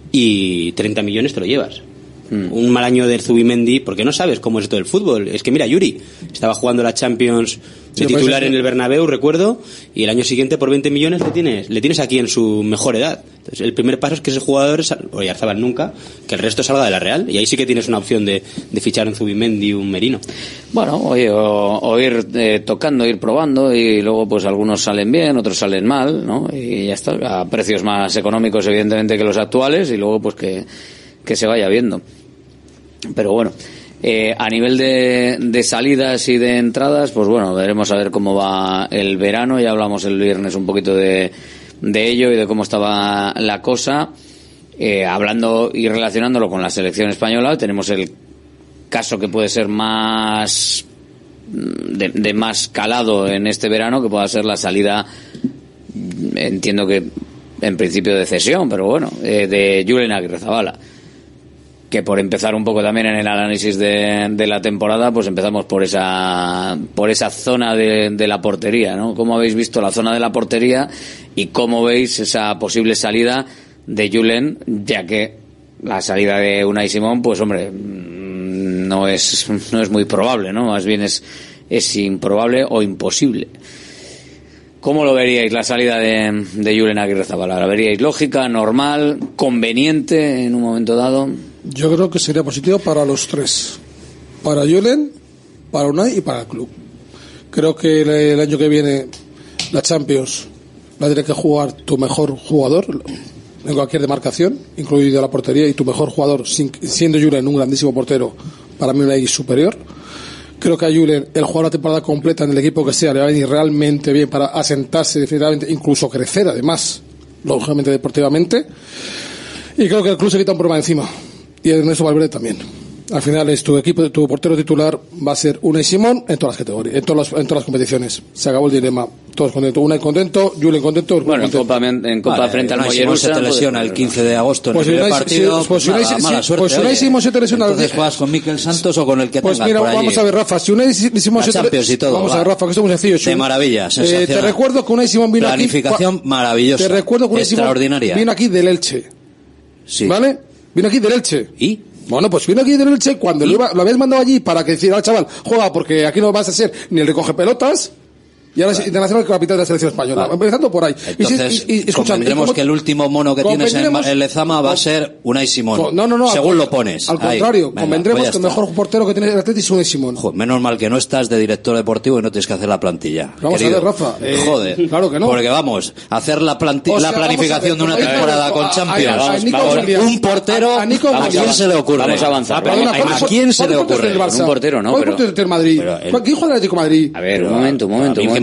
[SPEAKER 9] y treinta millones te lo llevas. Un mal año de Zubimendi, porque no sabes cómo es todo el fútbol. Es que mira, Yuri estaba jugando la Champions de sí, titular en el Bernabéu, recuerdo, y el año siguiente por veinte millones le tienes le tienes aquí en su mejor edad. Entonces el primer paso es que ese jugador, o Yarzabal nunca, que el resto salga de la Real, y ahí sí que tienes una opción de, de fichar un Zubimendi, un Merino.
[SPEAKER 1] Bueno, oye, o, o ir eh, tocando, ir probando, y luego pues algunos salen bien, otros salen mal, ¿no? Y ya está, a precios más económicos evidentemente que los actuales, y luego pues que, que se vaya viendo. Pero bueno, eh, a nivel de, de salidas y de entradas, pues bueno, veremos a ver cómo va el verano. Ya hablamos el viernes un poquito de, de ello y de cómo estaba la cosa. Eh, hablando y relacionándolo con la selección española, tenemos el caso que puede ser más de, de más calado en este verano, que pueda ser la salida, entiendo que en principio de cesión, pero bueno, eh, de Julen Agirrezabala. Que por empezar un poco también en el análisis de, de la temporada, pues empezamos por esa por esa zona de, de la portería, ¿no? ¿Cómo habéis visto la zona de la portería y cómo veis esa posible salida de Julen, ya que la salida de Unai Simón, pues hombre, no es no es muy probable, ¿no? Más bien es es improbable o imposible. ¿Cómo lo veríais la salida de, de Julen Agirrezabala? ¿La veríais lógica, normal, conveniente en un momento dado?
[SPEAKER 10] Yo creo que sería positivo para los tres. Para Julen, para Unai y para el club. Creo que el, el año que viene la Champions la tiene que jugar tu mejor jugador en cualquier demarcación, incluido la portería, y tu mejor jugador, siendo Julen un grandísimo portero, para mí Unai es superior. Creo que a Julen, el jugar la temporada completa en el equipo que sea, le va a venir realmente bien para asentarse definitivamente, incluso crecer además, lógicamente deportivamente. Y creo que el club se quita un problema encima. Y Ernesto Valverde también. Al final es tu equipo, tu portero titular va a ser Unai Simón en todas las categorías, en todas las, en todas las competiciones. Se acabó el dilema. Todos contentos. Unai contento, Julen contento.
[SPEAKER 1] Bueno,
[SPEAKER 10] contento.
[SPEAKER 1] En Copa, en Copa
[SPEAKER 12] vale,
[SPEAKER 1] frente al
[SPEAKER 12] Mollerusa se te lesiona el quince de agosto en
[SPEAKER 10] pues
[SPEAKER 12] el primer
[SPEAKER 10] Unai,
[SPEAKER 12] partido.
[SPEAKER 10] Si, pues, pues
[SPEAKER 12] nada,
[SPEAKER 10] Unai,
[SPEAKER 12] mala
[SPEAKER 10] si,
[SPEAKER 12] suerte.
[SPEAKER 10] Pues Unai Simón se te lesiona.
[SPEAKER 12] Entonces juegas con Mikel Santos o con el que
[SPEAKER 10] pues
[SPEAKER 12] tengas
[SPEAKER 10] mira,
[SPEAKER 12] por allí.
[SPEAKER 10] vamos a ver, Rafa. Si Unai Simón se te
[SPEAKER 12] Champions y todo.
[SPEAKER 10] Vamos
[SPEAKER 12] va.
[SPEAKER 10] a ver, Rafa, que esto es muy sencillo.
[SPEAKER 12] De maravilla, sensacional.
[SPEAKER 10] Eh, te recuerdo que Unai Simón vino
[SPEAKER 12] Planificación
[SPEAKER 10] aquí.
[SPEAKER 12] maravillosa.
[SPEAKER 10] Te recuerdo que Unai Simón
[SPEAKER 12] extraordinaria.
[SPEAKER 10] vino aquí del Elche.
[SPEAKER 12] Sí.
[SPEAKER 10] ¿Vale? Vino aquí del Elche.
[SPEAKER 12] ¿Y?
[SPEAKER 10] Bueno, pues vino aquí del Elche cuando lo, iba, lo habías mandado allí para que decir al chaval, juega porque aquí no vas a ser ni el recoge pelotas, y ahora es internacional capitán de la selección española. Vale. Empezando por ahí.
[SPEAKER 12] Entonces, y, y, y, convendremos que el último mono que tienes en el Lezama va a ser Unai Simón.
[SPEAKER 10] No, no, no.
[SPEAKER 12] Según
[SPEAKER 10] al,
[SPEAKER 12] lo pones.
[SPEAKER 10] Al contrario,
[SPEAKER 12] Venga,
[SPEAKER 10] convendremos
[SPEAKER 12] pues
[SPEAKER 10] que el mejor portero que tiene el Atleti es Unai Simón.
[SPEAKER 12] Joder, menos mal que no estás de director deportivo y no tienes que hacer la plantilla.
[SPEAKER 10] Vamos
[SPEAKER 12] querido.
[SPEAKER 10] a ver, Rafa. Eh,
[SPEAKER 12] Joder.
[SPEAKER 10] Claro que no.
[SPEAKER 12] Porque vamos, hacer la, planti o sea, la planificación de una temporada con Champions.
[SPEAKER 10] A, a, a
[SPEAKER 12] vamos, vamos, un portero, ¿a, a, ¿a quién se le ocurre?
[SPEAKER 1] Vamos a avanzar.
[SPEAKER 12] ¿A quién se le ocurre?
[SPEAKER 10] Un
[SPEAKER 1] portero, no.
[SPEAKER 10] ¿Cuál portero del Madrid? ¿Quién juega el Atlético de Madrid?
[SPEAKER 1] A ver, un momento, un momento.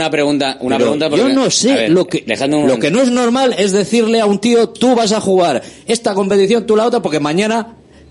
[SPEAKER 1] una pregunta, una
[SPEAKER 12] Pero
[SPEAKER 1] pregunta
[SPEAKER 12] yo
[SPEAKER 1] porque-
[SPEAKER 12] no
[SPEAKER 1] a
[SPEAKER 12] sé,
[SPEAKER 1] ver,
[SPEAKER 12] lo que
[SPEAKER 1] dejadme un
[SPEAKER 12] lo
[SPEAKER 1] momento.
[SPEAKER 12] que no es normal es decirle a un tío, tú vas a jugar esta competición, tú la otra, porque mañana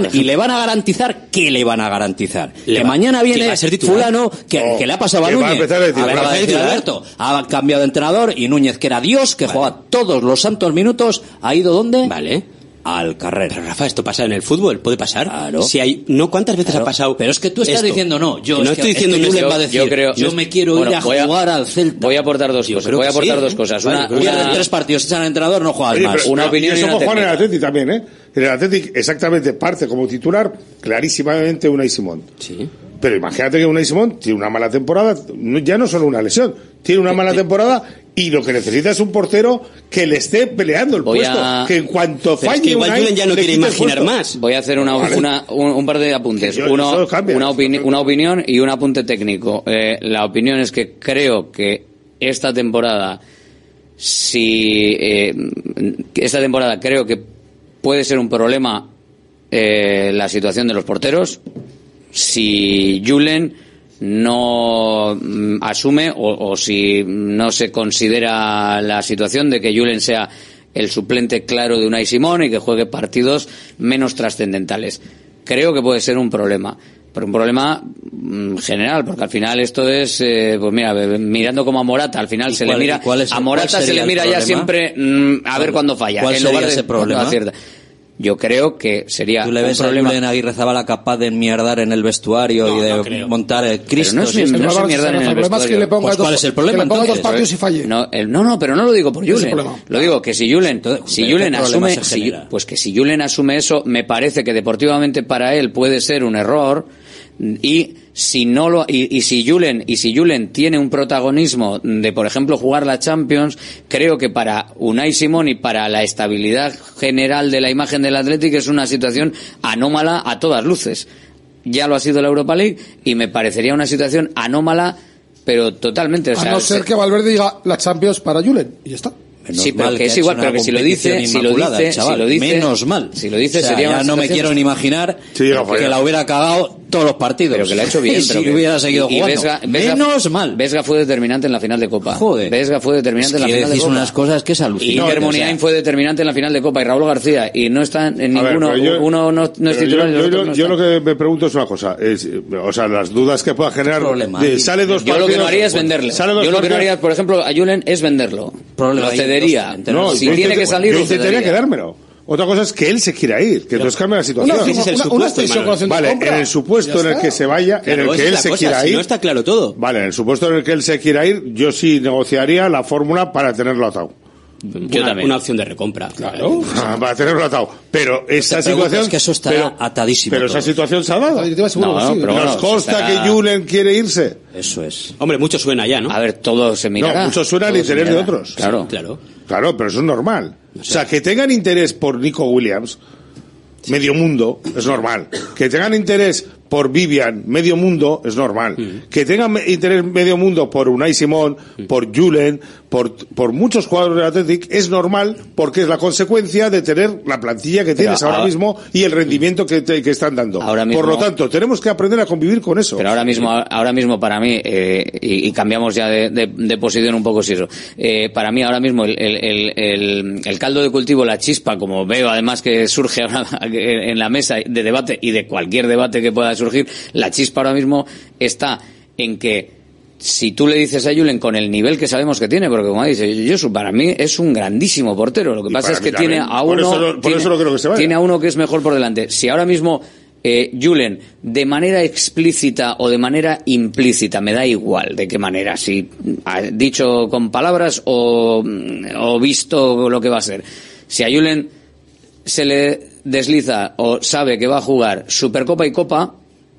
[SPEAKER 12] garantizan y le van a garantizar que le van a garantizar.
[SPEAKER 9] Le
[SPEAKER 12] que
[SPEAKER 9] va-
[SPEAKER 12] mañana
[SPEAKER 9] que
[SPEAKER 12] viene
[SPEAKER 9] va a ser titular.
[SPEAKER 12] fulano que,
[SPEAKER 11] Oh,
[SPEAKER 12] que le ha pasado a
[SPEAKER 11] que va a
[SPEAKER 12] Núñez.
[SPEAKER 11] empezar de titular.
[SPEAKER 12] Acaba de decir
[SPEAKER 9] ¿Titular?
[SPEAKER 12] Alberto, ha cambiado de entrenador y Núñez, que era Dios, que jugaba todos los santos minutos, ha ido ¿dónde?
[SPEAKER 9] Vale.
[SPEAKER 12] al carrera.
[SPEAKER 9] Pero Rafa, esto pasa en el fútbol, puede pasar.
[SPEAKER 12] Claro.
[SPEAKER 9] Si hay, no, ¿cuántas veces
[SPEAKER 12] Claro.
[SPEAKER 9] ha pasado?
[SPEAKER 12] Pero es que tú estás
[SPEAKER 9] esto?
[SPEAKER 12] diciendo no. Yo
[SPEAKER 9] no
[SPEAKER 12] es
[SPEAKER 9] estoy
[SPEAKER 12] que,
[SPEAKER 9] diciendo
[SPEAKER 12] es que
[SPEAKER 9] un
[SPEAKER 12] Julen
[SPEAKER 9] yo,
[SPEAKER 12] va a decir,
[SPEAKER 1] yo creo-
[SPEAKER 12] yo me quiero
[SPEAKER 1] bueno,
[SPEAKER 12] ir a
[SPEAKER 1] voy a-
[SPEAKER 12] jugar al Celta.
[SPEAKER 1] Voy a aportar dos
[SPEAKER 9] Yo
[SPEAKER 1] cosas.
[SPEAKER 9] creo
[SPEAKER 1] Voy a
[SPEAKER 9] que
[SPEAKER 1] aportar
[SPEAKER 9] sí,
[SPEAKER 1] dos
[SPEAKER 9] ¿eh?
[SPEAKER 1] cosas.
[SPEAKER 9] Vale,
[SPEAKER 1] Una,
[SPEAKER 9] creo que
[SPEAKER 12] Pierdes
[SPEAKER 1] una-
[SPEAKER 12] tres partidos, echan al entrenador, no juegas
[SPEAKER 11] Oye,
[SPEAKER 12] más.
[SPEAKER 11] pero-
[SPEAKER 1] una
[SPEAKER 11] no,
[SPEAKER 1] opinión
[SPEAKER 11] y
[SPEAKER 1] y
[SPEAKER 11] eso
[SPEAKER 1] una
[SPEAKER 11] fue Juan en el
[SPEAKER 1] técnica.
[SPEAKER 11] Atleti también, ¿eh? En el Atleti exactamente parte como titular clarísimamente Unai Simón.
[SPEAKER 9] Sí.
[SPEAKER 11] Pero imagínate que Unai Simón tiene una mala temporada, no- ya no solo una lesión, tiene una mala temporada y lo que necesita es un portero que le esté peleando el
[SPEAKER 1] Voy
[SPEAKER 11] puesto.
[SPEAKER 1] a-
[SPEAKER 11] Que en cuanto
[SPEAKER 9] Pero es
[SPEAKER 11] falle
[SPEAKER 9] que igual
[SPEAKER 11] Unai,
[SPEAKER 9] Julen ya no
[SPEAKER 11] le
[SPEAKER 9] quiere
[SPEAKER 11] quite el
[SPEAKER 9] imaginar
[SPEAKER 11] puesto.
[SPEAKER 9] más.
[SPEAKER 1] Voy a hacer una,
[SPEAKER 11] Vale.
[SPEAKER 1] una- un, un par de apuntes.
[SPEAKER 11] Yo-
[SPEAKER 1] Uno,
[SPEAKER 11] eso cambia.
[SPEAKER 1] una, opini- una opinión y un apunte técnico. Eh, la opinión es que creo que esta temporada, si eh, esta temporada creo que puede ser un problema eh, la situación de los porteros si Julen no mm, asume o, o si no se considera la situación de que Julen sea el suplente claro de Unai Simón y que juegue partidos menos trascendentales. Creo que puede ser un problema, pero un problema mm, general, porque al final esto es, eh, pues mira, mirando como a Morata, al final se
[SPEAKER 12] cuál-
[SPEAKER 1] le
[SPEAKER 12] y
[SPEAKER 1] mira,
[SPEAKER 12] cuál es-
[SPEAKER 1] a
[SPEAKER 12] cuál
[SPEAKER 1] Morata se
[SPEAKER 12] sería
[SPEAKER 1] le
[SPEAKER 12] el
[SPEAKER 1] mira ya
[SPEAKER 12] problema?
[SPEAKER 1] siempre mm, a ver cuándo falla,
[SPEAKER 12] ¿Cuál
[SPEAKER 1] en
[SPEAKER 12] sería
[SPEAKER 1] lugar de
[SPEAKER 12] ese problema?
[SPEAKER 1] cuando acierta. Yo creo que sería
[SPEAKER 12] ¿Tú le
[SPEAKER 1] un
[SPEAKER 12] ves a
[SPEAKER 1] problema.
[SPEAKER 12] Julen Aguirre Zabala capaz de enmierdar en el vestuario
[SPEAKER 9] No,
[SPEAKER 12] y de
[SPEAKER 9] no creo.
[SPEAKER 12] montar el Cristo?
[SPEAKER 1] no es mi-
[SPEAKER 12] sí,
[SPEAKER 1] no
[SPEAKER 12] sí.
[SPEAKER 1] se
[SPEAKER 10] El
[SPEAKER 1] mierdan en el
[SPEAKER 10] problema es que
[SPEAKER 1] vestuario.
[SPEAKER 10] le ponga
[SPEAKER 12] Pues,
[SPEAKER 10] dos,
[SPEAKER 12] ¿cuál es el problema,
[SPEAKER 10] que le ponga dos
[SPEAKER 12] entonces?
[SPEAKER 10] partidos y falle.
[SPEAKER 1] No, el- no, no, pero no lo digo por
[SPEAKER 10] Ese es el
[SPEAKER 1] Julen.
[SPEAKER 10] problema.
[SPEAKER 1] Lo digo que si Julen,
[SPEAKER 12] Entonces,
[SPEAKER 1] si
[SPEAKER 12] ¿qué
[SPEAKER 1] Julen
[SPEAKER 12] problema
[SPEAKER 1] asume,
[SPEAKER 12] se
[SPEAKER 1] si-
[SPEAKER 12] genera?
[SPEAKER 1] pues que si Julen asume eso, me parece que deportivamente para él puede ser un error y si no lo y, y si Julen y si Julen tiene un protagonismo de, por ejemplo, jugar la Champions, creo que para Unai Simón y para la estabilidad general de la imagen del Athletic es una situación anómala a todas luces. Ya lo ha sido la Europa League y me parecería una situación anómala, pero totalmente. O
[SPEAKER 10] A
[SPEAKER 1] sea,
[SPEAKER 10] no ser
[SPEAKER 1] se-
[SPEAKER 10] que Valverde diga la Champions para Julen y ya está.
[SPEAKER 12] Menos
[SPEAKER 1] sí, pero
[SPEAKER 12] mal
[SPEAKER 1] que es
[SPEAKER 12] ha
[SPEAKER 1] igual,
[SPEAKER 12] hecho
[SPEAKER 1] pero
[SPEAKER 12] una
[SPEAKER 1] que si lo
[SPEAKER 12] competición
[SPEAKER 1] dice, si lo
[SPEAKER 12] inmaculada,
[SPEAKER 1] dice,
[SPEAKER 12] el chaval.
[SPEAKER 1] si lo dice,
[SPEAKER 12] menos mal.
[SPEAKER 1] si lo dice
[SPEAKER 12] O sea,
[SPEAKER 1] sería
[SPEAKER 12] ya
[SPEAKER 1] una
[SPEAKER 12] no me
[SPEAKER 1] situación-
[SPEAKER 12] quiero ni imaginar
[SPEAKER 11] Sí, llega
[SPEAKER 12] que
[SPEAKER 11] fuera.
[SPEAKER 12] la hubiera cagado todos los partidos.
[SPEAKER 1] Pero que lo ha hecho bien.
[SPEAKER 12] Y si
[SPEAKER 1] pero que-
[SPEAKER 12] hubiera seguido
[SPEAKER 1] y- y
[SPEAKER 12] jugando.
[SPEAKER 1] Vesga, Vesga-
[SPEAKER 12] menos mal.
[SPEAKER 1] Vesga fue determinante en la final de Copa.
[SPEAKER 12] Joder.
[SPEAKER 1] Vesga fue determinante
[SPEAKER 12] Es
[SPEAKER 1] en la
[SPEAKER 12] que
[SPEAKER 1] final de
[SPEAKER 12] decís
[SPEAKER 1] Copa.
[SPEAKER 12] unas cosas que es
[SPEAKER 1] Y
[SPEAKER 12] alucinante.
[SPEAKER 1] Iker
[SPEAKER 12] o
[SPEAKER 1] Muniain
[SPEAKER 12] sea,
[SPEAKER 1] fue determinante en la final de Copa y Raúl García y no están en
[SPEAKER 11] A ver,
[SPEAKER 1] ninguno,
[SPEAKER 11] pero yo-
[SPEAKER 1] uno no, no es
[SPEAKER 11] pero
[SPEAKER 1] titular y
[SPEAKER 11] yo,
[SPEAKER 1] los
[SPEAKER 11] yo-
[SPEAKER 1] otros no
[SPEAKER 11] yo lo
[SPEAKER 1] están.
[SPEAKER 11] que me pregunto es una cosa, es, o sea, las dudas que pueda generar.
[SPEAKER 12] problema?
[SPEAKER 11] de- sale dos
[SPEAKER 1] Yo lo que no
[SPEAKER 11] partidos,
[SPEAKER 1] haría es venderle.
[SPEAKER 11] sale dos
[SPEAKER 1] Yo lo que no
[SPEAKER 11] partidos-
[SPEAKER 1] haría, por ejemplo, a Julen es venderlo.
[SPEAKER 12] Problema
[SPEAKER 1] Lo
[SPEAKER 12] ahí,
[SPEAKER 1] cedería.
[SPEAKER 12] dos-
[SPEAKER 11] No,
[SPEAKER 1] si
[SPEAKER 11] yo
[SPEAKER 1] tiene
[SPEAKER 11] intent-
[SPEAKER 1] que salir,
[SPEAKER 11] yo
[SPEAKER 1] lo
[SPEAKER 11] intentaría
[SPEAKER 1] cedería.
[SPEAKER 11] quedármelo. Otra cosa es que él se quiera ir, que entonces cambia la situación.
[SPEAKER 10] Una,
[SPEAKER 9] ese es el
[SPEAKER 10] una,
[SPEAKER 9] supuesto,
[SPEAKER 10] una extensión
[SPEAKER 9] Manuel.
[SPEAKER 10] con opción de
[SPEAKER 11] Vale,
[SPEAKER 10] compra.
[SPEAKER 11] en el supuesto
[SPEAKER 10] Ya
[SPEAKER 11] en el
[SPEAKER 10] está.
[SPEAKER 11] que se vaya, en
[SPEAKER 9] Claro,
[SPEAKER 11] el
[SPEAKER 9] esa
[SPEAKER 11] que
[SPEAKER 9] es
[SPEAKER 11] él
[SPEAKER 9] la
[SPEAKER 11] se
[SPEAKER 9] cosa,
[SPEAKER 11] quiera
[SPEAKER 9] si
[SPEAKER 11] ir.
[SPEAKER 9] no está claro todo.
[SPEAKER 11] Vale, en el supuesto en el que él se quiera ir, yo sí negociaría la fórmula para tenerlo atado.
[SPEAKER 1] Yo
[SPEAKER 9] una,
[SPEAKER 1] también.
[SPEAKER 9] una opción de recompra.
[SPEAKER 10] Claro.
[SPEAKER 11] Ah, para tenerlo atado. Pero esa
[SPEAKER 12] te preguntas
[SPEAKER 11] situación.
[SPEAKER 12] que eso estará
[SPEAKER 11] pero,
[SPEAKER 12] atadísimo
[SPEAKER 11] Pero
[SPEAKER 12] todo.
[SPEAKER 11] esa situación se ha dado.
[SPEAKER 10] La directiva seguro
[SPEAKER 1] No,
[SPEAKER 10] que
[SPEAKER 1] no,
[SPEAKER 10] sí.
[SPEAKER 1] pero
[SPEAKER 11] Nos
[SPEAKER 1] bueno,
[SPEAKER 11] consta
[SPEAKER 1] está-
[SPEAKER 11] que Julen quiere irse.
[SPEAKER 12] Eso es.
[SPEAKER 9] Hombre, mucho suena ya, ¿no?
[SPEAKER 1] A ver, todo se mirará.
[SPEAKER 11] No, mucho suena al
[SPEAKER 1] Todo se
[SPEAKER 11] interés de
[SPEAKER 1] mirará.
[SPEAKER 11] otros.
[SPEAKER 1] Claro.
[SPEAKER 9] Claro.
[SPEAKER 11] Claro, pero eso es normal. O sea, que tengan interés por Nico Williams, medio mundo, es normal. Que tengan interés por Vivian, medio mundo, es normal. Que tengan me- interés medio mundo por Unai Simón, por Julen, por, por muchos jugadores del Athletic, es normal porque es la consecuencia de tener la plantilla que tienes ahora,
[SPEAKER 1] ahora-
[SPEAKER 11] mismo y el rendimiento que, te- que están dando.
[SPEAKER 1] Ahora mismo-
[SPEAKER 11] por lo tanto, tenemos que aprender a convivir con eso.
[SPEAKER 1] Pero ahora mismo, ahora mismo para mí, eh, y, y cambiamos ya de, de- de posición un poco si eso, eh, para mí ahora mismo el, el, el, el- el caldo de cultivo, la chispa, como veo además que surge ahora en la mesa de debate y de cualquier debate que pueda surgir, la chispa ahora mismo está en que si tú le dices a Julen con el nivel que sabemos que tiene, porque como dice Josu, para mí es un grandísimo portero. Lo que
[SPEAKER 11] Y
[SPEAKER 1] pasa
[SPEAKER 11] para
[SPEAKER 1] es que
[SPEAKER 11] mí
[SPEAKER 1] tiene
[SPEAKER 11] también.
[SPEAKER 1] a
[SPEAKER 11] Por
[SPEAKER 1] uno,
[SPEAKER 11] eso lo- por
[SPEAKER 1] tiene,
[SPEAKER 11] eso no creo que se vaya.
[SPEAKER 1] tiene a uno que es mejor por delante. Si ahora mismo eh, Julen, de manera explícita o de manera implícita, me da igual de qué manera, si ha dicho con palabras o, o visto lo que va a ser. Si a Julen se le desliza o sabe que va a jugar Supercopa y Copa,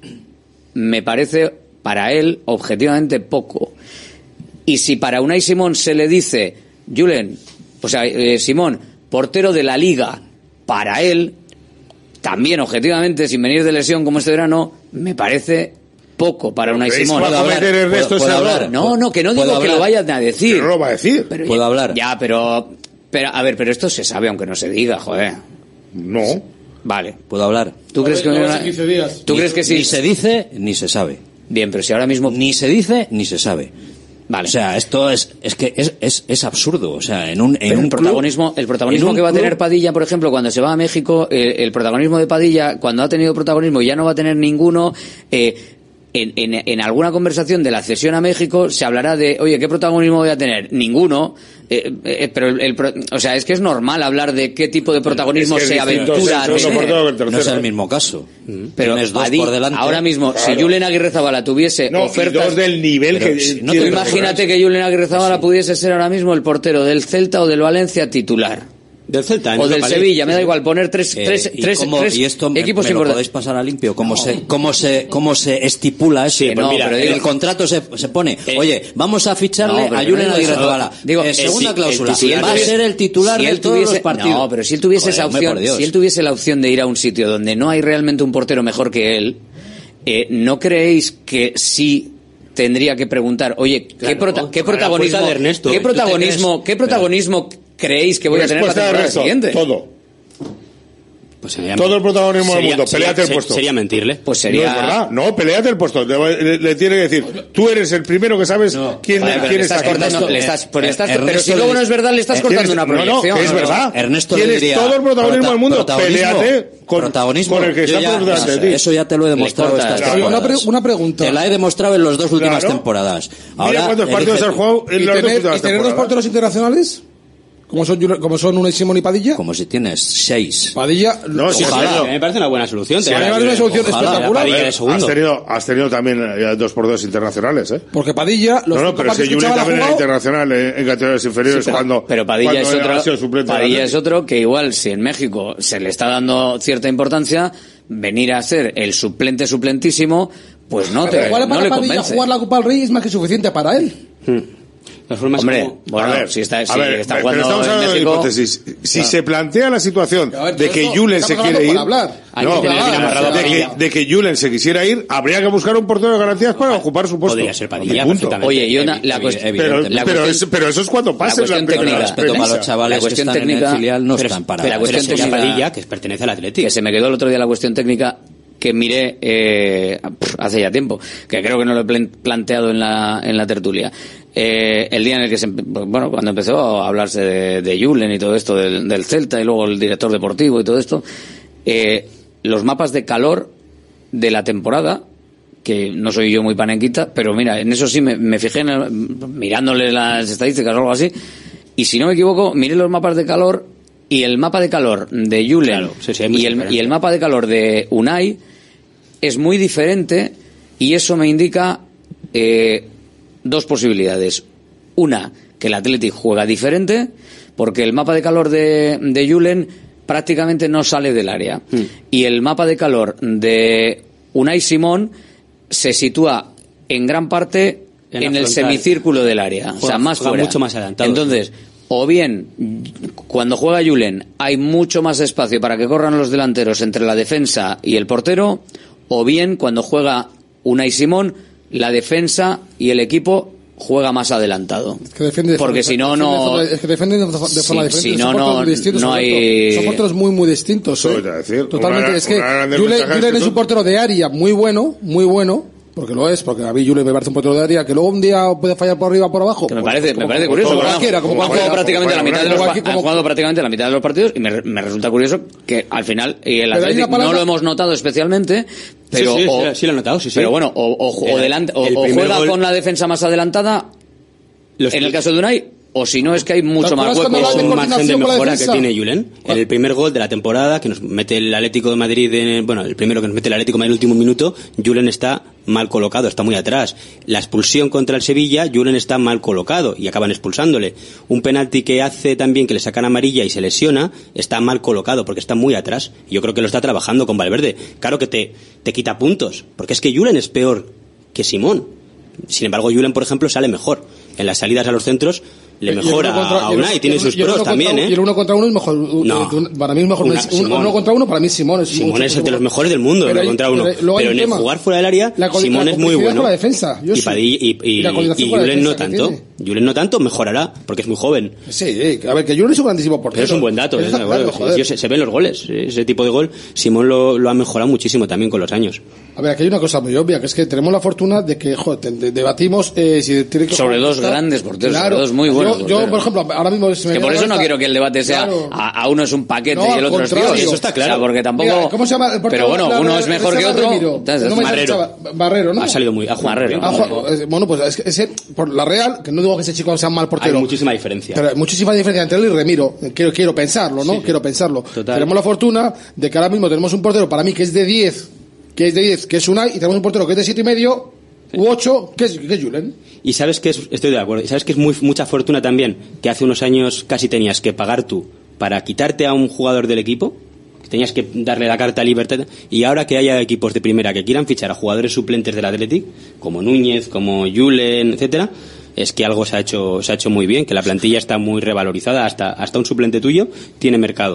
[SPEAKER 1] me parece para él objetivamente poco. Y si para Unai Simón se le dice, Julen, o sea, eh, Simón, portero de la Liga, para él, también objetivamente, sin venir de lesión como este verano, me parece poco para Unai
[SPEAKER 11] ¿Veis
[SPEAKER 1] Simón.
[SPEAKER 11] que va a cometer Ernesto
[SPEAKER 12] ¿Puedo-
[SPEAKER 11] ese
[SPEAKER 12] puedo
[SPEAKER 11] error?
[SPEAKER 12] hablar?
[SPEAKER 1] No, no, que no
[SPEAKER 12] ¿Puedo
[SPEAKER 1] digo que
[SPEAKER 12] hablar?
[SPEAKER 1] lo vayan a decir.
[SPEAKER 11] Que no lo va a decir.
[SPEAKER 1] Pero
[SPEAKER 12] ¿Puedo
[SPEAKER 1] ya,
[SPEAKER 12] hablar?
[SPEAKER 1] Ya, pero, pero, a ver, pero esto se sabe aunque no se diga, joder.
[SPEAKER 11] No.
[SPEAKER 1] Vale.
[SPEAKER 12] ¿Puedo hablar?
[SPEAKER 1] ¿Tú
[SPEAKER 10] A
[SPEAKER 1] crees que
[SPEAKER 10] ver, no
[SPEAKER 1] una-
[SPEAKER 10] hace quince días.
[SPEAKER 1] ¿Tú
[SPEAKER 12] Ni-
[SPEAKER 1] crees que sí?
[SPEAKER 12] Ni se dice, ni se sabe.
[SPEAKER 1] Bien, pero si ahora mismo
[SPEAKER 12] Ni se dice, ni se sabe.
[SPEAKER 1] Vale.
[SPEAKER 12] O sea, esto es, es que es, es, es absurdo. O sea, en un, en
[SPEAKER 1] Pero
[SPEAKER 12] un
[SPEAKER 1] el protagonismo,
[SPEAKER 12] club-
[SPEAKER 1] el protagonismo
[SPEAKER 12] en un
[SPEAKER 1] que va a
[SPEAKER 12] club-
[SPEAKER 1] tener Padilla, por ejemplo, cuando se va a México, eh, el protagonismo de Padilla, cuando ha tenido protagonismo y ya no va a tener ninguno, eh, en, en, en alguna conversación de la cesión a México se hablará de, oye, ¿qué protagonismo voy a tener? Ninguno. Eh, eh, pero el, el, o sea, es que es normal hablar de qué tipo de protagonismo es que se aventura.
[SPEAKER 12] No, no, no es el mismo caso.
[SPEAKER 1] Pero
[SPEAKER 12] Tienes dos
[SPEAKER 1] Adi,
[SPEAKER 12] por delante.
[SPEAKER 1] ahora mismo,
[SPEAKER 11] Claro.
[SPEAKER 1] si Julen Aguirrezabala tuviese
[SPEAKER 11] No,
[SPEAKER 1] ofertas...
[SPEAKER 11] y dos del nivel
[SPEAKER 1] Pero
[SPEAKER 11] que
[SPEAKER 1] si no,
[SPEAKER 11] tiene
[SPEAKER 1] tú imagínate que Julen Aguirrezabala pudiese ser ahora mismo el portero del Celta o del Valencia titular.
[SPEAKER 9] Del Celta,
[SPEAKER 1] o del Sevilla, me da igual poner tres,
[SPEAKER 12] Eh,
[SPEAKER 1] tres,
[SPEAKER 12] y
[SPEAKER 1] tres,
[SPEAKER 12] cómo-
[SPEAKER 1] tres
[SPEAKER 12] y esto me,
[SPEAKER 1] equipos
[SPEAKER 12] me lo
[SPEAKER 1] importantes.
[SPEAKER 12] podéis pasar a limpio. ¿Cómo, se, cómo, se, ¿Cómo se estipula eso?
[SPEAKER 1] Sí, pues
[SPEAKER 12] no,
[SPEAKER 1] mira,
[SPEAKER 12] pero
[SPEAKER 1] digo-
[SPEAKER 12] en el contrato se, se pone,
[SPEAKER 1] Eh,
[SPEAKER 12] oye, vamos a ficharle
[SPEAKER 1] No, pero
[SPEAKER 12] a
[SPEAKER 1] no
[SPEAKER 12] Julen
[SPEAKER 1] digo eso.
[SPEAKER 12] Aguirrezabala.
[SPEAKER 1] Digo,
[SPEAKER 12] Eh,
[SPEAKER 1] eh,
[SPEAKER 12] segunda
[SPEAKER 1] si-
[SPEAKER 12] cláusula,
[SPEAKER 1] el- si él
[SPEAKER 12] va a
[SPEAKER 1] tuviese-
[SPEAKER 12] ser el titular
[SPEAKER 1] si
[SPEAKER 12] de
[SPEAKER 1] él
[SPEAKER 12] todos
[SPEAKER 1] tuviese-
[SPEAKER 12] los partidos.
[SPEAKER 1] No, pero si él tuviese
[SPEAKER 12] Joder,
[SPEAKER 1] esa
[SPEAKER 12] hombre,
[SPEAKER 1] opción,
[SPEAKER 12] por Dios.
[SPEAKER 1] si él tuviese la opción de ir a un sitio donde no hay realmente un portero mejor que él, eh, ¿no creéis que sí tendría que preguntar, oye, ¿qué,
[SPEAKER 9] Claro,
[SPEAKER 1] prota- qué
[SPEAKER 9] con la
[SPEAKER 1] protagonismo,
[SPEAKER 9] fuerza de Ernesto.
[SPEAKER 1] qué
[SPEAKER 9] ¿Tú te
[SPEAKER 1] protagonismo,
[SPEAKER 9] crees?
[SPEAKER 1] qué protagonismo creéis que voy a tener la
[SPEAKER 11] Respuesta de
[SPEAKER 1] temporada
[SPEAKER 11] Ernesto,
[SPEAKER 1] siguiente?
[SPEAKER 11] todo.
[SPEAKER 9] Pues sería,
[SPEAKER 11] Todo el protagonismo del
[SPEAKER 9] sería-
[SPEAKER 11] mundo,
[SPEAKER 9] sería-
[SPEAKER 11] peleate el
[SPEAKER 9] se-
[SPEAKER 11] puesto.
[SPEAKER 9] Sería mentirle.
[SPEAKER 1] Pues
[SPEAKER 11] No
[SPEAKER 1] sería...
[SPEAKER 11] es verdad, no, peleate el puesto. Le, le- le tiene que decir, tú eres el primero que sabes quién,
[SPEAKER 1] Joder, pero
[SPEAKER 11] quién
[SPEAKER 1] le
[SPEAKER 11] está
[SPEAKER 1] estás cortando,
[SPEAKER 11] cortando.
[SPEAKER 1] le estás, pues le estás-
[SPEAKER 12] Ernesto
[SPEAKER 1] pero si
[SPEAKER 12] le-
[SPEAKER 1] luego no es verdad, le estás
[SPEAKER 12] eh,
[SPEAKER 1] cortando
[SPEAKER 11] Tienes-
[SPEAKER 1] una
[SPEAKER 11] no, no,
[SPEAKER 1] proyección.
[SPEAKER 11] que es verdad.
[SPEAKER 12] Ernesto le
[SPEAKER 11] Tienes
[SPEAKER 12] diría,
[SPEAKER 11] todo el protagonismo
[SPEAKER 12] prota-
[SPEAKER 11] del mundo,
[SPEAKER 12] protagonismo,
[SPEAKER 11] peleate con,
[SPEAKER 12] protagonismo.
[SPEAKER 11] con el que
[SPEAKER 12] Yo
[SPEAKER 11] está
[SPEAKER 12] ya-
[SPEAKER 11] por delante de ti.
[SPEAKER 12] Eso ya te lo he demostrado
[SPEAKER 1] cortas,
[SPEAKER 12] estas
[SPEAKER 11] claro.
[SPEAKER 10] Oye, una,
[SPEAKER 12] temporadas.
[SPEAKER 10] pre- una pregunta.
[SPEAKER 12] Te la he demostrado en las dos últimas
[SPEAKER 11] Claro.
[SPEAKER 12] temporadas.
[SPEAKER 11] Mira
[SPEAKER 12] Ahora,
[SPEAKER 11] cuántos partidos
[SPEAKER 12] elige
[SPEAKER 11] has
[SPEAKER 12] tú.
[SPEAKER 11] jugado en
[SPEAKER 10] ¿Y
[SPEAKER 11] las dos
[SPEAKER 10] tener,
[SPEAKER 11] últimas
[SPEAKER 10] y tener dos
[SPEAKER 11] temporadas.
[SPEAKER 10] porteros internacionales? Como son, Jule- como son Unai Simón y Padilla.
[SPEAKER 12] Como si tienes seis.
[SPEAKER 10] Padilla,
[SPEAKER 11] No, sí,
[SPEAKER 10] ojalá.
[SPEAKER 11] serio.
[SPEAKER 9] Me parece una buena solución.
[SPEAKER 10] Sí,
[SPEAKER 9] tener
[SPEAKER 10] me
[SPEAKER 9] a
[SPEAKER 10] parece una
[SPEAKER 9] Julen.
[SPEAKER 10] solución
[SPEAKER 9] Ojalá,
[SPEAKER 10] espectacular.
[SPEAKER 9] Padilla de
[SPEAKER 11] Has
[SPEAKER 9] segundo.
[SPEAKER 11] tenido, has tenido también eh, dos porteros internacionales, ¿eh?
[SPEAKER 10] Porque Padilla, los
[SPEAKER 11] No, no,
[SPEAKER 10] cinco
[SPEAKER 11] pero es que
[SPEAKER 10] partidos que
[SPEAKER 11] Julen
[SPEAKER 10] Chaval ha
[SPEAKER 11] también era
[SPEAKER 10] jugado,
[SPEAKER 11] internacional en, en categorías inferiores
[SPEAKER 1] Sí, pero,
[SPEAKER 11] cuando,
[SPEAKER 1] pero Padilla
[SPEAKER 11] cuando
[SPEAKER 1] es
[SPEAKER 11] ha
[SPEAKER 1] otro,
[SPEAKER 11] sido suplente del
[SPEAKER 1] Padilla
[SPEAKER 11] Atleti.
[SPEAKER 1] es otro que igual si en México se le está dando cierta importancia, venir a ser el suplente suplentísimo, pues no te
[SPEAKER 10] igual
[SPEAKER 1] no
[SPEAKER 10] para
[SPEAKER 1] le
[SPEAKER 10] Padilla
[SPEAKER 1] convence.
[SPEAKER 10] jugar la Copa del Rey es más que suficiente para él.
[SPEAKER 9] De formas
[SPEAKER 1] Hombre,
[SPEAKER 9] como-
[SPEAKER 1] bueno,
[SPEAKER 11] a ver,
[SPEAKER 1] si está, si
[SPEAKER 11] a ver,
[SPEAKER 1] está
[SPEAKER 11] pero
[SPEAKER 1] jugando
[SPEAKER 11] estamos
[SPEAKER 1] en
[SPEAKER 11] hablando
[SPEAKER 1] México,
[SPEAKER 11] de hipótesis. Si
[SPEAKER 1] Claro.
[SPEAKER 11] se plantea la situación
[SPEAKER 10] A ver,
[SPEAKER 11] de
[SPEAKER 10] todo
[SPEAKER 11] que
[SPEAKER 10] esto
[SPEAKER 11] Julen se
[SPEAKER 10] estamos
[SPEAKER 11] quiere
[SPEAKER 10] hablando
[SPEAKER 11] ir,
[SPEAKER 10] para hablar.
[SPEAKER 1] Hay
[SPEAKER 11] no,
[SPEAKER 1] que tener bien amarrado a
[SPEAKER 11] de, que,
[SPEAKER 1] Padilla.
[SPEAKER 11] de que Julen se quisiera ir, habría que buscar un portero de garantías para ocupar su puesto.
[SPEAKER 9] Podría ser Padilla,
[SPEAKER 11] Y punto.
[SPEAKER 9] perfectamente.
[SPEAKER 1] Oye, y una,
[SPEAKER 12] Evi-
[SPEAKER 1] la
[SPEAKER 12] evi-
[SPEAKER 1] cuestión,
[SPEAKER 11] Pero,
[SPEAKER 12] evidentemente.
[SPEAKER 1] la
[SPEAKER 11] pero,
[SPEAKER 1] cuestión-
[SPEAKER 11] es- pero eso es cuando pase la,
[SPEAKER 1] cuestión
[SPEAKER 11] primera
[SPEAKER 1] técnica.
[SPEAKER 12] Respeto para
[SPEAKER 11] prensa.
[SPEAKER 12] los chavales
[SPEAKER 1] La cuestión
[SPEAKER 12] que están en
[SPEAKER 1] técnica-
[SPEAKER 12] el filial no
[SPEAKER 9] pero,
[SPEAKER 12] están para
[SPEAKER 9] pero,
[SPEAKER 1] la
[SPEAKER 9] pero
[SPEAKER 1] cuestión
[SPEAKER 9] sería
[SPEAKER 1] técnica-
[SPEAKER 9] Padilla, que pertenece al Atleti.
[SPEAKER 1] que se me quedó el otro día la cuestión técnica que miré eh, pf, hace ya tiempo, que creo que no lo he plen- planteado en la, en la tertulia. Eh, el día en el que se, empe- bueno, cuando empezó a hablarse de, de Julen y todo esto del, del Celta y luego el director deportivo y todo esto, eh, los mapas de calor de la temporada, que no soy yo muy panenquita, pero mira, en eso sí me, me fijé en el- mirándole las estadísticas o algo así, y si no me equivoco, miré los mapas de calor y el mapa de calor de Julen
[SPEAKER 9] Claro, sí, sí, hay mucha
[SPEAKER 1] y, el,
[SPEAKER 9] diferencia.
[SPEAKER 1] y el mapa de calor de Unai es muy diferente y eso me indica eh, dos posibilidades. Una, que el Athletic juega diferente porque el mapa de calor de, de Julen prácticamente no sale del área.
[SPEAKER 9] Hmm.
[SPEAKER 1] Y el mapa de calor de Unai Simón se sitúa en gran parte
[SPEAKER 9] En
[SPEAKER 1] en,
[SPEAKER 9] la
[SPEAKER 1] el
[SPEAKER 9] frontal.
[SPEAKER 1] semicírculo del área, o
[SPEAKER 9] Juega-
[SPEAKER 1] sea, más
[SPEAKER 9] juega
[SPEAKER 1] fuera.
[SPEAKER 9] mucho más adelantado.
[SPEAKER 1] Entonces, o bien, cuando juega Julen hay mucho más espacio para que corran los delanteros entre la defensa y el portero, o bien cuando juega Unai Simón, la defensa y el equipo juega más adelantado.
[SPEAKER 10] Es que defiende de
[SPEAKER 1] Porque
[SPEAKER 10] forma-
[SPEAKER 1] si no,
[SPEAKER 10] defiende de
[SPEAKER 1] no...
[SPEAKER 10] forma- Es que defienden de forma de forma
[SPEAKER 1] Sí,
[SPEAKER 10] diferente.
[SPEAKER 1] si
[SPEAKER 10] son
[SPEAKER 1] no,
[SPEAKER 10] porteros
[SPEAKER 1] no-
[SPEAKER 10] distintos,
[SPEAKER 1] no
[SPEAKER 10] son
[SPEAKER 1] hay-
[SPEAKER 10] porteros- Son porteros muy, muy distintos.
[SPEAKER 11] Eso
[SPEAKER 10] ¿eh?
[SPEAKER 11] te voy a decir.
[SPEAKER 10] Totalmente.
[SPEAKER 11] Una-
[SPEAKER 10] es que
[SPEAKER 11] una gran
[SPEAKER 10] Julen,
[SPEAKER 11] desventaja
[SPEAKER 10] Julen
[SPEAKER 11] es que
[SPEAKER 10] es un
[SPEAKER 11] tú-
[SPEAKER 10] portero de área muy bueno, muy bueno, porque lo es, porque a mí Julen me parece un portero de área que luego un día puede fallar por arriba o por abajo.
[SPEAKER 1] Que me
[SPEAKER 10] Pues,
[SPEAKER 1] parece,
[SPEAKER 10] como-
[SPEAKER 1] me parece
[SPEAKER 10] como
[SPEAKER 1] curioso.
[SPEAKER 10] Como
[SPEAKER 1] porque
[SPEAKER 10] cualquiera, como
[SPEAKER 1] han jugado
[SPEAKER 10] cualquiera.
[SPEAKER 1] prácticamente la mitad de los
[SPEAKER 10] Como
[SPEAKER 1] pa-
[SPEAKER 10] aquí-
[SPEAKER 1] han
[SPEAKER 10] como-
[SPEAKER 1] jugado prácticamente la mitad de los partidos y me, me resulta curioso que al final y el
[SPEAKER 10] Pero hay
[SPEAKER 1] Athletic
[SPEAKER 10] una palabra-
[SPEAKER 1] no lo hemos notado especialmente, pero
[SPEAKER 9] sí, sí,
[SPEAKER 1] o,
[SPEAKER 9] sí, sí lo he notado, sí, sí.
[SPEAKER 1] pero bueno, o, o, o
[SPEAKER 9] El-
[SPEAKER 1] delante, o,
[SPEAKER 9] el
[SPEAKER 1] o
[SPEAKER 9] primer
[SPEAKER 1] juega
[SPEAKER 9] gol-
[SPEAKER 1] con la defensa más adelantada
[SPEAKER 9] Los
[SPEAKER 1] en el
[SPEAKER 9] que-
[SPEAKER 1] caso de Unai, o si no es que hay mucho
[SPEAKER 10] ¿Te
[SPEAKER 1] más
[SPEAKER 10] acuerdas cuando
[SPEAKER 1] huecos.
[SPEAKER 10] hablas de
[SPEAKER 9] un margen de
[SPEAKER 10] coordinación con la
[SPEAKER 9] mejora que
[SPEAKER 10] defensa?
[SPEAKER 9] tiene Julen. En el primer gol de la temporada que nos mete el Atlético de Madrid, en, bueno, el primero que nos mete el Atlético de Madrid en el último minuto, Julen está mal colocado, está muy atrás. La expulsión contra el Sevilla, Julen está mal colocado y acaban expulsándole. Un penalti que hace también que le sacan amarilla y se lesiona, está mal colocado porque está muy atrás. Yo creo que lo está trabajando con Valverde. Claro que te, te quita puntos, porque es que Julen es peor que Simón. Sin embargo, Julen, por ejemplo, sale mejor. En las salidas a los centros le
[SPEAKER 10] Y el
[SPEAKER 9] mejora
[SPEAKER 10] uno contra-
[SPEAKER 9] a
[SPEAKER 10] y el-
[SPEAKER 9] Unai,
[SPEAKER 10] y el-
[SPEAKER 9] tiene
[SPEAKER 10] y
[SPEAKER 9] sus
[SPEAKER 10] el uno
[SPEAKER 9] pros
[SPEAKER 10] contra
[SPEAKER 9] también,
[SPEAKER 10] uno-
[SPEAKER 9] ¿eh?
[SPEAKER 10] Y el uno contra uno es mejor.
[SPEAKER 9] No.
[SPEAKER 10] eh, Para mí es mejor.
[SPEAKER 9] Una-
[SPEAKER 10] un-
[SPEAKER 9] Simón.
[SPEAKER 10] uno contra uno, para mí Simón es
[SPEAKER 9] Simón
[SPEAKER 10] mucho-
[SPEAKER 9] es de los mejores del mundo,
[SPEAKER 10] Pero
[SPEAKER 9] uno
[SPEAKER 10] hay-
[SPEAKER 9] contra uno.
[SPEAKER 10] pero luego hay
[SPEAKER 9] Pero
[SPEAKER 10] un
[SPEAKER 9] en el
[SPEAKER 10] tema.
[SPEAKER 9] jugar fuera del área,
[SPEAKER 10] La co-
[SPEAKER 9] Simón
[SPEAKER 10] la
[SPEAKER 9] es muy
[SPEAKER 10] complicidad
[SPEAKER 9] bueno.
[SPEAKER 10] con la defensa, yo
[SPEAKER 9] y
[SPEAKER 10] sí.
[SPEAKER 9] Padilla, y, y,
[SPEAKER 10] Y la coordinación
[SPEAKER 9] y
[SPEAKER 10] con la
[SPEAKER 9] Julen no
[SPEAKER 10] defensa que
[SPEAKER 9] tanto.
[SPEAKER 10] tiene.
[SPEAKER 9] Julen no tanto, mejorará, porque es muy joven.
[SPEAKER 10] Sí, a ver, que Julen es un grandísimo portero.
[SPEAKER 9] Pero es un buen dato, ¿eh?
[SPEAKER 10] Claro,
[SPEAKER 9] Bueno,
[SPEAKER 10] joder.
[SPEAKER 9] se, se ven los goles, ese tipo de gol. Simón lo, lo ha mejorado muchísimo también con los años.
[SPEAKER 10] A ver, aquí hay una cosa muy obvia, que es que tenemos la fortuna de que, joder, te- te- debatimos eh, si tiene que
[SPEAKER 1] Sobre
[SPEAKER 10] jugar
[SPEAKER 1] dos
[SPEAKER 10] Costa.
[SPEAKER 1] grandes porteros,
[SPEAKER 10] Claro.
[SPEAKER 1] sobre dos muy buenos
[SPEAKER 10] Yo, yo,
[SPEAKER 1] porteros.
[SPEAKER 10] por ejemplo, ahora mismo... se me
[SPEAKER 1] Que por
[SPEAKER 10] viene
[SPEAKER 1] eso
[SPEAKER 10] a la
[SPEAKER 1] no
[SPEAKER 10] cabeza-
[SPEAKER 1] quiero que el debate sea
[SPEAKER 10] Claro.
[SPEAKER 1] a, a uno es un paquete
[SPEAKER 10] No,
[SPEAKER 1] y el
[SPEAKER 10] al
[SPEAKER 1] otro es
[SPEAKER 10] contrario.
[SPEAKER 1] Dios.
[SPEAKER 10] Eso está claro.
[SPEAKER 1] O sea, porque tampoco...
[SPEAKER 10] Mira, ¿cómo se llama el portero?
[SPEAKER 1] Pero bueno,
[SPEAKER 10] La-
[SPEAKER 1] uno
[SPEAKER 10] la-
[SPEAKER 1] es mejor
[SPEAKER 10] se
[SPEAKER 1] que
[SPEAKER 10] llama
[SPEAKER 1] otro.
[SPEAKER 10] Remiro.
[SPEAKER 1] Entonces,
[SPEAKER 10] No me
[SPEAKER 1] Marrero.
[SPEAKER 10] llama- Barrero, ¿no?
[SPEAKER 9] Ha salido muy... Ha jugado muy bien.
[SPEAKER 10] Ah, jo- eh, bueno, pues es que ese, por la Real, que no digo que ese chico sea un mal portero.
[SPEAKER 9] Hay muchísima diferencia.
[SPEAKER 10] Pero hay muchísima diferencia entre él y Remiro. Quiero, quiero pensarlo, ¿no? Quiero pensarlo.
[SPEAKER 9] Total.
[SPEAKER 10] Tenemos la fortuna de que ahora mismo tenemos un portero para mí que es de diez, que es de diez, que es Unai, y tenemos un portero que es de siete y medio u ocho, que es, que es Julen.
[SPEAKER 9] Y sabes que es, estoy de acuerdo, y sabes que es muy, mucha fortuna también, que hace unos años casi tenías que pagar tú para quitarte a un jugador del equipo, tenías que darle la carta a libertad, y ahora que haya equipos de primera que quieran fichar a jugadores suplentes del Athletic, como Núñez, como Julen, etcétera, es que algo se ha hecho, se ha hecho muy bien, que la plantilla está muy revalorizada, hasta, hasta un suplente tuyo tiene mercado.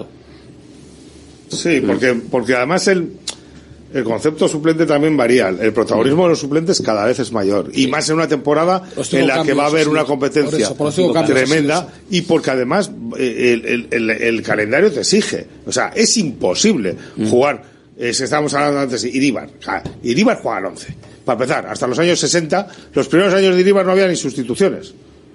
[SPEAKER 11] Sí, porque, porque además el, el concepto suplente también varía. El protagonismo de los suplentes cada vez es mayor. Y más en una temporada
[SPEAKER 10] Pues tengo
[SPEAKER 11] en la
[SPEAKER 10] cambios,
[SPEAKER 11] que va a haber
[SPEAKER 10] sí.
[SPEAKER 11] una
[SPEAKER 10] Por
[SPEAKER 11] competencia
[SPEAKER 10] eso, por eso tengo cambios,
[SPEAKER 11] tremenda. Y porque además eh, el, el, el, el calendario te exige. O sea, es imposible jugar. Eh, si estábamos hablando antes de Iríbar. Ja, Iríbar juega al once. Para empezar, hasta los años sesenta, los primeros años de Iríbar no había ni sustituciones.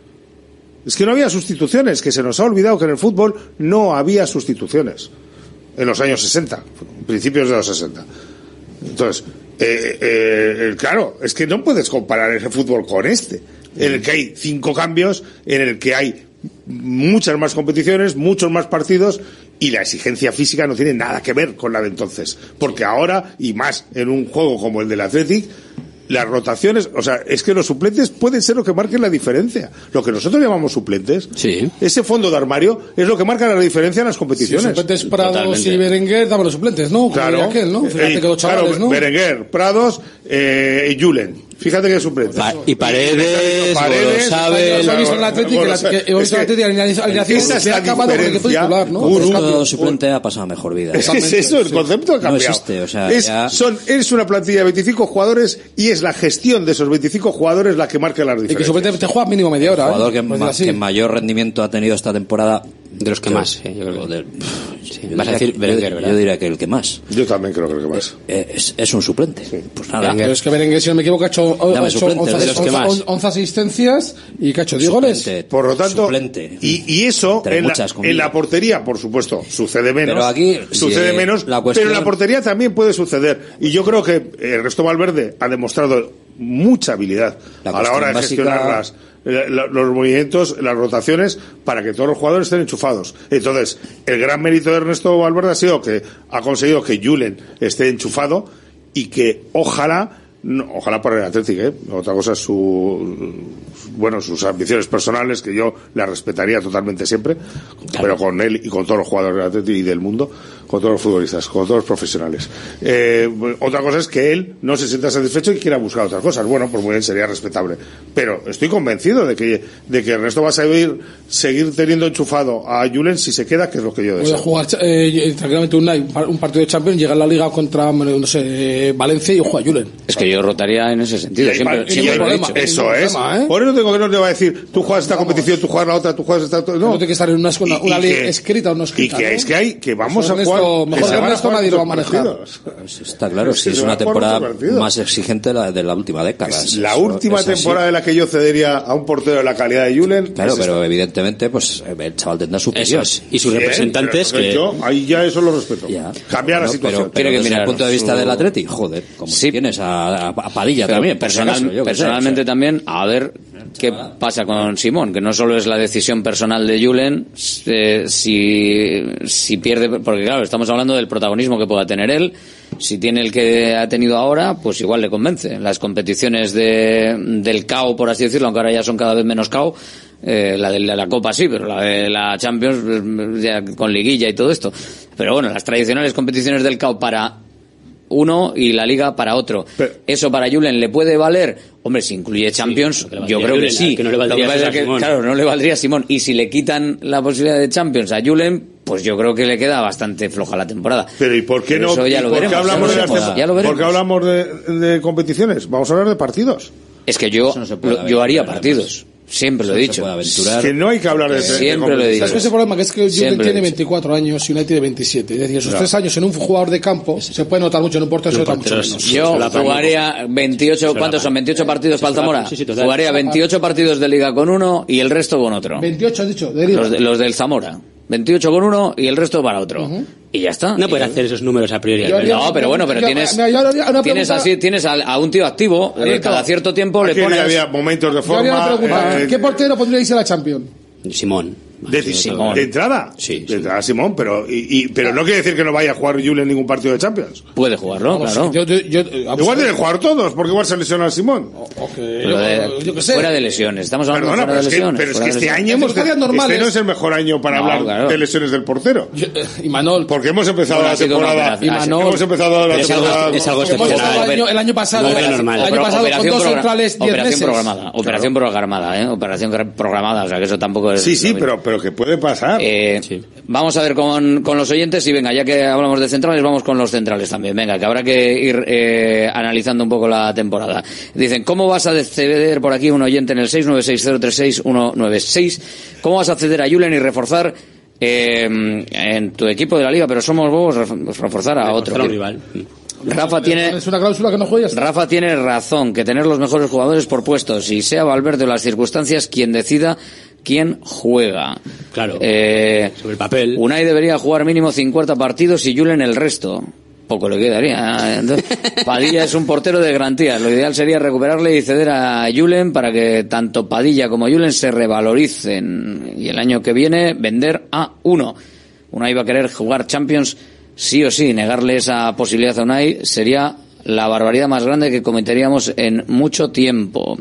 [SPEAKER 11] Es que no había sustituciones, que se nos ha olvidado que en el fútbol no había sustituciones. En los años sesenta, principios de los sesenta. Entonces, eh, eh, claro, es que no puedes comparar ese fútbol con este, en el que hay cinco cambios, en el que hay muchas más competiciones, muchos más partidos, y la exigencia física no tiene nada que ver con la de entonces. Porque ahora, y más en un juego como el del Athletic, las rotaciones, o sea, es que los suplentes pueden ser lo que marquen la diferencia. Lo que nosotros llamamos suplentes,
[SPEAKER 9] sí.
[SPEAKER 11] Ese fondo de armario es lo que marca la diferencia en las competiciones.
[SPEAKER 10] Si suplentes Prados
[SPEAKER 11] Totalmente.
[SPEAKER 10] y Berenguer, dame los suplentes, ¿no? Como
[SPEAKER 11] Claro,
[SPEAKER 10] diría aquel, ¿no? Fíjate
[SPEAKER 11] Eh,
[SPEAKER 10] que dos chavales,
[SPEAKER 11] claro,
[SPEAKER 10] ¿no?
[SPEAKER 11] Berenguer, Prados eh, y Julen. Fíjate que es suplente.
[SPEAKER 9] Pa- y Paredes, Gorosabel.
[SPEAKER 10] Hemos visto en el Athletic que la- que hemos visto en el Athletic alineación
[SPEAKER 11] esa es
[SPEAKER 10] se ha
[SPEAKER 11] la
[SPEAKER 10] acabado con el equipo
[SPEAKER 11] diferencia.
[SPEAKER 10] titular, ¿no?
[SPEAKER 11] Un-
[SPEAKER 10] Los
[SPEAKER 11] un-
[SPEAKER 10] cambios.
[SPEAKER 12] Todo suplente ha pasado mejor vida.
[SPEAKER 11] Es que es eso, el concepto ha cambiado.
[SPEAKER 12] No existe, o sea,
[SPEAKER 11] es,
[SPEAKER 12] ya-
[SPEAKER 11] son, es una plantilla de veinticinco jugadores y es la gestión de esos veinticinco jugadores la que marca las
[SPEAKER 10] Y que
[SPEAKER 11] diferencias.
[SPEAKER 10] suplente te juega mínimo media hora,
[SPEAKER 12] El jugador
[SPEAKER 10] ¿eh?
[SPEAKER 12] que,
[SPEAKER 10] Pues
[SPEAKER 12] ma-
[SPEAKER 10] así.
[SPEAKER 12] que mayor rendimiento ha tenido esta temporada.
[SPEAKER 9] De los que más, sí, yo creo que-
[SPEAKER 12] Joder,
[SPEAKER 9] Sí,
[SPEAKER 12] yo
[SPEAKER 9] vas a
[SPEAKER 12] diría
[SPEAKER 9] decir
[SPEAKER 12] que-
[SPEAKER 9] Berenguer,
[SPEAKER 12] yo-
[SPEAKER 9] ¿verdad?
[SPEAKER 12] Yo diría que el que más.
[SPEAKER 11] Yo también creo que el que más.
[SPEAKER 12] Eh, es, es un suplente. Pues nada.
[SPEAKER 9] Berenguer.
[SPEAKER 10] Pero es que Berenguer, si no me equivoco, ha hecho, ha
[SPEAKER 12] Dame
[SPEAKER 10] hecho
[SPEAKER 12] suplente,
[SPEAKER 10] once,
[SPEAKER 12] de los
[SPEAKER 9] que más.
[SPEAKER 10] once- once asistencias y que ha hecho diez goles.
[SPEAKER 12] Suplente,
[SPEAKER 11] Por lo tanto,
[SPEAKER 12] suplente.
[SPEAKER 11] y, y eso
[SPEAKER 12] Entre
[SPEAKER 11] en la,
[SPEAKER 12] muchas comillas.
[SPEAKER 11] en la portería, por supuesto, sucede menos.
[SPEAKER 12] Pero aquí,
[SPEAKER 11] sucede
[SPEAKER 12] sí,
[SPEAKER 11] menos,
[SPEAKER 12] la cuestión-
[SPEAKER 11] pero en la portería también puede suceder. Y yo creo que Ernesto Valverde ha demostrado mucha habilidad
[SPEAKER 12] La
[SPEAKER 11] a la
[SPEAKER 12] cuestión
[SPEAKER 11] hora de
[SPEAKER 12] básica-
[SPEAKER 11] gestionar las, eh, la- los movimientos, las rotaciones, para que todos los jugadores estén enchufados. Entonces, el gran mérito de Ernesto Valverde ha sido que ha conseguido que Julen esté enchufado y que ojalá, no, ojalá por el Athletic, ¿eh? Otra cosa es su, bueno, sus ambiciones personales, que yo las respetaría totalmente siempre, pero con él y con todos los jugadores del Athletic y del mundo, con todos los futbolistas, con todos los profesionales. Eh, otra cosa es que él no se sienta satisfecho y quiera buscar otras cosas. Bueno, pues muy bien, sería respetable. Pero estoy convencido de que, de que Ernesto va a seguir, seguir teniendo enchufado a Julen si se queda, que es lo que yo
[SPEAKER 10] Puede
[SPEAKER 11] deseo.
[SPEAKER 10] jugar eh, tranquilamente un, un partido de Champions, llega a la Liga contra, no sé, eh, Valencia y juega Julen.
[SPEAKER 1] Es que yo rotaría en ese sentido.
[SPEAKER 11] Y hay
[SPEAKER 1] Siempre,
[SPEAKER 11] mal- y
[SPEAKER 1] siempre
[SPEAKER 11] hay
[SPEAKER 1] lo he
[SPEAKER 11] problema.
[SPEAKER 1] dicho.
[SPEAKER 11] Eso
[SPEAKER 10] Ningún
[SPEAKER 11] es.
[SPEAKER 10] problema, ¿eh?
[SPEAKER 11] Por eso tengo que no te va a decir, tú juegas esta competición, tú juegas la otra, tú juegas esta otra. No,
[SPEAKER 10] No tiene que estar en una, una, una
[SPEAKER 11] Y- y
[SPEAKER 10] ley
[SPEAKER 11] que-
[SPEAKER 10] escrita o no escrita.
[SPEAKER 11] Y que
[SPEAKER 10] ¿no?
[SPEAKER 11] es que hay, que vamos
[SPEAKER 10] Eso
[SPEAKER 11] a
[SPEAKER 10] Ernesto-
[SPEAKER 11] jugar.
[SPEAKER 10] mejor
[SPEAKER 11] que se van a
[SPEAKER 10] Ernesto
[SPEAKER 11] jugar
[SPEAKER 10] nadie lo va a
[SPEAKER 11] muchos
[SPEAKER 10] manejar.
[SPEAKER 11] partidos.
[SPEAKER 12] Pues está claro,
[SPEAKER 11] Es
[SPEAKER 12] sí,
[SPEAKER 11] que
[SPEAKER 12] es
[SPEAKER 11] se
[SPEAKER 12] una
[SPEAKER 11] van a jugar
[SPEAKER 12] temporada
[SPEAKER 11] muchos partidos.
[SPEAKER 12] más exigente de la, de la última década.
[SPEAKER 11] Es
[SPEAKER 12] Eso-
[SPEAKER 11] la
[SPEAKER 12] eso
[SPEAKER 11] última
[SPEAKER 12] es así.
[SPEAKER 11] temporada en la que yo cedería a un portero de la calidad de Julen.
[SPEAKER 12] Claro,
[SPEAKER 11] es
[SPEAKER 12] pero
[SPEAKER 11] esta.
[SPEAKER 12] evidentemente, pues el chaval tendrá su
[SPEAKER 9] Eso es. Y sus
[SPEAKER 11] Bien,
[SPEAKER 9] representantes
[SPEAKER 11] pero
[SPEAKER 9] que...
[SPEAKER 11] yo ahí ya eso lo respeto.
[SPEAKER 12] Ya.
[SPEAKER 11] Cambiar la
[SPEAKER 12] Bueno,
[SPEAKER 11] situación.
[SPEAKER 12] Pero, pero
[SPEAKER 1] Tiene que
[SPEAKER 12] desde
[SPEAKER 1] mirar
[SPEAKER 12] el punto de vista
[SPEAKER 1] su-
[SPEAKER 12] del Atleti, joder, como
[SPEAKER 1] Sí.
[SPEAKER 12] tienes a, a- a Padilla
[SPEAKER 1] Pero
[SPEAKER 12] también, por si
[SPEAKER 1] personal-
[SPEAKER 12] acaso, yo qué sé,
[SPEAKER 1] personalmente
[SPEAKER 12] o sea.
[SPEAKER 1] también, a ver qué pasa con Simón, que no solo es la decisión personal de Julen, eh, si, si pierde, porque claro, estamos hablando del protagonismo que pueda tener él. Si tiene el que ha tenido ahora, pues igual le convence. Las competiciones de, del C A O, por así decirlo, aunque ahora ya son cada vez menos C A O, eh, la de la, la Copa sí, pero la de la Champions, eh, ya con liguilla y todo esto. Pero bueno, las tradicionales competiciones del C A O para uno y la Liga para otro.
[SPEAKER 11] Pero-
[SPEAKER 1] ¿Eso para Julen le puede valer? Hombre, si incluye Champions,
[SPEAKER 9] que le
[SPEAKER 1] yo
[SPEAKER 9] valdría
[SPEAKER 1] creo que
[SPEAKER 9] Julen,
[SPEAKER 1] sí.
[SPEAKER 9] que no le
[SPEAKER 1] Lo
[SPEAKER 9] valdría
[SPEAKER 1] que pasa
[SPEAKER 9] eso
[SPEAKER 1] es
[SPEAKER 9] a
[SPEAKER 1] que,
[SPEAKER 9] Simón.
[SPEAKER 1] claro, no le valdría a Simón. Y si le quitan la posibilidad de Champions a Julen, pues yo creo que le queda bastante floja la temporada.
[SPEAKER 11] Pero ¿y por qué
[SPEAKER 1] Pero
[SPEAKER 11] no?
[SPEAKER 1] eso ya
[SPEAKER 11] ¿Y
[SPEAKER 1] lo
[SPEAKER 11] por qué
[SPEAKER 1] veremos,
[SPEAKER 11] hablamos
[SPEAKER 1] ya
[SPEAKER 11] de
[SPEAKER 1] lo
[SPEAKER 11] las
[SPEAKER 1] veremos,
[SPEAKER 11] tem-
[SPEAKER 1] ya lo veremos.
[SPEAKER 11] ¿Por qué hablamos de, de competiciones? Vamos a hablar de partidos.
[SPEAKER 1] Es que yo,
[SPEAKER 12] Eso no se puede
[SPEAKER 1] lo- yo
[SPEAKER 12] ver,
[SPEAKER 1] haría
[SPEAKER 12] además.
[SPEAKER 1] partidos. Siempre lo he dicho.
[SPEAKER 11] Que no hay que hablar de...
[SPEAKER 1] Siempre lo he dicho.
[SPEAKER 10] Es que ese problema que es que Julen tiene veinticuatro años y Unai tiene veintisiete. Es decir, esos
[SPEAKER 1] Claro.
[SPEAKER 10] tres años en un jugador de campo se puede notar mucho, en un portero se nota mucho menos.
[SPEAKER 1] Yo jugaría veintiocho, ¿cuántos son? veintiocho partidos para el Zamora.
[SPEAKER 10] Sí, sí, total.
[SPEAKER 1] Jugaría veintiocho partidos de Liga con uno y el resto con otro.
[SPEAKER 10] veintiocho has dicho, de Liga.
[SPEAKER 1] Los, de- los del Zamora. veintiocho con uno y el resto para otro. Y ya está.
[SPEAKER 9] No puedes hacer esos números a priori.
[SPEAKER 10] Yo haría-
[SPEAKER 1] No, pero bueno, pero
[SPEAKER 10] yo-
[SPEAKER 1] tienes
[SPEAKER 10] mira, yo haría una
[SPEAKER 1] tienes
[SPEAKER 10] pregunta-
[SPEAKER 1] así, tienes a, a un tío activo, eh,
[SPEAKER 10] Alberto,
[SPEAKER 1] cada cierto tiempo le
[SPEAKER 11] Aquí
[SPEAKER 1] pones
[SPEAKER 11] había momentos de
[SPEAKER 10] Yo haría una
[SPEAKER 11] forma...
[SPEAKER 10] pregunta.
[SPEAKER 11] eh,
[SPEAKER 10] ¿Qué portero pondríais en la Champions?
[SPEAKER 9] Simón.
[SPEAKER 11] De,
[SPEAKER 1] Simón.
[SPEAKER 11] de entrada.
[SPEAKER 9] Sí,
[SPEAKER 11] de entrada Simón, pero y, y- pero no quiere decir que no vaya a jugar Julen en ningún partido de Champions.
[SPEAKER 1] Puede jugarlo, claro.
[SPEAKER 10] Yo, yo, yo, eh, vamos
[SPEAKER 11] Igual
[SPEAKER 10] a ver.
[SPEAKER 11] deben jugar todos, porque igual se lesiona a Simón.
[SPEAKER 1] Pero de-
[SPEAKER 10] yo qué sé.
[SPEAKER 1] fuera de lesiones, estamos hablando
[SPEAKER 11] Perdona,
[SPEAKER 1] fuera
[SPEAKER 11] pero
[SPEAKER 1] de
[SPEAKER 11] es que,
[SPEAKER 1] lesiones.
[SPEAKER 11] pero es
[SPEAKER 1] fuera
[SPEAKER 11] que
[SPEAKER 1] de
[SPEAKER 11] este
[SPEAKER 1] lesiones.
[SPEAKER 11] año hemos,
[SPEAKER 10] En circunstancias normales-
[SPEAKER 11] este no es el mejor año para
[SPEAKER 1] No,
[SPEAKER 11] hablar
[SPEAKER 1] claro.
[SPEAKER 11] de lesiones del portero.
[SPEAKER 10] Yo- eh, y Manol.
[SPEAKER 11] Porque hemos empezado
[SPEAKER 1] Bueno,
[SPEAKER 11] la
[SPEAKER 1] ha sido una
[SPEAKER 11] temporada.
[SPEAKER 1] operación.
[SPEAKER 10] Y Manol-
[SPEAKER 11] hemos empezado la
[SPEAKER 9] Es algo-
[SPEAKER 11] temporada.
[SPEAKER 9] es algo
[SPEAKER 10] Hemos estado
[SPEAKER 9] excepcional.
[SPEAKER 10] el año, el año pasado,
[SPEAKER 9] No es
[SPEAKER 10] el
[SPEAKER 9] lo normal.
[SPEAKER 10] año pasado con
[SPEAKER 1] Operación
[SPEAKER 10] dos
[SPEAKER 1] progra-
[SPEAKER 10] centrales diez
[SPEAKER 1] operación
[SPEAKER 10] meses.
[SPEAKER 1] programada, operación programada, ¿eh? Operación gra- programada, o sea que eso tampoco es...
[SPEAKER 11] Sí, sí,
[SPEAKER 1] lo mismo.
[SPEAKER 11] pero, pero que puede pasar.
[SPEAKER 1] Eh, Vamos a ver con, con los oyentes y venga, ya que hablamos de centrales, vamos con los centrales también. Venga, que habrá que ir eh, analizando un poco la temporada. Dicen, ¿cómo vas a acceder por aquí un oyente en el seis nueve seis cero tres seis uno nueve seis? ¿Cómo vas a acceder a Julen y reforzar eh, en tu equipo de la liga? Pero somos vos, reforzar a otro.
[SPEAKER 9] Reforzar a un rival.
[SPEAKER 1] Rafa tiene...
[SPEAKER 10] Es una cláusula que no juegas.
[SPEAKER 1] Rafa tiene razón, que tener los mejores jugadores por puestos, y sea Valverde o las circunstancias quien decida quién juega.
[SPEAKER 9] Claro.
[SPEAKER 1] Eh,
[SPEAKER 9] Sobre el papel.
[SPEAKER 1] Unai debería jugar mínimo cincuenta partidos y Julen el resto. Poco le quedaría. Entonces, Padilla es un portero de garantías. Lo ideal sería recuperarle y ceder a Julen para que tanto Padilla como Julen se revaloricen. Y el año que viene vender a uno. Unai va a querer jugar Champions sí o sí. Negarle esa posibilidad a Unai sería la barbaridad más grande que cometeríamos en mucho tiempo.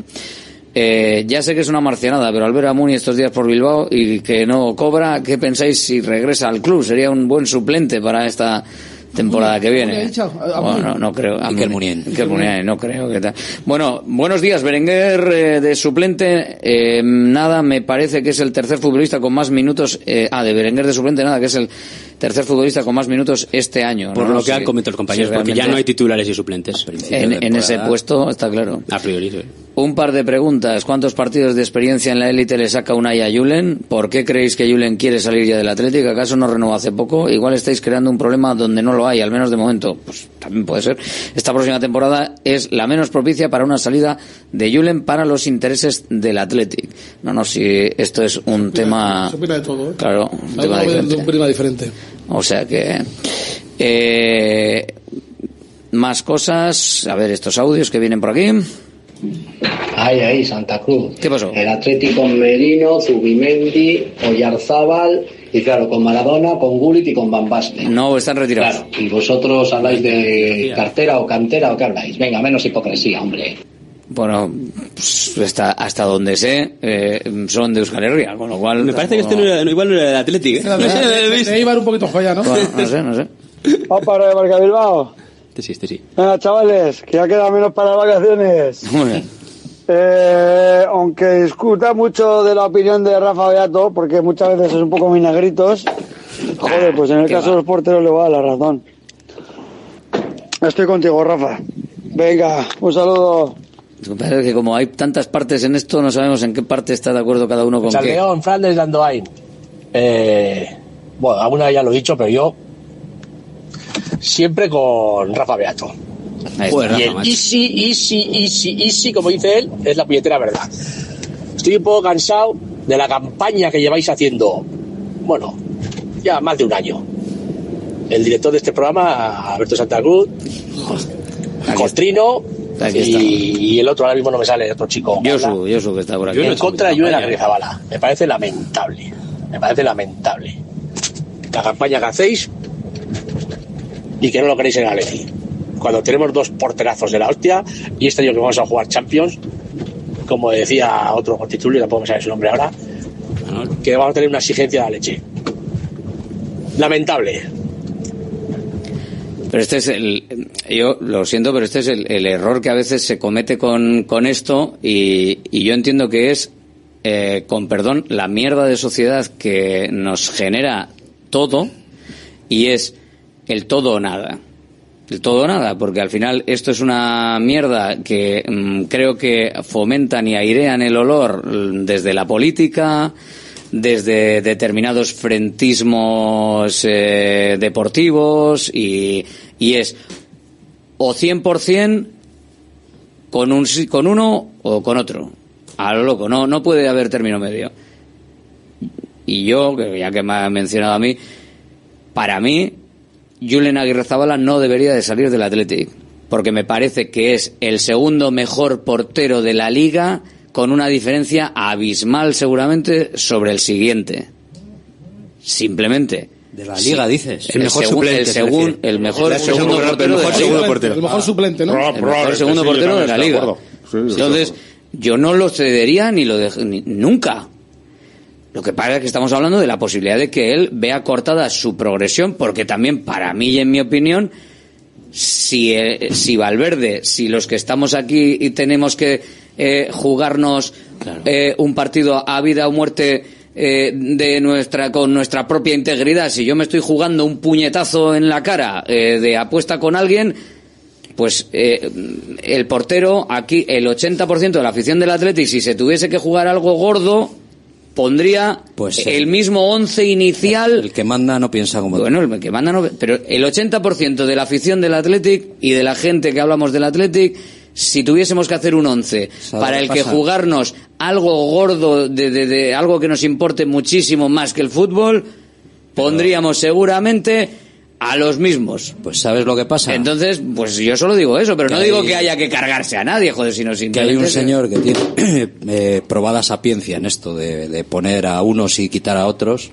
[SPEAKER 1] Eh, ya sé que es una marcianada, pero al ver a Muni estos días por Bilbao y que no cobra, ¿qué pensáis si regresa al club? Sería un buen suplente para esta temporada que viene.
[SPEAKER 10] Muni ha dicho, a- a
[SPEAKER 1] Bueno,
[SPEAKER 10] Muni.
[SPEAKER 1] no, no creo. A
[SPEAKER 12] Iker
[SPEAKER 1] Muni.
[SPEAKER 12] Muniain.
[SPEAKER 1] Iker Muniain, no creo que tal. Bueno, buenos días, Berenguer, eh, de suplente. Eh, nada, me parece que es el tercer futbolista con más minutos. Eh, ah, de Berenguer de suplente, nada, que es el tercer futbolista con más minutos este año.
[SPEAKER 9] Por
[SPEAKER 1] ¿no?
[SPEAKER 9] lo que
[SPEAKER 1] Sí,
[SPEAKER 9] han comentado los compañeros,
[SPEAKER 1] sí,
[SPEAKER 9] porque ya
[SPEAKER 1] realmente
[SPEAKER 9] no hay titulares y suplentes.
[SPEAKER 1] En, en ese puesto, está claro.
[SPEAKER 9] A priori, sí.
[SPEAKER 1] Un par de preguntas. ¿Cuántos partidos de experiencia en la élite le saca Unai a Julen? ¿Por qué creéis que Julen quiere salir ya del Atlético? ¿Acaso no renovó hace poco? Igual estáis creando un problema donde no lo hay, al menos de momento. Pues también puede ser. Esta próxima temporada es la menos propicia para una salida de Julen para los intereses del Atlético. No, no, si esto es un tema...
[SPEAKER 10] Se opina de todo, ¿eh?
[SPEAKER 1] Claro, un
[SPEAKER 10] Hay
[SPEAKER 1] tema
[SPEAKER 10] que ver de
[SPEAKER 1] diferente.
[SPEAKER 10] un prima diferente.
[SPEAKER 1] O sea que... Eh, más cosas. A ver, estos audios que vienen por aquí.
[SPEAKER 13] Ahí, ahí, Santa Cruz.
[SPEAKER 1] ¿Qué pasó?
[SPEAKER 13] El Atlético con Merino, Zubimendi, Oyarzábal y claro, con Maradona, con Gullit y con Van Basten.
[SPEAKER 1] No, están retirados.
[SPEAKER 13] Claro, y vosotros habláis de cartera o cantera o qué habláis. Venga, menos hipocresía, hombre.
[SPEAKER 1] Bueno, pues, hasta, hasta donde sé, eh, son de Euskal Herria, con lo cual...
[SPEAKER 9] Me parece que este no era, no, igual no era del Atlético, ¿eh?
[SPEAKER 10] Era de- de- de Eibar un poquito joya, ¿no?
[SPEAKER 1] Bueno, no sé, no sé.
[SPEAKER 14] Vamos para de Marca Bilbao.
[SPEAKER 9] Este sí, este sí.
[SPEAKER 14] Venga, chavales, que ya queda menos para las vacaciones.
[SPEAKER 1] Muy bien.
[SPEAKER 14] Eh, aunque discuta mucho de la opinión de Rafa Beato, porque muchas veces es un poco minagritos, joder, pues en el
[SPEAKER 1] ¿Qué
[SPEAKER 14] caso
[SPEAKER 1] va?
[SPEAKER 14] de los porteros le voy a dar la razón. Estoy contigo, Rafa. Venga, un saludo.
[SPEAKER 1] Lo que pasa es que como hay tantas partes en esto, no sabemos en qué parte está de acuerdo cada uno con qué.
[SPEAKER 15] Salgueón, Flandes, Landoain. Eh, bueno, alguna vez ya lo he dicho, pero yo siempre con Rafa Beato.
[SPEAKER 1] Ahí está.
[SPEAKER 9] Joder,
[SPEAKER 15] Y el
[SPEAKER 9] Rafa, macho.
[SPEAKER 15] easy, easy, easy, easy, como dice él, es la puñetera verdad. Estoy un poco cansado de la campaña que lleváis haciendo, bueno, ya más de un año. El director de este programa, Alberto Santa Cruz, Costrino
[SPEAKER 1] Aquí está.
[SPEAKER 15] y, y el otro, ahora mismo no me sale, otro chico. que habla.
[SPEAKER 1] Yosu, Yosu que está por aquí.
[SPEAKER 15] En contra de Julen Arrizabala. Me parece lamentable. Me parece lamentable. La campaña que hacéis y que no lo queréis en Atleti. Cuando tenemos dos porterazos de la hostia y este año que vamos a jugar Champions, como decía otro constitulio, no puedo saber su nombre ahora, que vamos a tener una exigencia de la leche. Lamentable.
[SPEAKER 1] Pero este es el... Yo lo siento, pero este es el, el error que a veces se comete con, con esto y, y yo entiendo que es, eh, con perdón, la mierda de sociedad que nos genera todo y es el todo o nada. todo o nada, porque al final esto es una mierda que mmm, creo que fomentan y airean el olor desde la política, desde determinados frentismos eh, deportivos y, y es o cien por ciento con un con uno o con otro, a lo loco, no no puede haber término medio. Y yo, ya que me ha mencionado a mí, para mí Julen Agirrezabala no debería de salir del Athletic, porque me parece que es el segundo mejor portero de la liga, con una diferencia abismal seguramente sobre el siguiente. Simplemente.
[SPEAKER 12] De la liga, sí, dices.
[SPEAKER 1] El, el mejor suplente. El, segun, el mejor segundo portero de la liga.
[SPEAKER 10] El mejor suplente, ¿no?
[SPEAKER 1] El mejor segundo portero de la liga. Entonces, yo no lo cedería ni lo de, ni, nunca. Lo que pasa es que estamos hablando de la posibilidad de que él vea cortada su progresión, porque también, para mí y en mi opinión, si, eh, si Valverde, si los que estamos aquí y tenemos que eh, jugarnos claro. eh, un partido a vida o muerte eh, de nuestra con nuestra propia integridad, si yo me estoy jugando un puñetazo en la cara eh, de apuesta con alguien, pues eh, el portero, aquí el ochenta por ciento de la afición del Athletic, si se tuviese que jugar algo gordo, pondría pues el, el mismo once inicial.
[SPEAKER 12] El que manda no piensa como
[SPEAKER 1] bueno, el que manda no, pero el ochenta por ciento de la afición del Athletic y de la gente que hablamos del Athletic, si tuviésemos que hacer un once para el que jugarnos algo gordo, de, de, de algo que nos importe muchísimo más que el fútbol, pondríamos seguramente a los mismos.
[SPEAKER 12] Pues ¿sabes lo que pasa?
[SPEAKER 1] Entonces, pues yo solo digo eso, pero que no hay, digo que haya que cargarse a nadie, joder, sino simplemente...
[SPEAKER 12] Que hay un señor que tiene eh, probada sapiencia en esto de, de poner a unos y quitar a otros,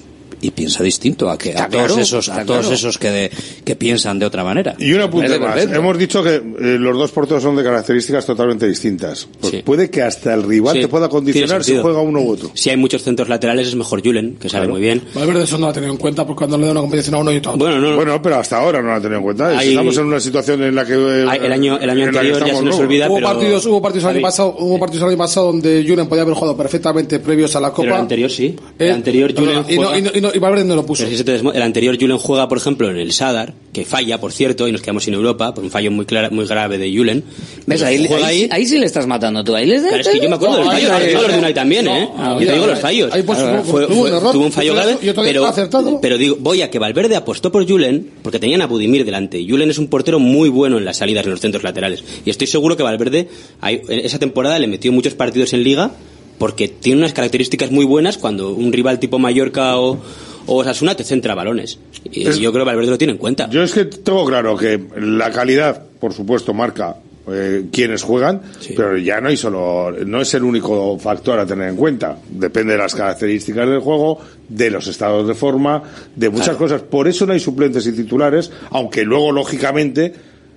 [SPEAKER 12] y piensa distinto a que a
[SPEAKER 1] claro,
[SPEAKER 12] todos esos a todos claro. esos que de, que piensan de otra manera.
[SPEAKER 11] Y un apunte más. Hemos dicho que eh, los dos porteros son de características totalmente distintas. Pues sí. Puede que hasta el rival sí. te pueda condicionar si juega uno u otro.
[SPEAKER 9] Si hay muchos centros laterales es mejor Julen, que claro. sabe muy bien.
[SPEAKER 10] Valverde eso no lo ha tenido en cuenta porque cuando le da una competición a uno y otro.
[SPEAKER 11] Bueno, no, no. bueno, pero hasta ahora no lo ha tenido en cuenta. Hay, estamos en una situación en la que eh,
[SPEAKER 9] el año el año anterior ya se nos olvida,
[SPEAKER 10] hubo
[SPEAKER 9] pero
[SPEAKER 10] partidos hubo partidos el año pasado, hubo partidos el año pasado donde Julen podía haber jugado perfectamente previos a la Copa.
[SPEAKER 9] Pero el anterior sí. El
[SPEAKER 10] eh,
[SPEAKER 9] anterior Julen
[SPEAKER 10] y, no, y, no, y, no, y Valverde no lo puso.
[SPEAKER 9] El anterior Julen juega, por ejemplo, en el Sadar, que falla, por cierto, y nos quedamos sin Europa, por un fallo muy clara, muy grave de Julen.
[SPEAKER 1] ¿Ves? Ahí, ahí, ahí, ahí sí le estás matando tú. Ahí les
[SPEAKER 9] Pero es que yo me acuerdo de los fallos, yo digo los de Unai también, ¿eh?
[SPEAKER 1] No,
[SPEAKER 9] yo te digo los fallos.
[SPEAKER 10] Ahí pues,
[SPEAKER 9] fue, fue,
[SPEAKER 10] tuvo, un error,
[SPEAKER 9] tuvo un fallo grave, pero,
[SPEAKER 10] acertado.
[SPEAKER 9] pero digo, voy a que Valverde apostó por Julen, porque tenían a Budimir delante. Julen es un portero muy bueno en las salidas, en los centros laterales. Y estoy seguro que Valverde, ahí, en esa temporada, le metió muchos partidos en Liga, porque tiene unas características muy buenas cuando un rival tipo Mallorca o o Osasuna te centra balones. Y es, yo creo que Valverde lo tiene en cuenta.
[SPEAKER 11] Yo es que tengo claro que la calidad, por supuesto, marca eh, quienes juegan, sí. pero ya no hay solo, no es el único factor a tener en cuenta. Depende de las características del juego, de los estados de forma, de muchas claro. cosas. Por eso no hay suplentes y titulares, aunque luego, lógicamente,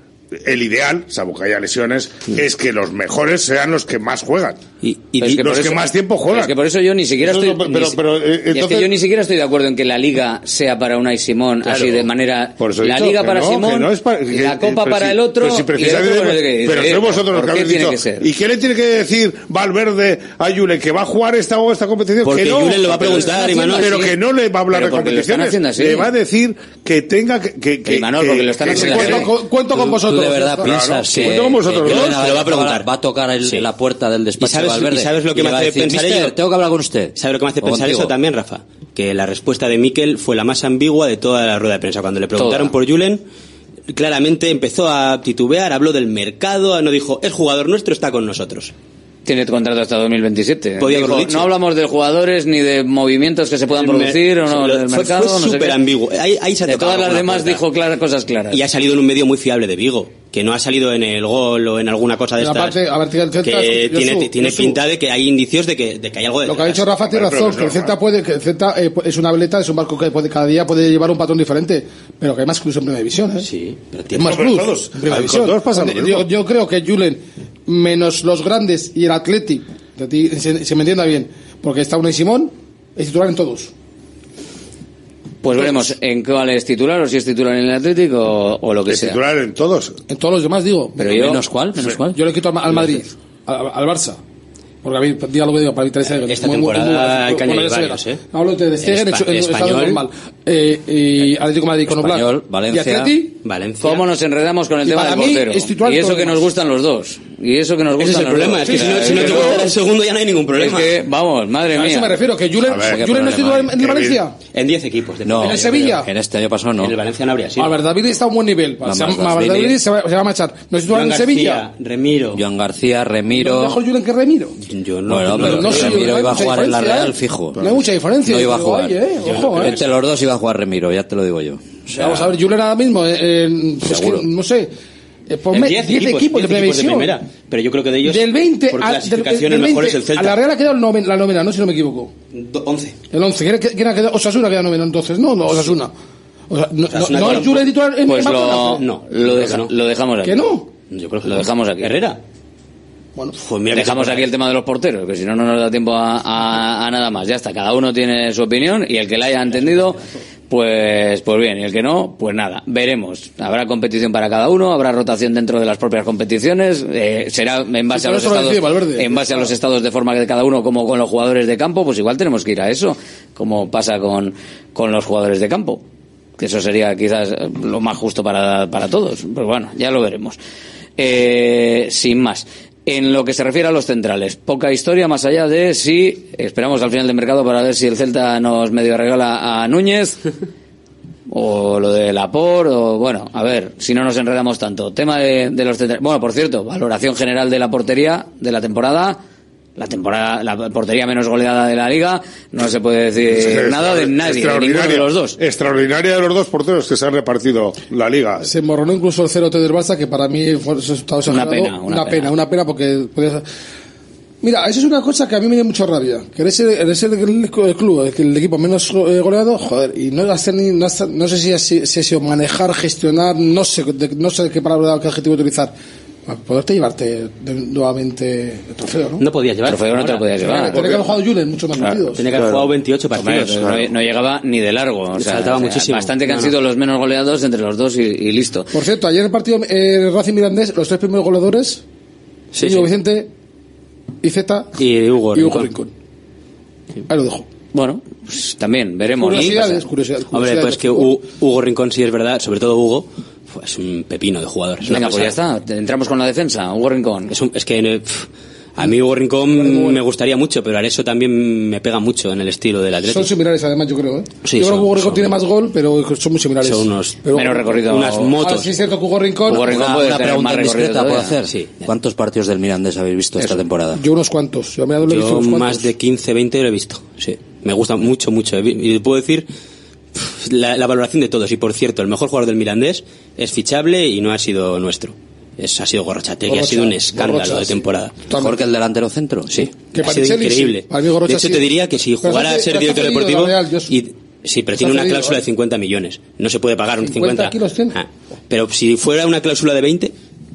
[SPEAKER 11] el ideal, salvo que haya lesiones, sí. es que los mejores sean los que más juegan.
[SPEAKER 1] Y, y
[SPEAKER 11] es que los
[SPEAKER 1] eso,
[SPEAKER 11] que más tiempo juegan.
[SPEAKER 1] Es que por eso yo ni siquiera
[SPEAKER 11] eso
[SPEAKER 1] estoy
[SPEAKER 11] no, pero,
[SPEAKER 1] ni,
[SPEAKER 11] pero, eh, entonces,
[SPEAKER 1] es que yo ni siquiera estoy de acuerdo en que la Liga sea para Unai Simón, claro, así de manera la
[SPEAKER 11] dicho,
[SPEAKER 1] Liga para
[SPEAKER 11] no,
[SPEAKER 1] Simón,
[SPEAKER 11] no es para, que,
[SPEAKER 1] la Copa para
[SPEAKER 11] si,
[SPEAKER 1] el otro,
[SPEAKER 11] pero si
[SPEAKER 1] y el otro para el que,
[SPEAKER 11] pero
[SPEAKER 1] eh,
[SPEAKER 11] sois vosotros los que habéis dicho.
[SPEAKER 1] Que
[SPEAKER 11] ¿Y qué le tiene que decir Valverde a Julen que va a jugar esta o esta competición?
[SPEAKER 9] Porque
[SPEAKER 11] que no,
[SPEAKER 9] Julen lo va a preguntar, Imanol,
[SPEAKER 11] pero que no le va a hablar de competiciones, le va a decir que tenga que que
[SPEAKER 1] Imanol, porque lo están haciendo.
[SPEAKER 10] Cuento con vosotros.
[SPEAKER 12] De verdad piensas que
[SPEAKER 11] con vosotros
[SPEAKER 12] dos, lo va a preguntar, va a tocar el, sí. la puerta del despacho de Valverde.
[SPEAKER 9] ¿Y sabes lo que me hace decir, pensar ello?
[SPEAKER 12] Tengo que hablar con usted.
[SPEAKER 9] ¿Sabes lo que me hace pensar contigo? Eso también, Rafa? Que la respuesta de Mikel fue la más ambigua de toda la rueda de prensa. Cuando le preguntaron Toda. por Julen, claramente empezó a titubear, habló del mercado, no dijo, el jugador nuestro está con nosotros.
[SPEAKER 1] Tiene contrato hasta dos mil veintisiete.
[SPEAKER 9] Podía
[SPEAKER 1] Dijo, no hablamos de jugadores ni de movimientos que se puedan producir o no
[SPEAKER 9] lo,
[SPEAKER 1] del
[SPEAKER 9] fue,
[SPEAKER 1] mercado.
[SPEAKER 9] Fue súper no sé ambiguo. Ahí, ahí se
[SPEAKER 1] de todas las demás puerta. Dijo claras, cosas claras.
[SPEAKER 9] Y ha salido en un medio muy fiable de Vigo, que no ha salido en el gol o en alguna cosa de estas.
[SPEAKER 10] Aparte, a ver, el Celta,
[SPEAKER 9] que
[SPEAKER 10] yo
[SPEAKER 9] tiene,
[SPEAKER 10] subo,
[SPEAKER 9] tiene pinta de que hay indicios de que, de que hay algo de
[SPEAKER 10] Lo que ha dicho Rafa tiene razón, que el Celta puede, que el Celta eh, es una veleta, es un barco que puede, cada día puede llevar un patrón diferente, pero que hay más clubes en primera división, ¿eh?
[SPEAKER 9] Sí, pero
[SPEAKER 10] tiene más clubes en primera división. Yo, yo creo que Julen, menos los grandes y el Athletic, se, se me entienda bien, porque está Unai Simón, es titular en todos.
[SPEAKER 1] Pues veremos en cuál es titular, o si es titular en el Atlético o, o lo que
[SPEAKER 11] es
[SPEAKER 1] sea.
[SPEAKER 11] Titular en todos.
[SPEAKER 10] En todos los demás, digo.
[SPEAKER 1] Pero yo,
[SPEAKER 12] ¿Menos cuál? ¿Menos cuál?
[SPEAKER 10] Yo le quito al, al Madrid, al, al Barça. Porque a mí, diga lo que digo, para mí tres
[SPEAKER 9] Esta muy, temporada muy, muy, hay que añadir varios, ¿eh?
[SPEAKER 10] Hablo de Stegen en, en estado normal. Eh, y Atlético de Madrid con
[SPEAKER 12] Español, Valencia,
[SPEAKER 10] y Atleti,
[SPEAKER 9] Valencia.
[SPEAKER 1] ¿Cómo nos enredamos con el
[SPEAKER 10] Y
[SPEAKER 1] tema
[SPEAKER 10] para
[SPEAKER 1] del
[SPEAKER 10] mí
[SPEAKER 1] portero?
[SPEAKER 10] es titular
[SPEAKER 1] Y eso
[SPEAKER 10] todo
[SPEAKER 1] que
[SPEAKER 10] lo
[SPEAKER 1] nos
[SPEAKER 10] demás.
[SPEAKER 1] gustan los dos. Y eso que nos
[SPEAKER 9] Ese
[SPEAKER 1] gustan
[SPEAKER 9] es el
[SPEAKER 1] los
[SPEAKER 9] problema,
[SPEAKER 1] dos.
[SPEAKER 9] es que si no, si no te gusta el segundo ya no hay ningún problema.
[SPEAKER 1] Es que, vamos, madre
[SPEAKER 10] A
[SPEAKER 1] mía.
[SPEAKER 10] eso me refiero, que Julen,
[SPEAKER 1] A ver, ¿qué
[SPEAKER 10] Julen no es
[SPEAKER 1] problema
[SPEAKER 10] titular
[SPEAKER 1] hay?
[SPEAKER 10] en el Valencia.
[SPEAKER 9] En diez equipos. De
[SPEAKER 12] No,
[SPEAKER 10] ¿En el Sevilla?
[SPEAKER 12] En este año pasado no.
[SPEAKER 9] En el Valencia no habría sido.
[SPEAKER 10] Albert está a un buen nivel.
[SPEAKER 12] Vamos,
[SPEAKER 10] Se llama-
[SPEAKER 12] David.
[SPEAKER 10] Albert David se va, se va a marchar. ¿No es titular en
[SPEAKER 9] Joan
[SPEAKER 10] el Sevilla?
[SPEAKER 9] García, Remiro.
[SPEAKER 12] Joan García, Remiro.
[SPEAKER 10] ¿Mejor Julen que Remiro?
[SPEAKER 9] Yo no.
[SPEAKER 12] Bueno,
[SPEAKER 9] no,
[SPEAKER 12] pero
[SPEAKER 9] no,
[SPEAKER 10] no
[SPEAKER 9] no,
[SPEAKER 10] sé,
[SPEAKER 9] no,
[SPEAKER 12] Remiro
[SPEAKER 10] no hay
[SPEAKER 12] iba a
[SPEAKER 10] mucha
[SPEAKER 12] jugar en la
[SPEAKER 10] diferencia,
[SPEAKER 12] Real,
[SPEAKER 10] ¿eh?
[SPEAKER 12] fijo.
[SPEAKER 10] No hay mucha diferencia.
[SPEAKER 12] No iba a
[SPEAKER 10] Digo,
[SPEAKER 12] jugar.
[SPEAKER 10] oye, eh, ojo, eh.
[SPEAKER 12] Entre los dos iba a jugar Remiro, ya te lo digo yo. O sea,
[SPEAKER 10] Vamos a ver, Julen ahora mismo, eh, eh, es que,
[SPEAKER 12] Seguro.
[SPEAKER 10] no sé, eh,
[SPEAKER 9] En
[SPEAKER 10] ponme
[SPEAKER 9] diez
[SPEAKER 10] diez equipos, de
[SPEAKER 9] diez
[SPEAKER 10] previsión.
[SPEAKER 9] primera. Pero yo creo que de ellos,
[SPEAKER 10] Del veinte
[SPEAKER 9] por
[SPEAKER 10] al-
[SPEAKER 9] clasificación,
[SPEAKER 10] del-
[SPEAKER 9] el
[SPEAKER 10] del
[SPEAKER 9] mejor es
[SPEAKER 10] veinte
[SPEAKER 9] el Celta.
[SPEAKER 10] A la Real ha quedado el noven- la novena, no si no me equivoco.
[SPEAKER 9] Do- once.
[SPEAKER 10] El once. ¿Quién, quién ha quedado? Osasuna queda noveno entonces, ¿no? No, Osasuna. O sea, no,
[SPEAKER 9] Osasuna
[SPEAKER 10] no, no
[SPEAKER 9] queda-
[SPEAKER 10] es Julen titular en
[SPEAKER 1] Pues
[SPEAKER 10] en
[SPEAKER 1] lo,
[SPEAKER 10] Barcelona.
[SPEAKER 9] No,
[SPEAKER 1] lo,
[SPEAKER 9] creo
[SPEAKER 1] deja-
[SPEAKER 9] que no.
[SPEAKER 1] lo dejamos aquí.
[SPEAKER 10] ¿Que no?
[SPEAKER 9] Yo creo que
[SPEAKER 1] Lo
[SPEAKER 9] no.
[SPEAKER 1] dejamos aquí.
[SPEAKER 9] Herrera.
[SPEAKER 10] Bueno,
[SPEAKER 9] Pues mira que
[SPEAKER 1] Dejamos
[SPEAKER 9] se
[SPEAKER 1] aquí el tema de los porteros, que si no, no nos da tiempo a, a- a nada más. Ya está, cada uno tiene su opinión y el que la haya entendido, pues pues bien, y el que no, pues nada, veremos. Habrá competición para cada uno, habrá rotación dentro de las propias competiciones, eh, será en base
[SPEAKER 10] Sí,
[SPEAKER 1] a
[SPEAKER 10] por
[SPEAKER 1] los
[SPEAKER 10] eso lo
[SPEAKER 1] estados,
[SPEAKER 10] decía Valverde.
[SPEAKER 1] en base a los estados de forma de cada uno, como con los jugadores de campo, pues igual tenemos que ir a eso, como pasa con, con los jugadores de campo. Que eso sería quizás lo más justo para, para todos. Pues bueno, ya lo veremos. Eh, sin más. En lo que se refiere a los centrales, poca historia más allá de si esperamos al final del mercado para ver si el Celta nos medio regala a Núñez o lo de Laporte o bueno, a ver, si no nos enredamos tanto. Tema de, de los centrales. Bueno, por cierto, valoración general de la portería de la temporada. La temporada, la portería menos goleada de la liga, no se puede decir nada de nadie, de ninguno de los dos.
[SPEAKER 11] Extraordinaria de los dos porteros que se han repartido la liga.
[SPEAKER 10] se morronó incluso el cero T del Barça, que para mí fue un resultado
[SPEAKER 1] Una
[SPEAKER 10] exagerado.
[SPEAKER 1] pena, una
[SPEAKER 10] una
[SPEAKER 1] pena.
[SPEAKER 10] pena, una pena porque podía... Mira, eso es una cosa que a mí me da mucha rabia. Que eres el, eres el, el, el club, el, el equipo menos eh, goleado, joder, y no hacer ni, no, hacer- no sé si ha, si, si ha sido manejar, gestionar, no sé, de- no sé qué palabra, qué adjetivo utilizar. Para poderte llevarte de- nuevamente el trofeo, ¿no?
[SPEAKER 9] No podías llevar.
[SPEAKER 1] El trofeo no te lo podías llevar.
[SPEAKER 10] Tenía que haber jugado Julen muchos más
[SPEAKER 1] Claro.
[SPEAKER 10] partidos.
[SPEAKER 9] Tenía que haber jugado veintiocho partidos.
[SPEAKER 1] Hombre, no, no llegaba ni de largo. O
[SPEAKER 9] Le
[SPEAKER 1] sea,
[SPEAKER 9] faltaba
[SPEAKER 1] o sea,
[SPEAKER 9] muchísimo.
[SPEAKER 1] Bastante que han
[SPEAKER 9] No, no.
[SPEAKER 1] sido los menos goleados entre los dos y, y listo.
[SPEAKER 10] Por cierto, ayer en el partido eh, Racing Mirandés, los tres primeros goleadores,
[SPEAKER 9] Sí,
[SPEAKER 10] Íñigo
[SPEAKER 9] sí.
[SPEAKER 10] Vicente, Iceta
[SPEAKER 9] Y Hugo
[SPEAKER 10] y Hugo
[SPEAKER 9] Rincón.
[SPEAKER 10] Rincón. Ahí lo dejo.
[SPEAKER 1] Bueno, pues también veremos. ¿no?
[SPEAKER 10] Curiosidades, curiosidades,
[SPEAKER 9] Hombre,
[SPEAKER 10] curiosidades
[SPEAKER 9] pues
[SPEAKER 10] de
[SPEAKER 9] que
[SPEAKER 10] fútbol.
[SPEAKER 9] Hu- Hugo Rincón sí es verdad, sobre todo Hugo, fue- es un pepino de jugador. Es una
[SPEAKER 1] Venga, pues ya
[SPEAKER 9] pasada.
[SPEAKER 1] está. Entramos con la defensa. Hugo Rincón.
[SPEAKER 9] Es, un- es que eh, pf, a mí Hugo Rincón me gustaría mucho, pero Areso también me pega mucho en el estilo del
[SPEAKER 10] Son
[SPEAKER 9] Atlético.
[SPEAKER 10] similares además, yo creo, ¿eh?
[SPEAKER 9] Sí,
[SPEAKER 10] yo creo
[SPEAKER 9] son-
[SPEAKER 10] que Hugo Rincón
[SPEAKER 9] son-
[SPEAKER 10] tiene más gol, pero son muy similares.
[SPEAKER 9] Son unos
[SPEAKER 10] Pero-
[SPEAKER 1] menos recorrido.
[SPEAKER 9] unas
[SPEAKER 10] Ahora
[SPEAKER 9] motos.
[SPEAKER 10] sí es cierto que Hugo Rincón...
[SPEAKER 1] Hugo Rincón
[SPEAKER 12] Una,
[SPEAKER 1] puede
[SPEAKER 12] una
[SPEAKER 1] tener
[SPEAKER 12] pregunta
[SPEAKER 1] más recorrido
[SPEAKER 12] indiscreta por
[SPEAKER 1] todavía.
[SPEAKER 12] hacer.
[SPEAKER 9] Sí.
[SPEAKER 12] ¿Cuántos partidos del Mirandés habéis visto esta temporada?
[SPEAKER 10] Yo unos cuantos. Yo, me he visto
[SPEAKER 9] Yo
[SPEAKER 10] unos cuantos.
[SPEAKER 9] más de quince, veinte lo he visto. Sí. Me gusta mucho, mucho. Y puedo decir pf, la, la valoración de todos. Y por cierto, el mejor jugador del Mirandés es fichable y no ha sido nuestro. Es, ha sido Gorrochategui, ha
[SPEAKER 10] Gorrocha,
[SPEAKER 9] sido un escándalo
[SPEAKER 10] Gorrocha,
[SPEAKER 9] de
[SPEAKER 10] sí.
[SPEAKER 9] temporada.
[SPEAKER 12] ¿Mejor que el delantero centro?
[SPEAKER 9] Sí,
[SPEAKER 10] Que
[SPEAKER 9] ha sido
[SPEAKER 10] Panicelli,
[SPEAKER 9] increíble.
[SPEAKER 10] sí. Para mí Gorrocha
[SPEAKER 9] de hecho,
[SPEAKER 10] sí.
[SPEAKER 9] te diría que si
[SPEAKER 10] Pero
[SPEAKER 9] jugara
[SPEAKER 10] se
[SPEAKER 9] a
[SPEAKER 10] hace-
[SPEAKER 9] ser
[SPEAKER 10] pero se
[SPEAKER 9] director
[SPEAKER 10] hace
[SPEAKER 9] deportivo...
[SPEAKER 10] la Real, yo-
[SPEAKER 9] y, sí, pero
[SPEAKER 10] se
[SPEAKER 9] tiene
[SPEAKER 10] hace
[SPEAKER 9] una
[SPEAKER 10] lío,
[SPEAKER 9] cláusula
[SPEAKER 10] ¿eh?
[SPEAKER 9] de cincuenta millones. No se puede pagar un
[SPEAKER 10] cincuenta
[SPEAKER 9] cincuenta.
[SPEAKER 10] kilos tiene.
[SPEAKER 9] Ah, pero si fuera una cláusula de veinte,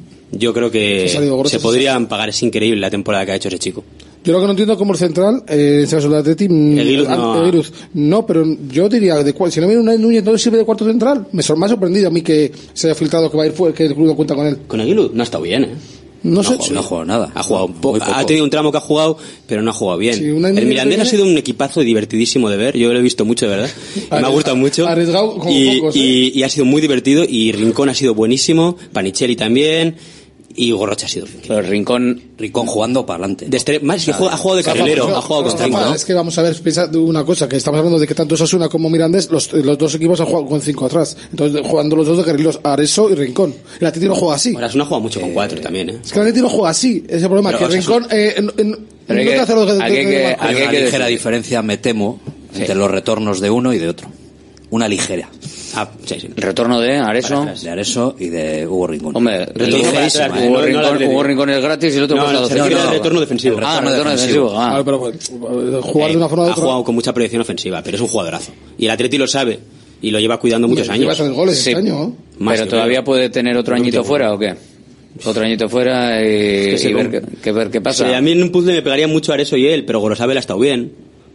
[SPEAKER 9] yo creo que
[SPEAKER 10] Se ha salido Gorrocha,
[SPEAKER 9] se
[SPEAKER 10] sí,
[SPEAKER 9] podrían pagar. Es increíble la temporada que ha hecho ese chico.
[SPEAKER 10] Yo lo que no entiendo como el central, eh, en este caso el Atleti, mm,
[SPEAKER 9] Eguiluz
[SPEAKER 10] ah,
[SPEAKER 9] no.
[SPEAKER 10] Eguiluz, no, pero yo diría, de cuál, si no viene un Núñez, ¿no sirve de cuarto central? Me, sor- me ha sorprendido a mí que se haya filtrado que va a ir fuera, que el club no cuenta con él.
[SPEAKER 9] Con Aguilu no ha estado bien, ¿eh?
[SPEAKER 10] No, sé.
[SPEAKER 12] No ha jugado nada.
[SPEAKER 9] Ha jugado po-
[SPEAKER 12] Muy poco.
[SPEAKER 9] ha tenido un tramo que ha jugado, pero no ha jugado bien.
[SPEAKER 10] Sí, una
[SPEAKER 9] el
[SPEAKER 10] Núñez
[SPEAKER 9] Mirandés
[SPEAKER 10] que
[SPEAKER 9] ha
[SPEAKER 10] viene-
[SPEAKER 9] sido un equipazo divertidísimo de ver. Yo lo he visto mucho, de verdad. Y me ha
[SPEAKER 10] Arriesgado-
[SPEAKER 9] gustado mucho.
[SPEAKER 10] arriesgado como
[SPEAKER 9] y,
[SPEAKER 10] pocos, ¿eh?
[SPEAKER 9] y- y ha sido muy divertido. Y Rincón ha sido buenísimo. Panicelli también. Y Gorrocha ha sido.
[SPEAKER 1] Pero Rincón,
[SPEAKER 12] Rincón jugando para adelante.
[SPEAKER 9] De estre- más que juega- ha jugado de carrilero.
[SPEAKER 10] Rafa,
[SPEAKER 9] Ha jugado con
[SPEAKER 10] Rafa,
[SPEAKER 9] cinco, ¿no?
[SPEAKER 10] Es que vamos a ver, piensa de una cosa, que estamos hablando de que tanto Osasuna como Mirandés, los, los dos equipos han jugado con cinco atrás. Entonces, jugando los dos de carrileros, Areso y Rincón. El Atleti no juega así.
[SPEAKER 9] Ahora ha jugado mucho con cuatro también, ¿eh?
[SPEAKER 10] Es que el Atleti no juega así. Ese es el problema,
[SPEAKER 9] Pero
[SPEAKER 10] que
[SPEAKER 9] Osasuna-
[SPEAKER 10] Rincón, eh, en- en-
[SPEAKER 1] Pero hay
[SPEAKER 10] no
[SPEAKER 1] que-
[SPEAKER 10] te hace lo que-
[SPEAKER 1] aquí hay
[SPEAKER 10] que-
[SPEAKER 1] que-
[SPEAKER 10] que-
[SPEAKER 12] Hay
[SPEAKER 1] aquí
[SPEAKER 12] una
[SPEAKER 1] que
[SPEAKER 12] ligera
[SPEAKER 1] decir-
[SPEAKER 12] diferencia, me temo, entre los retornos de uno y de otro. Una ligera.
[SPEAKER 9] Ah, sí, sí.
[SPEAKER 1] el retorno de Areso.
[SPEAKER 12] De Areso y de Hugo Rincón.
[SPEAKER 1] Hombre,
[SPEAKER 9] Retorno para
[SPEAKER 1] ligerísimo,
[SPEAKER 9] atrás,
[SPEAKER 1] ¿eh?
[SPEAKER 9] no-
[SPEAKER 1] Hugo,
[SPEAKER 9] no la
[SPEAKER 1] Rincón,
[SPEAKER 9] Atleti.
[SPEAKER 1] Hugo Rincón es gratis y el otro
[SPEAKER 9] No,
[SPEAKER 1] cuesta
[SPEAKER 9] no, se
[SPEAKER 1] doscientos.
[SPEAKER 9] refiere al retorno defensivo.
[SPEAKER 1] Ah,
[SPEAKER 12] retorno
[SPEAKER 1] retorno
[SPEAKER 12] defensivo.
[SPEAKER 1] defensivo. ah.
[SPEAKER 10] Ah, pero eh, jugar de una forma o de
[SPEAKER 9] Ha
[SPEAKER 10] otra.
[SPEAKER 9] jugado con mucha proyección ofensiva, pero es un jugadorazo. Y el Atleti lo sabe. Y lo lleva cuidando muchos
[SPEAKER 10] Lleva
[SPEAKER 9] años.
[SPEAKER 10] tres goles
[SPEAKER 1] Sí.
[SPEAKER 10] este año, ¿eh?
[SPEAKER 9] Más
[SPEAKER 1] Pero
[SPEAKER 9] que
[SPEAKER 1] todavía
[SPEAKER 9] creo.
[SPEAKER 1] puede tener otro
[SPEAKER 9] El
[SPEAKER 1] añito
[SPEAKER 9] último.
[SPEAKER 1] fuera o qué? Otro añito fuera y,
[SPEAKER 9] que se
[SPEAKER 1] y ver,
[SPEAKER 9] com-
[SPEAKER 1] qué, que ver qué pasa.
[SPEAKER 9] Sí, a mí en un puzzle me pegaría mucho Areso y él, pero Gorosabel ha estado bien.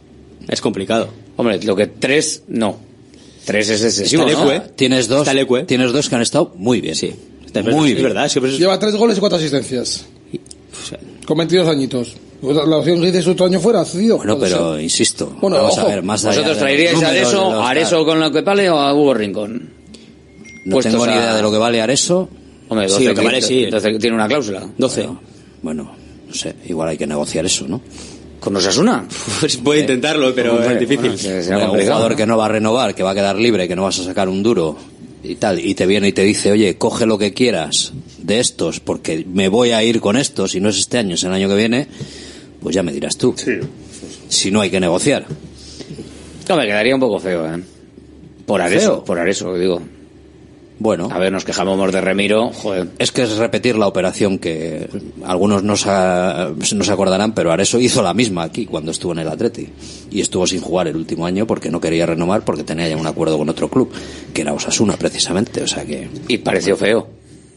[SPEAKER 9] Es complicado.
[SPEAKER 1] Hombre, lo que tres, no. Tres es excesivo,
[SPEAKER 9] Está
[SPEAKER 1] ¿no?
[SPEAKER 9] Leque, ¿eh?
[SPEAKER 12] Tienes dos,
[SPEAKER 9] Está Leque.
[SPEAKER 12] tienes dos que han estado muy bien.
[SPEAKER 9] Sí. Está-
[SPEAKER 12] Muy
[SPEAKER 9] es
[SPEAKER 12] bien.
[SPEAKER 9] verdad. Es que por eso-
[SPEAKER 10] Lleva tres goles y cuatro asistencias.
[SPEAKER 9] o sea,
[SPEAKER 10] Con veintidós añitos. La opción que dices otro año fuera, ha cedido.
[SPEAKER 12] Bueno,
[SPEAKER 10] Puede
[SPEAKER 12] pero
[SPEAKER 10] ser.
[SPEAKER 12] insisto,
[SPEAKER 10] Bueno,
[SPEAKER 12] vamos
[SPEAKER 10] ojo,
[SPEAKER 12] a ver, más allá
[SPEAKER 1] ¿Vosotros
[SPEAKER 12] de los
[SPEAKER 1] traeríais a
[SPEAKER 12] números, de
[SPEAKER 1] Areso,
[SPEAKER 12] los-
[SPEAKER 1] a Areso con lo que pale o a Hugo Rincón?
[SPEAKER 12] No
[SPEAKER 1] puestos
[SPEAKER 12] tengo ni
[SPEAKER 1] a-
[SPEAKER 12] idea de lo que vale Areso.
[SPEAKER 1] Hombre, doce,
[SPEAKER 9] Sí, lo que vale, sí.
[SPEAKER 1] doce, tiene una cláusula.
[SPEAKER 9] doce.
[SPEAKER 12] Bueno, bueno, no sé, igual hay que negociar eso, ¿no?
[SPEAKER 1] ¿Con Osasuna?
[SPEAKER 9] Pues puede intentarlo, pero
[SPEAKER 1] Hombre,
[SPEAKER 9] es difícil.
[SPEAKER 1] bueno, se- será
[SPEAKER 12] Hombre, un
[SPEAKER 1] complicado,
[SPEAKER 12] jugador
[SPEAKER 1] ¿no?
[SPEAKER 12] que no va a renovar, que va a quedar libre, que no vas a sacar un duro y tal, y te viene y te dice, oye, coge lo que quieras de estos, porque me voy a ir con estos, y no es este año, es el año que viene, pues ya me dirás tú.
[SPEAKER 11] Sí.
[SPEAKER 12] Si no hay que negociar.
[SPEAKER 1] Hombre, quedaría un poco feo, ¿eh? Por Areso,
[SPEAKER 12] ¿Feo?
[SPEAKER 1] por Areso, digo.
[SPEAKER 12] Bueno,
[SPEAKER 1] A ver, nos quejamos de Remiro, joder.
[SPEAKER 12] es que es repetir la operación que algunos no se, no se acordarán, pero Areso hizo la misma aquí cuando estuvo en el Atleti. Y estuvo sin jugar el último año porque no quería renovar, porque tenía ya un acuerdo con otro club, que era Osasuna precisamente, o sea que...
[SPEAKER 1] Y pareció feo.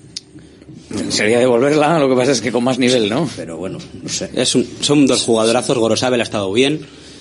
[SPEAKER 1] Sería devolverla, lo que pasa es que con más nivel, ¿no?
[SPEAKER 12] Pero bueno, no sé.
[SPEAKER 9] Es un- son dos jugadorazos. Gorosabel ha estado bien.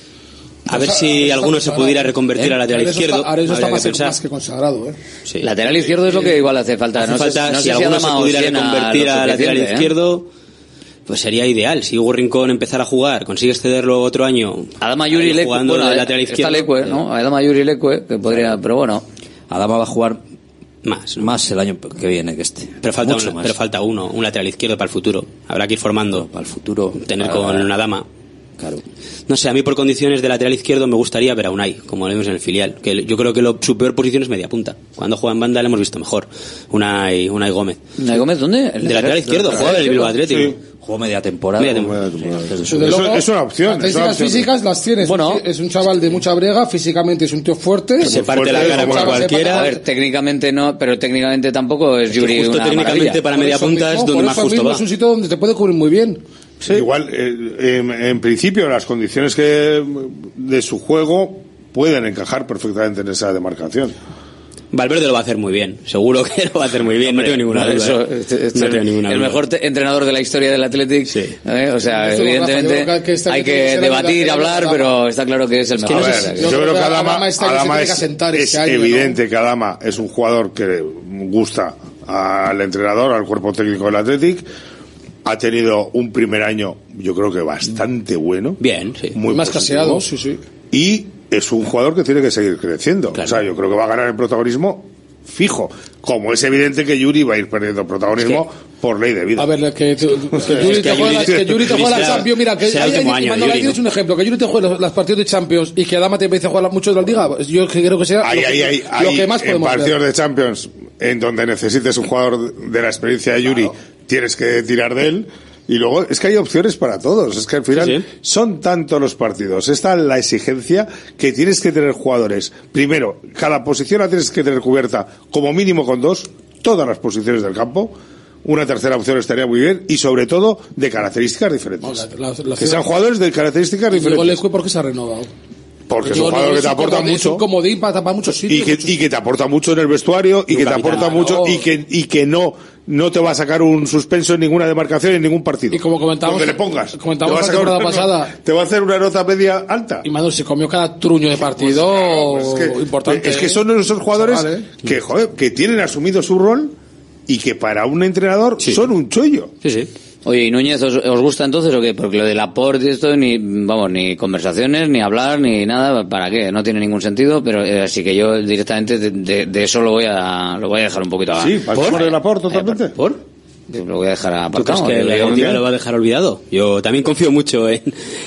[SPEAKER 9] A ver
[SPEAKER 10] Pues,
[SPEAKER 9] si
[SPEAKER 10] Areso
[SPEAKER 9] alguno
[SPEAKER 10] está
[SPEAKER 9] se pudiera
[SPEAKER 10] consagrado.
[SPEAKER 9] reconvertir
[SPEAKER 10] ¿Eh?
[SPEAKER 9] al lateral
[SPEAKER 10] Areso
[SPEAKER 9] izquierdo.
[SPEAKER 10] está, Areso está
[SPEAKER 9] Habría
[SPEAKER 10] más,
[SPEAKER 9] que pensar.
[SPEAKER 10] más que consagrado, ¿eh?
[SPEAKER 9] Sí.
[SPEAKER 1] Lateral izquierdo es lo que igual hace falta.
[SPEAKER 9] Hace
[SPEAKER 1] no
[SPEAKER 9] falta,
[SPEAKER 1] sé, no
[SPEAKER 9] si
[SPEAKER 1] sé
[SPEAKER 9] alguno se
[SPEAKER 1] Adama o
[SPEAKER 9] pudiera
[SPEAKER 1] Siena
[SPEAKER 9] reconvertir
[SPEAKER 1] lo
[SPEAKER 9] al lateral
[SPEAKER 1] suficiente, ¿eh?
[SPEAKER 9] izquierdo, pues sería ideal. Si Hugo Rincón empezara a jugar, consigues cederlo otro año.
[SPEAKER 1] Adama Yuri
[SPEAKER 9] ahí
[SPEAKER 1] Leque,
[SPEAKER 9] jugando
[SPEAKER 1] bueno,
[SPEAKER 9] de
[SPEAKER 1] está
[SPEAKER 9] lateral izquierdo.
[SPEAKER 1] Leque, ¿no? Adama Yuri Leque, que podría, pero bueno.
[SPEAKER 12] Adama va a jugar
[SPEAKER 9] Más, ¿no?
[SPEAKER 12] más el año que viene que este.
[SPEAKER 9] Pero falta,
[SPEAKER 12] Mucho
[SPEAKER 9] un-
[SPEAKER 12] más.
[SPEAKER 9] pero falta uno, un lateral izquierdo para el futuro. Habrá que ir formando.
[SPEAKER 12] Para el futuro.
[SPEAKER 9] Tener
[SPEAKER 12] para-
[SPEAKER 9] con una dama.
[SPEAKER 12] Claro.
[SPEAKER 9] No sé, a mí por condiciones de lateral izquierdo me gustaría ver a Unai, como lo vemos en el filial. Que yo creo que lo, su peor posición es media punta. Cuando juega en banda le hemos visto mejor. Unai, Unai Gómez.
[SPEAKER 1] ¿Unai Gómez dónde? El
[SPEAKER 9] De lateral izquierdo, jugaba en el Bilbao Atlético.
[SPEAKER 11] Sí.
[SPEAKER 12] Jugó media temporada.
[SPEAKER 9] Media temporada.
[SPEAKER 12] Sí,
[SPEAKER 10] Desde
[SPEAKER 11] Eso-
[SPEAKER 10] luego,
[SPEAKER 11] es una opción,
[SPEAKER 10] Las
[SPEAKER 11] es una
[SPEAKER 10] características
[SPEAKER 11] opción.
[SPEAKER 10] físicas las tienes.
[SPEAKER 1] Bueno.
[SPEAKER 10] es un chaval de mucha brega, físicamente es un tío fuerte.
[SPEAKER 9] Se parte la
[SPEAKER 11] fuerte,
[SPEAKER 9] cara
[SPEAKER 11] como
[SPEAKER 9] con
[SPEAKER 11] la-
[SPEAKER 9] cualquiera.
[SPEAKER 1] A ver, técnicamente no, pero técnicamente tampoco es
[SPEAKER 9] que
[SPEAKER 1] Yuri
[SPEAKER 9] justo
[SPEAKER 1] una
[SPEAKER 9] técnicamente
[SPEAKER 1] maravilla.
[SPEAKER 9] para
[SPEAKER 10] Por
[SPEAKER 9] media
[SPEAKER 10] eso
[SPEAKER 9] punta
[SPEAKER 10] mismo-
[SPEAKER 9] es donde
[SPEAKER 10] por
[SPEAKER 9] más
[SPEAKER 10] eso
[SPEAKER 9] justo
[SPEAKER 10] mismo
[SPEAKER 9] va.
[SPEAKER 10] es un sitio donde te puede cubrir muy bien.
[SPEAKER 11] Igual, eh, en, en principio, las condiciones que de su juego pueden encajar perfectamente en esa demarcación.
[SPEAKER 9] Valverde lo va a hacer muy bien. Seguro que lo va a hacer muy bien. No tengo ninguna
[SPEAKER 1] No,
[SPEAKER 9] duda.
[SPEAKER 1] eso,
[SPEAKER 9] ¿eh?
[SPEAKER 1] este- este-
[SPEAKER 9] No tengo ninguna
[SPEAKER 1] el
[SPEAKER 9] duda.
[SPEAKER 1] mejor te- entrenador de la historia del Athletic.
[SPEAKER 9] Sí.
[SPEAKER 1] ¿eh? O sea,
[SPEAKER 10] Esto,
[SPEAKER 1] evidentemente
[SPEAKER 10] Rafa, yo creo que este
[SPEAKER 1] hay
[SPEAKER 10] año tiene que
[SPEAKER 1] que
[SPEAKER 10] ser
[SPEAKER 1] debatir,
[SPEAKER 10] el- el-
[SPEAKER 1] hablar,
[SPEAKER 10] el-
[SPEAKER 1] pero está claro que es el
[SPEAKER 10] Es que
[SPEAKER 1] mejor.
[SPEAKER 10] no
[SPEAKER 11] A
[SPEAKER 10] sé
[SPEAKER 11] ver,
[SPEAKER 10] si-
[SPEAKER 11] yo,
[SPEAKER 10] yo
[SPEAKER 11] creo que Adama,
[SPEAKER 10] Adama este año se
[SPEAKER 11] Adama
[SPEAKER 10] tiene que
[SPEAKER 11] es,
[SPEAKER 10] asentar
[SPEAKER 11] es
[SPEAKER 10] este año, ¿no?
[SPEAKER 11] evidente que Adama es un jugador que gusta al entrenador, al cuerpo técnico del Athletic. Ha tenido un primer año, yo creo que bastante bueno.
[SPEAKER 9] Bien, sí.
[SPEAKER 11] Muy
[SPEAKER 10] Más
[SPEAKER 11] positivo.
[SPEAKER 10] caseado, sí, sí.
[SPEAKER 11] Y es un jugador que tiene que seguir creciendo.
[SPEAKER 9] Claro.
[SPEAKER 11] O sea, yo creo que va a ganar el protagonismo fijo. Como es evidente que Yuri va a ir perdiendo protagonismo por ley de vida.
[SPEAKER 10] A ver, que, que, que Yuri
[SPEAKER 9] que
[SPEAKER 10] te juega,
[SPEAKER 9] Yuri-
[SPEAKER 10] que Yuri te
[SPEAKER 9] Yuri
[SPEAKER 10] juega la
[SPEAKER 9] será-
[SPEAKER 10] Champions. Mira, que
[SPEAKER 9] será el
[SPEAKER 10] hay-
[SPEAKER 9] último
[SPEAKER 10] hay-
[SPEAKER 9] año,
[SPEAKER 10] Manolo,
[SPEAKER 9] Yuri,
[SPEAKER 10] ahí tienes
[SPEAKER 9] ¿no?
[SPEAKER 10] un ejemplo, que Yuri te juega los, los partidos de Champions y que Adama te empiece a jugar muchos de la Liga. Pues yo creo que sea
[SPEAKER 11] Hay,
[SPEAKER 10] lo,
[SPEAKER 11] hay,
[SPEAKER 10] que-
[SPEAKER 11] hay,
[SPEAKER 10] lo
[SPEAKER 11] hay
[SPEAKER 10] que más
[SPEAKER 11] en
[SPEAKER 10] podemos
[SPEAKER 11] partidos
[SPEAKER 10] ver.
[SPEAKER 11] de Champions en donde necesites un jugador de la experiencia de Yuri, tienes que tirar de él. Y luego es que hay opciones para todos. Es que al final
[SPEAKER 9] Sí, sí.
[SPEAKER 11] son tantos los partidos. Está la exigencia que tienes que tener jugadores. Primero, cada posición la tienes que tener cubierta como mínimo con dos, todas las posiciones del campo. Una tercera opción estaría muy bien y sobre todo de características diferentes.
[SPEAKER 10] No, la- la- la-
[SPEAKER 11] que sean jugadores de características
[SPEAKER 10] Diego
[SPEAKER 11] diferentes.
[SPEAKER 10] Leque, ¿por qué se ha renovado?
[SPEAKER 11] Porque es
[SPEAKER 10] Diego
[SPEAKER 11] un jugador
[SPEAKER 10] Leque
[SPEAKER 11] que te
[SPEAKER 10] es un
[SPEAKER 11] aporta
[SPEAKER 10] comodín, es un
[SPEAKER 11] mucho.
[SPEAKER 10] comodín para tapar muchos sitios.
[SPEAKER 11] Y que,
[SPEAKER 10] muchos-
[SPEAKER 11] y que te aporta mucho en el vestuario y
[SPEAKER 9] Un
[SPEAKER 11] que te
[SPEAKER 9] capitán,
[SPEAKER 11] aporta mucho
[SPEAKER 10] ¿no?
[SPEAKER 11] y que, y que no, no te va a sacar un suspenso en ninguna demarcación en ningún partido.
[SPEAKER 10] Y como comentábamos-
[SPEAKER 11] Donde le pongas.
[SPEAKER 10] comentábamos
[SPEAKER 11] Te va a
[SPEAKER 10] la
[SPEAKER 11] sacar
[SPEAKER 10] temporada
[SPEAKER 11] una-
[SPEAKER 10] pasada.
[SPEAKER 11] Te va a hacer una nota media alta.
[SPEAKER 10] Y Manuel se comió cada truño de partido
[SPEAKER 11] Pues claro, es que,
[SPEAKER 10] importante.
[SPEAKER 11] Es que
[SPEAKER 10] ¿eh?
[SPEAKER 11] son esos jugadores
[SPEAKER 10] Chaval, ¿eh?
[SPEAKER 11] que, joder, que tienen asumido su rol y que para un entrenador
[SPEAKER 9] Sí.
[SPEAKER 11] son un chollo.
[SPEAKER 9] Sí, sí.
[SPEAKER 1] Oye, ¿y Núñez os, os gusta entonces o qué? Porque lo del aporte y esto, ni, vamos, ni conversaciones, ni hablar, ni nada, ¿para qué? No tiene ningún sentido, pero eh, así que yo directamente de, de- de eso lo voy a lo voy a dejar un poquito a...
[SPEAKER 11] Sí, para
[SPEAKER 1] ¿Por?
[SPEAKER 11] el aporte totalmente.
[SPEAKER 1] ¿Por? Lo voy a dejar
[SPEAKER 9] ¿Tú crees
[SPEAKER 1] aparcado.
[SPEAKER 9] que
[SPEAKER 1] Yo
[SPEAKER 9] la
[SPEAKER 1] digo,
[SPEAKER 9] directiva
[SPEAKER 1] mira,
[SPEAKER 9] lo va a dejar olvidado? Yo también confío mucho en,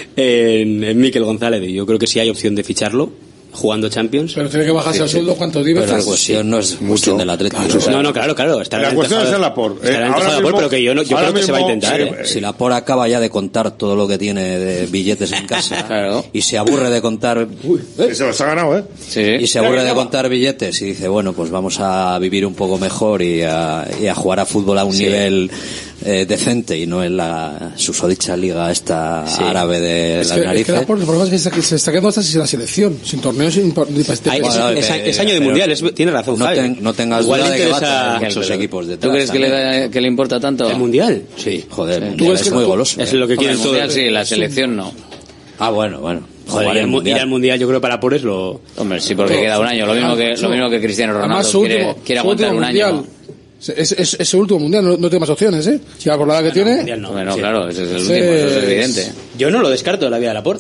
[SPEAKER 9] en, en Mikel González y yo creo que si hay opción de ficharlo, jugando Champions.
[SPEAKER 10] Pero tiene que bajarse el sueldo cuántos días.
[SPEAKER 12] Pero la cuestión no es cuestión del Atlético.
[SPEAKER 9] No, no, claro, claro. Estará
[SPEAKER 11] La
[SPEAKER 9] en
[SPEAKER 11] cuestión
[SPEAKER 9] ventaja-
[SPEAKER 11] es el Laporte.
[SPEAKER 9] Estará
[SPEAKER 11] Eh,
[SPEAKER 9] en
[SPEAKER 11] ahora
[SPEAKER 9] ventaja de
[SPEAKER 11] mismo-
[SPEAKER 9] Laporte, pero que yo, no, yo
[SPEAKER 11] ahora
[SPEAKER 9] creo que se va a
[SPEAKER 11] mismo,
[SPEAKER 9] intentar.
[SPEAKER 11] sí,
[SPEAKER 9] ¿eh?
[SPEAKER 12] Si la por acaba ya de contar todo lo que tiene de billetes en casa
[SPEAKER 1] Claro.
[SPEAKER 12] y se aburre de contar
[SPEAKER 11] Que se los ha ganado, ¿eh?
[SPEAKER 1] Sí.
[SPEAKER 12] y se aburre de contar billetes y dice, bueno, pues vamos a vivir un poco mejor y a, y a jugar a fútbol a un
[SPEAKER 1] Sí.
[SPEAKER 12] nivel eh, decente y no en la susodicha liga esta
[SPEAKER 9] Sí.
[SPEAKER 12] árabe de
[SPEAKER 10] Es
[SPEAKER 12] las
[SPEAKER 10] que, es que
[SPEAKER 12] narices.
[SPEAKER 10] Laporte, el problema es que se, que se está quedando hasta sin la selección, sin torneos, sin, por- ni para este
[SPEAKER 9] Ay,
[SPEAKER 10] país.
[SPEAKER 9] es,
[SPEAKER 12] Bueno,
[SPEAKER 9] es-
[SPEAKER 12] eh,
[SPEAKER 9] es año de
[SPEAKER 12] pero
[SPEAKER 9] mundial, es- tiene razón,
[SPEAKER 12] no,
[SPEAKER 9] Javi.
[SPEAKER 12] ten- no tengas
[SPEAKER 9] Igual
[SPEAKER 12] duda
[SPEAKER 9] le
[SPEAKER 12] de que va a
[SPEAKER 9] interesa
[SPEAKER 12] tener muchos
[SPEAKER 1] Pero,
[SPEAKER 12] equipos
[SPEAKER 1] ¿Tú
[SPEAKER 12] detrás.
[SPEAKER 1] crees que le,
[SPEAKER 12] también.
[SPEAKER 1] da- que le importa tanto?
[SPEAKER 9] el mundial.
[SPEAKER 12] Sí, joder,
[SPEAKER 1] Sí.
[SPEAKER 12] el
[SPEAKER 10] ¿Tú
[SPEAKER 12] mundial
[SPEAKER 10] crees
[SPEAKER 12] es
[SPEAKER 10] que
[SPEAKER 12] muy
[SPEAKER 10] tú-
[SPEAKER 12] goloso.
[SPEAKER 9] Es lo que
[SPEAKER 1] Hombre,
[SPEAKER 9] quieren
[SPEAKER 1] el
[SPEAKER 9] todos.
[SPEAKER 1] mundial sí, la selección no.
[SPEAKER 12] Ah, bueno, bueno.
[SPEAKER 9] Joder,
[SPEAKER 12] Jugar
[SPEAKER 9] ir,
[SPEAKER 12] el
[SPEAKER 9] al, mu- ir
[SPEAKER 12] mundial.
[SPEAKER 9] al mundial yo creo para por es lo...
[SPEAKER 1] Hombre, sí, porque queda un año. Lo mismo que, lo mismo que Cristiano Ronaldo
[SPEAKER 10] Además, su
[SPEAKER 1] quiere,
[SPEAKER 10] último,
[SPEAKER 1] quiere
[SPEAKER 10] su
[SPEAKER 1] aguantar
[SPEAKER 10] último
[SPEAKER 1] un año.
[SPEAKER 10] mundial. Es, es, es su último mundial, no, no tiene más opciones, ¿eh? Si va por la edad que tiene.
[SPEAKER 9] mundial no.
[SPEAKER 1] Bueno,
[SPEAKER 9] Sí.
[SPEAKER 1] claro, ese es el
[SPEAKER 10] Sí.
[SPEAKER 1] último, eso es evidente.
[SPEAKER 9] Yo no lo descarto de la vida de Laporte.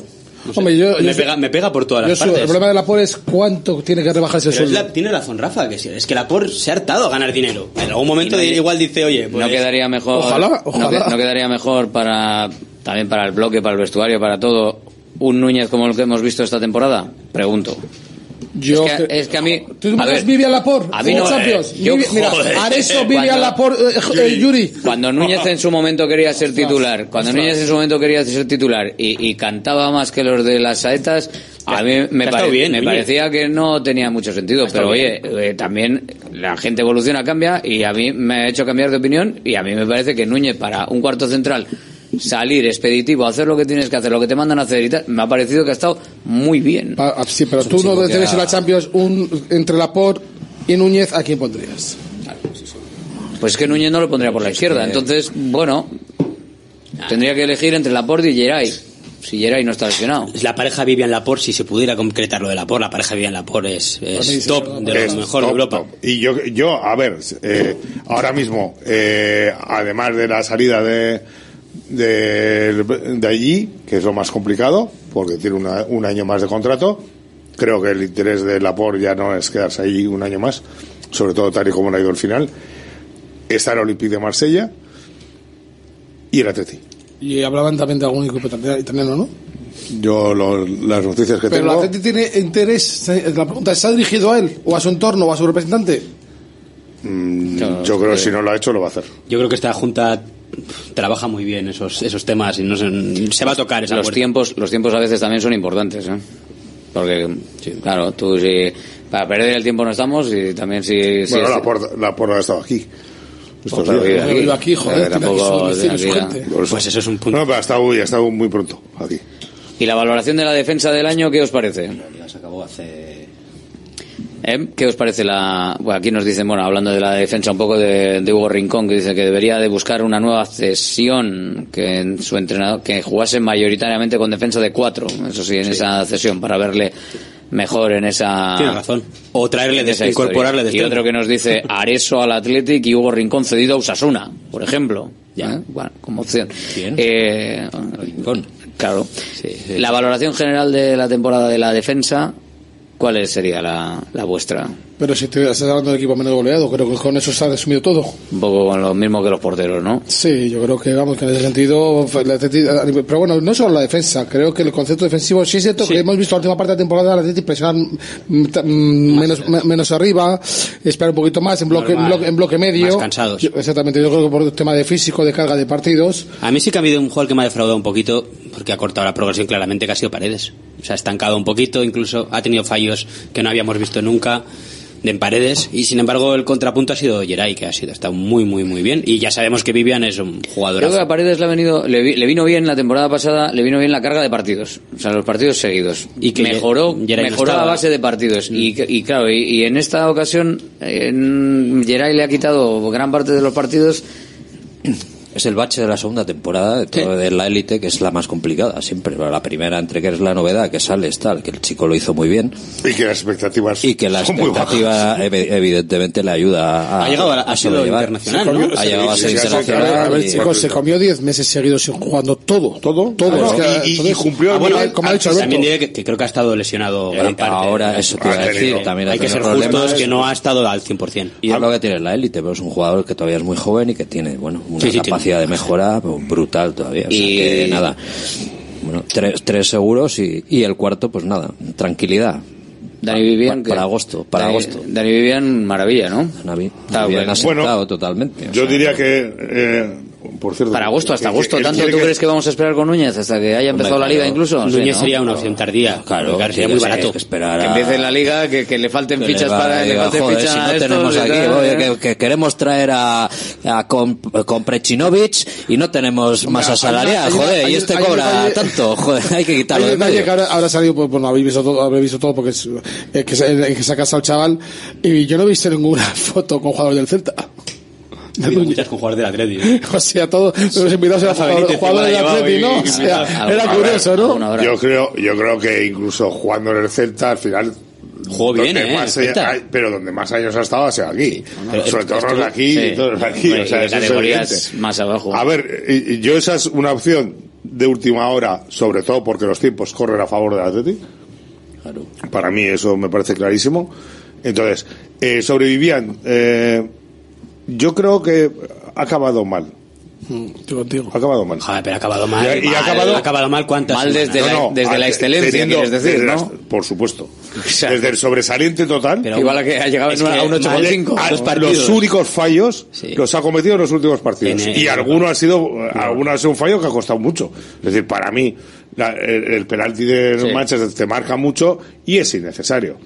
[SPEAKER 9] No sé.
[SPEAKER 10] Hombre, yo,
[SPEAKER 9] me,
[SPEAKER 10] yo,
[SPEAKER 9] pega, me pega por todas
[SPEAKER 10] yo
[SPEAKER 9] las
[SPEAKER 10] su,
[SPEAKER 9] partes.
[SPEAKER 10] el problema de Laporte es cuánto tiene que rebajarse el
[SPEAKER 9] Pero es
[SPEAKER 10] sueldo.
[SPEAKER 9] la, tiene razón Rafa, que sí, es que Laporte se ha hartado a ganar dinero. En algún momento no, igual dice, oye, pues,
[SPEAKER 1] no quedaría mejor.
[SPEAKER 10] Ojalá, ojalá.
[SPEAKER 1] No, no quedaría mejor para también para el bloque, para el vestuario, para todo, un Núñez como el que hemos visto esta temporada. Pregunto.
[SPEAKER 10] Yo
[SPEAKER 1] es, que, es que a mí.
[SPEAKER 10] ¿Tú imaginas Vivian Laporte?
[SPEAKER 1] A mí no.
[SPEAKER 10] Champions.
[SPEAKER 1] Eh, yo,
[SPEAKER 10] Vivi, mira, Areso, Vivian Laporte, eh, eh, Yuri.
[SPEAKER 1] Cuando Núñez en su momento quería ser titular, cuando Núñez en su momento quería ser titular y, y cantaba más que los de las saetas, a mí me, pare, bien, me parecía que no tenía mucho sentido. Pero oye, eh, también la gente evoluciona, cambia y a mí me ha hecho cambiar de opinión y a mí me parece que Núñez para un cuarto central salir expeditivo, hacer lo que tienes que hacer, lo que te mandan a hacer y tal, me ha parecido que ha estado muy bien.
[SPEAKER 10] Ah, sí, pero tú no tienes en la Champions un, entre Laporte y Núñez, ¿a quién pondrías?
[SPEAKER 1] Pues es que Núñez no lo pondría por la izquierda, entonces, bueno, tendría que elegir entre Laporte y Geray. Si Geray no está lesionado.
[SPEAKER 9] La pareja Vivian Laporte, si se pudiera concretar lo de Laporte, la pareja Vivian Laporte es, es top, de lo mejor de Europa.
[SPEAKER 11] Top. Y yo, yo, a ver, eh, ahora mismo, eh, además de la salida de De, de allí, que es lo más complicado porque tiene una, un año más de contrato, creo que el interés de Laporte ya no es quedarse allí un año más, sobre todo tal y como no ha ido el final. Está el Olympique de Marsella y el Atleti,
[SPEAKER 10] y hablaban también de algún equipo italiano, ¿no?
[SPEAKER 11] Yo lo, las noticias que
[SPEAKER 10] pero
[SPEAKER 11] tengo.
[SPEAKER 10] ¿Pero el Atleti tiene interés? La pregunta es, ¿se ha dirigido a él o a su entorno o a su representante?
[SPEAKER 11] Mm, yo, yo creo que si no lo ha hecho lo va a hacer.
[SPEAKER 9] Yo creo que esta junta trabaja muy bien esos esos temas y no se, se va a tocar esa
[SPEAKER 1] los
[SPEAKER 9] puerta.
[SPEAKER 1] tiempos los tiempos a veces también son importantes, ¿eh? Porque sí, claro, tú si para perder el tiempo no estamos y también si,
[SPEAKER 11] bueno
[SPEAKER 1] si
[SPEAKER 11] la
[SPEAKER 1] este...
[SPEAKER 11] porta la porta ha estado aquí estos
[SPEAKER 1] pues
[SPEAKER 11] días.
[SPEAKER 10] Aquí, aquí, joder,
[SPEAKER 1] tampoco
[SPEAKER 10] aquí su, su gente.
[SPEAKER 11] Pues,
[SPEAKER 9] pues eso es un punto.
[SPEAKER 11] No, pero ha estado, ha estado muy pronto aquí.
[SPEAKER 1] Y la valoración de la defensa del año, ¿qué os parece?
[SPEAKER 12] Ya se acabó hace...
[SPEAKER 1] ¿Eh? ¿Qué os parece la...? Bueno, aquí nos dicen, bueno, hablando de la defensa un poco de, de Hugo Rincón, que dice que debería de buscar una nueva cesión, que en su entrenador, que jugase mayoritariamente con defensa de cuatro, eso sí, en sí. esa cesión, para verle mejor en esa...
[SPEAKER 9] Tiene razón. O traerle, de, incorporarle de
[SPEAKER 1] Y otro que nos dice Areso al Athletic y Hugo Rincón cedido a Osasuna, por ejemplo. Ya, ¿eh? Bueno, como opción.
[SPEAKER 12] ¿Quién?
[SPEAKER 1] Eh,
[SPEAKER 12] Rincón.
[SPEAKER 1] Claro.
[SPEAKER 12] Sí, sí,
[SPEAKER 1] la
[SPEAKER 12] sí.
[SPEAKER 1] valoración general de la temporada de la defensa, ¿cuál sería la, la vuestra?
[SPEAKER 10] Pero si te estás hablando del equipo menos goleado, creo que con eso se ha resumido todo.
[SPEAKER 1] Un poco con lo mismo que los porteros, ¿no?
[SPEAKER 10] Sí, yo creo que, vamos, que en ese sentido... Pero bueno, no solo la defensa, creo que el concepto defensivo sí es cierto sí. que hemos visto la última parte de la temporada, la Atleti presionar menos, menos arriba, esperar un poquito más en bloque, en bloque, en bloque medio.
[SPEAKER 9] Más cansados.
[SPEAKER 10] Yo, exactamente, yo creo que por el tema de físico, de carga de partidos.
[SPEAKER 9] A mí sí que ha habido un jugador que me ha defraudado un poquito, porque ha cortado la progresión claramente, que ha sido Paredes. Se ha estancado un poquito, incluso ha tenido fallos que no habíamos visto nunca de en Paredes, y sin embargo el contrapunto ha sido Geray, que ha sido está muy muy muy bien, y ya sabemos que Vivian es un jugador.
[SPEAKER 1] Creo que a Paredes le ha venido le, le vino bien la temporada pasada, le vino bien la carga de partidos, o sea, los partidos seguidos, y que mejoró Geray mejoró no a base de partidos, mm. y, y claro, y, y en esta ocasión en, Geray le ha quitado gran parte de los partidos.
[SPEAKER 12] Es el bache de la segunda temporada de, todo, sí. de la élite, que es la más complicada siempre. Pero la primera, entre que es la novedad, que sale, tal, que el chico lo hizo muy bien.
[SPEAKER 11] Y que las expectativas
[SPEAKER 12] Y que la expectativa evidentemente le ayuda a...
[SPEAKER 9] Ha llegado a, a ser internacional, ¿no?
[SPEAKER 12] Ha llegado a ser internacional.
[SPEAKER 10] A ver, chicos, se comió diez meses seguidos jugando todo.
[SPEAKER 11] Todo.
[SPEAKER 10] Todo.
[SPEAKER 11] No,
[SPEAKER 10] es que,
[SPEAKER 11] y, y, y cumplió...
[SPEAKER 9] Ah, bueno,
[SPEAKER 10] como ha dicho Alberto.
[SPEAKER 9] También diré que, que creo que ha estado lesionado
[SPEAKER 12] eh,
[SPEAKER 9] gran parte.
[SPEAKER 12] Ahora, eso te iba a decir. También
[SPEAKER 9] hay que ser justos, que no ha estado al cien por ciento.
[SPEAKER 12] Y es lo que tiene la élite, pero es un jugador que todavía es muy joven y que tiene, bueno, una sí, sí, capacidad tiene. de mejora brutal todavía, o sea
[SPEAKER 1] y
[SPEAKER 12] que nada, bueno, tres, tres seguros y, y el cuarto pues nada, tranquilidad.
[SPEAKER 1] Dani Vivian
[SPEAKER 12] para, para agosto, para
[SPEAKER 1] Dani,
[SPEAKER 12] agosto.
[SPEAKER 1] Dani Vivian, maravilla, ¿no?
[SPEAKER 12] Dani Vivian ha sentado totalmente.
[SPEAKER 11] Yo sea, diría que eh, por cierto,
[SPEAKER 1] para agosto, hasta
[SPEAKER 11] que,
[SPEAKER 1] agosto,
[SPEAKER 11] que,
[SPEAKER 1] ¿tanto tú que... crees que vamos a esperar con Núñez hasta que haya empezado
[SPEAKER 12] Hombre,
[SPEAKER 1] la liga
[SPEAKER 12] claro.
[SPEAKER 1] incluso?
[SPEAKER 9] Núñez
[SPEAKER 1] sí, ¿no?
[SPEAKER 9] sería una opción tardía, claro, claro sería muy barato.
[SPEAKER 12] Que, esperar a...
[SPEAKER 1] que empiece la liga, que, que le falten
[SPEAKER 12] que
[SPEAKER 1] fichas
[SPEAKER 12] le va,
[SPEAKER 1] para
[SPEAKER 12] diga,
[SPEAKER 1] le falten
[SPEAKER 12] joder,
[SPEAKER 1] fichas
[SPEAKER 12] si no
[SPEAKER 1] a estos,
[SPEAKER 12] tenemos aquí,
[SPEAKER 1] tal,
[SPEAKER 12] oye,
[SPEAKER 1] ¿eh?
[SPEAKER 12] que, que queremos traer a, a con, con Prechinovic y no tenemos masa salarial, joder, y este cobra tanto, joder, hay que quitarlo de medio.
[SPEAKER 10] Ahora, ahora ha salido, pues bueno, habéis visto todo, habéis visto todo porque es, es que, es que se ha casado el chaval y yo no he visto ninguna foto con jugadores del Celta.
[SPEAKER 9] Ha habido muchas con jugadores del Atleti.
[SPEAKER 10] O sea, todos los invitados eran jugadores del Atleti, ¿no? O sea, era curioso, ¿no?
[SPEAKER 11] Yo creo, yo creo que incluso jugando en el Celta, al final
[SPEAKER 9] jugó bien, ¿eh?
[SPEAKER 11] Más hay, pero donde más años ha estado ha sido aquí. Pero sobre todo los de aquí
[SPEAKER 1] sí.
[SPEAKER 11] y todos los de aquí.
[SPEAKER 1] Bueno,
[SPEAKER 11] o sea,
[SPEAKER 1] y categorías más abajo.
[SPEAKER 11] A ver, yo esa es una opción de última hora, sobre todo porque los tiempos corren a favor del Atleti.
[SPEAKER 12] Claro.
[SPEAKER 11] Para mí eso me parece clarísimo. Entonces, eh, sobrevivían. Eh, yo creo que ha acabado mal.
[SPEAKER 10] Estoy contigo.
[SPEAKER 11] Ha acabado mal.
[SPEAKER 9] Joder, pero ha acabado mal.
[SPEAKER 11] Y, y
[SPEAKER 9] mal,
[SPEAKER 11] ha acabado,
[SPEAKER 9] ha acabado mal cuántas
[SPEAKER 1] mal desde,
[SPEAKER 9] semanas?
[SPEAKER 1] la,
[SPEAKER 11] no, no,
[SPEAKER 1] desde la excelencia,
[SPEAKER 11] teniendo,
[SPEAKER 1] quieres decir,
[SPEAKER 11] desde
[SPEAKER 1] ¿no?
[SPEAKER 11] las, por supuesto.
[SPEAKER 1] O sea,
[SPEAKER 11] desde el sobresaliente total.
[SPEAKER 1] Pero igual a que ha llegado
[SPEAKER 9] es
[SPEAKER 1] a un ocho coma cinco.
[SPEAKER 11] Los únicos fallos
[SPEAKER 9] sí.
[SPEAKER 11] los ha cometido en los últimos partidos.
[SPEAKER 9] En,
[SPEAKER 11] y
[SPEAKER 9] en,
[SPEAKER 11] algunos han sido, no. algunos han sido un fallo que ha costado mucho. Es decir, para mí, la, el, el penalti de sí. Manchester te marca mucho y es innecesario.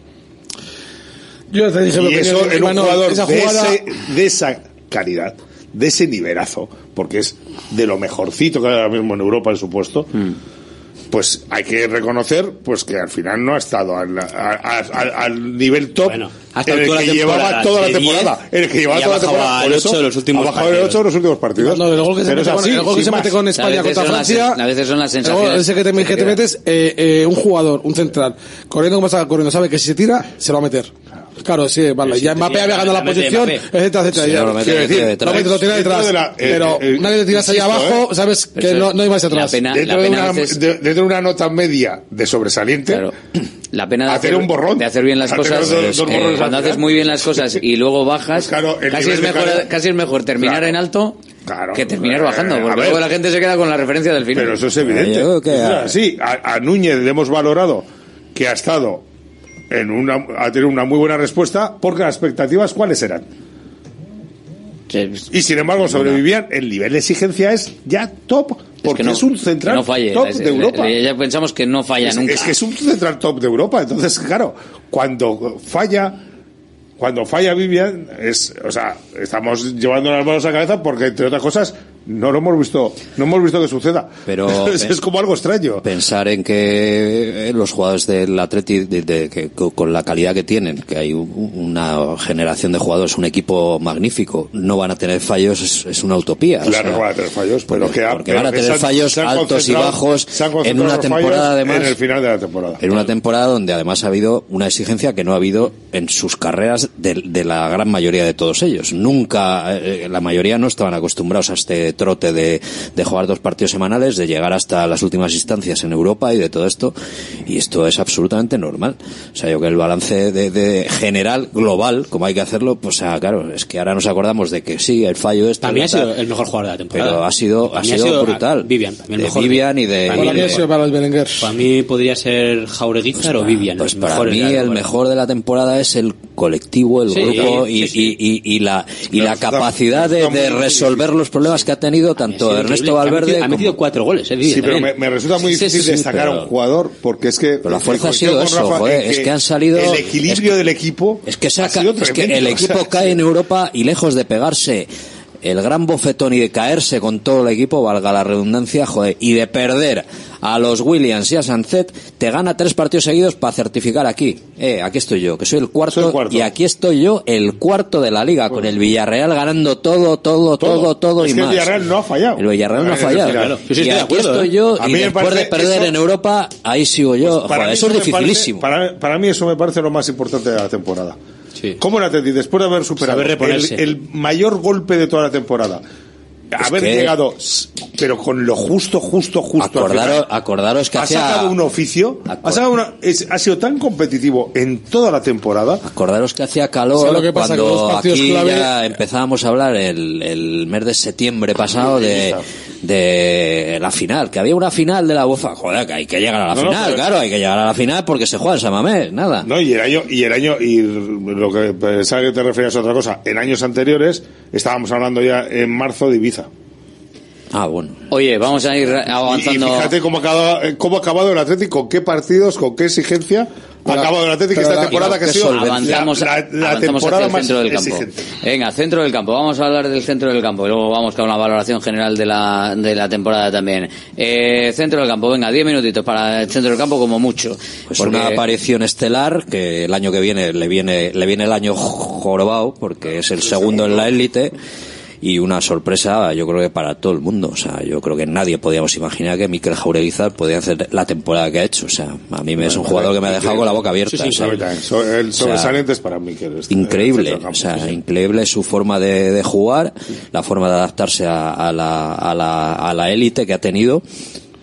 [SPEAKER 10] Yo te dije
[SPEAKER 11] y eso en un jugador
[SPEAKER 10] esa
[SPEAKER 11] de,
[SPEAKER 10] jugada...
[SPEAKER 11] ese, de esa calidad, de ese nivelazo, porque es de lo mejorcito que hay ahora mismo en Europa en su puesto, mm. pues hay que reconocer pues que al final no ha estado al, al, al, al nivel top
[SPEAKER 9] bueno, hasta
[SPEAKER 11] en el que llevaba toda la temporada, en el que llevaba toda la temporada, por eso
[SPEAKER 9] los últimos
[SPEAKER 11] ha bajado el ocho de los últimos partidos.
[SPEAKER 10] No, el gol que se,
[SPEAKER 11] Pero
[SPEAKER 10] mete,
[SPEAKER 11] es así,
[SPEAKER 10] con, el gol que se mete con España contra Francia,
[SPEAKER 1] las, a veces son las sensaciones.
[SPEAKER 10] Ese que te, que te metes, eh, eh, un jugador, un central, corriendo como está corriendo, sabe que si se tira, se lo va a meter. Claro, sí, vale. Sí, ya Mbappé había ganado la posición, etcétera, etcétera.
[SPEAKER 12] Sí,
[SPEAKER 10] ya.
[SPEAKER 12] no, lo mete,
[SPEAKER 10] Quiero decir,
[SPEAKER 12] detrás.
[SPEAKER 10] no, lo tiene detrás. De la, pero eh, una vez te tiras ahí abajo,
[SPEAKER 11] eh,
[SPEAKER 10] sabes que no, no hay más atrás.
[SPEAKER 1] Pena,
[SPEAKER 11] dentro, de una, veces... de, dentro de una nota media de sobresaliente,
[SPEAKER 1] claro. La pena de
[SPEAKER 11] hacer,
[SPEAKER 1] hacer
[SPEAKER 11] un borrón,
[SPEAKER 1] de hacer bien las cosas,
[SPEAKER 11] dos, dos
[SPEAKER 1] eh, cuando haces muy bien las cosas y luego bajas, pues claro, casi, es mejor, casi es mejor terminar claro. en alto claro, que terminar bajando, porque ver, luego la gente se queda con la referencia del final.
[SPEAKER 11] Pero eso es evidente. Sí, a, a Núñez le hemos valorado que ha estado en una, a tener una muy buena respuesta, porque las expectativas ¿cuáles eran? Sí, y sin embargo sobrevivían. El nivel de exigencia es ya top, porque es, no, es un central no falle, top
[SPEAKER 1] es,
[SPEAKER 11] de Europa.
[SPEAKER 1] Le, le, ya pensamos que no falla
[SPEAKER 11] es,
[SPEAKER 1] nunca.
[SPEAKER 11] Es que es un central top de Europa. Entonces, claro, cuando falla, cuando falla Vivian, es, o sea, estamos llevando las manos a la cabeza porque, entre otras cosas, no lo hemos visto, no hemos visto que suceda.
[SPEAKER 12] Pero
[SPEAKER 11] es, es como algo extraño.
[SPEAKER 12] Pensar en que los jugadores del Atleti, de, de, que, con la calidad que tienen, que hay una generación de jugadores, un equipo magnífico, no van a tener fallos, es, es una utopía.
[SPEAKER 11] Claro,
[SPEAKER 12] o sea,
[SPEAKER 11] van a tener fallos, pero
[SPEAKER 12] porque,
[SPEAKER 11] que ha,
[SPEAKER 12] porque van a tener fallos altos y bajos en una temporada, además,
[SPEAKER 11] en el final de la temporada.
[SPEAKER 12] En una temporada donde además ha habido una exigencia que no ha habido en sus carreras de, de la gran mayoría de todos ellos. Nunca, eh, la mayoría no estaban acostumbrados a este trote de, de jugar dos partidos semanales, de llegar hasta las últimas instancias en Europa y de todo esto, y esto es absolutamente normal. O sea, yo que el balance de, de general, global, como hay que hacerlo, pues o sea, claro, es que ahora nos acordamos de que sí, el fallo este...
[SPEAKER 9] También ha sido el mejor jugador de la temporada.
[SPEAKER 12] Pero ha sido, ha sido, ha sido brutal.
[SPEAKER 9] Vivian, también el
[SPEAKER 12] de
[SPEAKER 9] mejor
[SPEAKER 12] Vivian
[SPEAKER 9] de,
[SPEAKER 12] y de...
[SPEAKER 10] Para mí, de, para, el
[SPEAKER 9] para mí podría ser Jaureguizar pues o Vivian.
[SPEAKER 12] Pues para mí el mejor de la temporada es el colectivo, el sí, grupo sí, y, sí. Y, y, y la y la capacidad de, de resolver los problemas que ha tenido tanto sí, Ernesto Valverde.
[SPEAKER 9] Ha metido cuatro goles, eh,
[SPEAKER 11] sí, pero me, me resulta muy difícil sí, sí, destacar pero, a un jugador porque es que.
[SPEAKER 12] Pero la fuerza ha sido eso, Rafa, joder, es que, que han salido.
[SPEAKER 11] El equilibrio es, del equipo.
[SPEAKER 12] Es que, saca, es que el equipo o sea, cae en Europa y lejos de pegarse el gran bofetón y de caerse con todo el equipo, valga la redundancia, joder, y de perder a los Williams y a Sancet, te gana tres partidos seguidos para certificar aquí. Eh, aquí estoy yo, que soy el cuarto, soy cuarto, y aquí estoy yo, el cuarto de la liga, con el Villarreal ganando todo, todo, todo, todo, todo
[SPEAKER 11] es
[SPEAKER 12] y
[SPEAKER 11] que
[SPEAKER 12] más.
[SPEAKER 11] El Villarreal no ha fallado.
[SPEAKER 12] El Villarreal no ha fallado. Claro. Yo sí y aquí acuerdo, estoy yo, ¿eh? Y después parece, de perder eso, en Europa, ahí sigo yo. Pues joder, eso es dificilísimo.
[SPEAKER 11] Parece, para, para mí eso me parece lo más importante de la temporada. Sí. ¿Cómo el Atleti, después de haber superado el, el mayor golpe de toda la temporada, es haber que... llegado, pero con lo justo, justo, justo.
[SPEAKER 12] Acordaros, final, acordaros que
[SPEAKER 11] ha
[SPEAKER 12] hacía...
[SPEAKER 11] sacado un oficio, Acord... ha, sacado una, es, ha sido tan competitivo en toda la temporada.
[SPEAKER 12] Acordaros que hacía calor, o sea, que cuando aquí clave... ya empezábamos a hablar el, el mes de septiembre pasado de, de la final, que había una final de la UEFA. Joder, que hay que llegar a la no, final, no, pero... claro, hay que llegar a la final porque se juega en San Mamés, nada.
[SPEAKER 11] No, y el año, y el año, y lo que pensaba que te referías a otra cosa, en años anteriores estábamos hablando ya en marzo de Ibiza.
[SPEAKER 12] Ah, bueno.
[SPEAKER 1] Oye, vamos a ir avanzando.
[SPEAKER 11] Y, y fíjate cómo ha, acabado, cómo ha acabado el Atlético, con qué partidos, con qué exigencia ha acabado el Atlético esta temporada que ha sido
[SPEAKER 1] avanzamos,
[SPEAKER 11] la, la, la temporada más centro del campo. Exigente.
[SPEAKER 1] Venga, centro del campo. Vamos a hablar del centro del campo y luego vamos con una valoración general de la de la temporada también. Eh, centro del campo, venga, diez minutitos para el centro del campo como mucho.
[SPEAKER 12] Pues porque... una aparición estelar que el año que viene le viene le viene el año jorobado porque es el segundo en la élite. Y una sorpresa, yo creo que para todo el mundo. O sea, yo creo que nadie podíamos imaginar que Mikel Jaureguizar podía hacer la temporada que ha hecho. O sea, a mí me es un jugador que me ha dejado con la boca abierta. Sí, sí,
[SPEAKER 11] o sea, el sobresaliente o sea, es para Mikel. Este,
[SPEAKER 12] increíble,
[SPEAKER 11] campo,
[SPEAKER 12] o sea,
[SPEAKER 11] sí.
[SPEAKER 12] increíble su forma de, de jugar, la forma de adaptarse a, a la a la a la élite que ha tenido.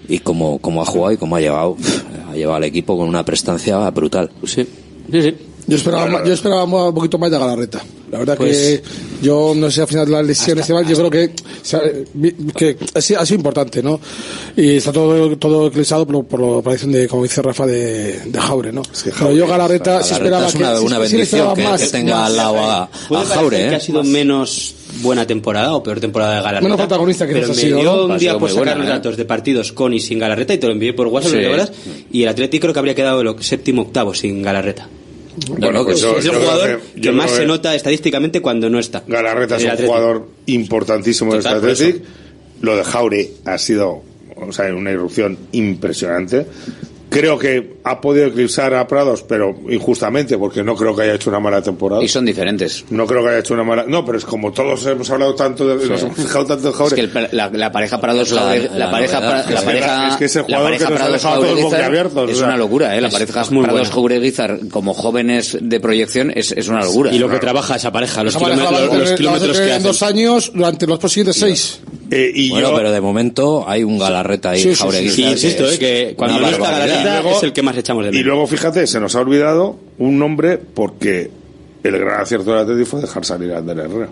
[SPEAKER 12] Y como, como ha jugado y como ha llevado, ha llevado al equipo con una prestancia brutal.
[SPEAKER 9] Sí, sí, sí.
[SPEAKER 10] Yo esperaba, bueno, yo esperaba un poquito más de Galarreta. La verdad
[SPEAKER 9] pues,
[SPEAKER 10] que yo no sé al final de las lesiones y demás, yo creo que, que ha sido, ha sido importante, ¿no? Y está todo todo eclipsado por, por la aparición de, como dice Rafa, de, de Jaure, ¿no? Sí, Pero yo Galarreta sí esperaba
[SPEAKER 12] es una,
[SPEAKER 10] que
[SPEAKER 12] una
[SPEAKER 10] sí,
[SPEAKER 12] bendición
[SPEAKER 10] sí
[SPEAKER 12] que,
[SPEAKER 10] más,
[SPEAKER 12] que tenga
[SPEAKER 10] más,
[SPEAKER 12] al lado a, a Jaure, ¿eh?
[SPEAKER 9] Que ha sido menos buena temporada o peor temporada de Galarreta.
[SPEAKER 10] Menos protagonista que
[SPEAKER 9] pero
[SPEAKER 10] nos ha
[SPEAKER 9] me
[SPEAKER 10] sido,
[SPEAKER 9] dio
[SPEAKER 10] ¿no?
[SPEAKER 9] un día por sacar
[SPEAKER 1] buena,
[SPEAKER 9] los
[SPEAKER 1] ¿eh?
[SPEAKER 9] datos de partidos con y sin Galarreta y te lo envié por WhatsApp,
[SPEAKER 1] Sí.
[SPEAKER 9] ¿no te acuerdas? Y el Atleti creo que habría quedado el séptimo octavo sin Galarreta.
[SPEAKER 11] Bueno, pues yo,
[SPEAKER 9] es el
[SPEAKER 11] yo
[SPEAKER 9] jugador
[SPEAKER 11] que,
[SPEAKER 9] que más se nota estadísticamente cuando no está.
[SPEAKER 11] Galarreta es un
[SPEAKER 9] Athletic.
[SPEAKER 11] jugador importantísimo en este
[SPEAKER 9] Total,
[SPEAKER 11] Athletic. Lo de Jaure ha sido, o sea, una irrupción impresionante. Creo que ha podido eclipsar a Prados, pero injustamente, porque no creo que haya hecho una mala temporada.
[SPEAKER 1] Y son diferentes.
[SPEAKER 11] No creo que haya hecho una mala. No, pero es como todos hemos hablado tanto de.
[SPEAKER 1] Sí.
[SPEAKER 11] Nos hemos fijado tanto en Jaure.
[SPEAKER 1] Es que el, la, la pareja Prados
[SPEAKER 12] La-
[SPEAKER 1] Jaure- la,
[SPEAKER 12] la
[SPEAKER 1] pareja
[SPEAKER 12] novedad.
[SPEAKER 1] pra- la
[SPEAKER 11] Es que
[SPEAKER 1] pareja
[SPEAKER 11] la- es que ese
[SPEAKER 1] la
[SPEAKER 11] jugador
[SPEAKER 1] pareja
[SPEAKER 11] que nos ha
[SPEAKER 1] Prados
[SPEAKER 11] dejado todos
[SPEAKER 1] Jaureguizar
[SPEAKER 11] boquiabiertos,
[SPEAKER 1] es
[SPEAKER 11] o sea,
[SPEAKER 1] una locura, eh la
[SPEAKER 9] es-
[SPEAKER 1] pareja
[SPEAKER 9] es muy
[SPEAKER 1] Prados
[SPEAKER 9] buena.
[SPEAKER 1] Jaureguizar como jóvenes de proyección es, es una locura.
[SPEAKER 9] Y lo que trabaja esa pareja, los,
[SPEAKER 10] Esa pareja
[SPEAKER 9] kilómetros,
[SPEAKER 10] la va a
[SPEAKER 9] los
[SPEAKER 10] tener- la va a
[SPEAKER 9] kilómetros
[SPEAKER 10] tener
[SPEAKER 9] que
[SPEAKER 10] en
[SPEAKER 9] hacen.
[SPEAKER 10] dos años durante los siguientes seis.
[SPEAKER 11] Eh, y
[SPEAKER 12] Bueno,
[SPEAKER 11] yo,
[SPEAKER 12] pero de momento hay un Galarreta ahí,
[SPEAKER 10] Sí, sí, sí,
[SPEAKER 12] Jaureguizar,
[SPEAKER 9] Sí,
[SPEAKER 12] que
[SPEAKER 9] insisto,
[SPEAKER 12] es
[SPEAKER 9] eh, que cuando
[SPEAKER 12] una
[SPEAKER 9] no está
[SPEAKER 12] barbaridad.
[SPEAKER 9] Galarreta
[SPEAKER 11] Y luego-
[SPEAKER 9] es el que más echamos de
[SPEAKER 11] y
[SPEAKER 9] menos.
[SPEAKER 11] luego, fíjate, se nos ha olvidado un nombre porque el gran acierto del Atleti fue dejar salir a Ander Herrera.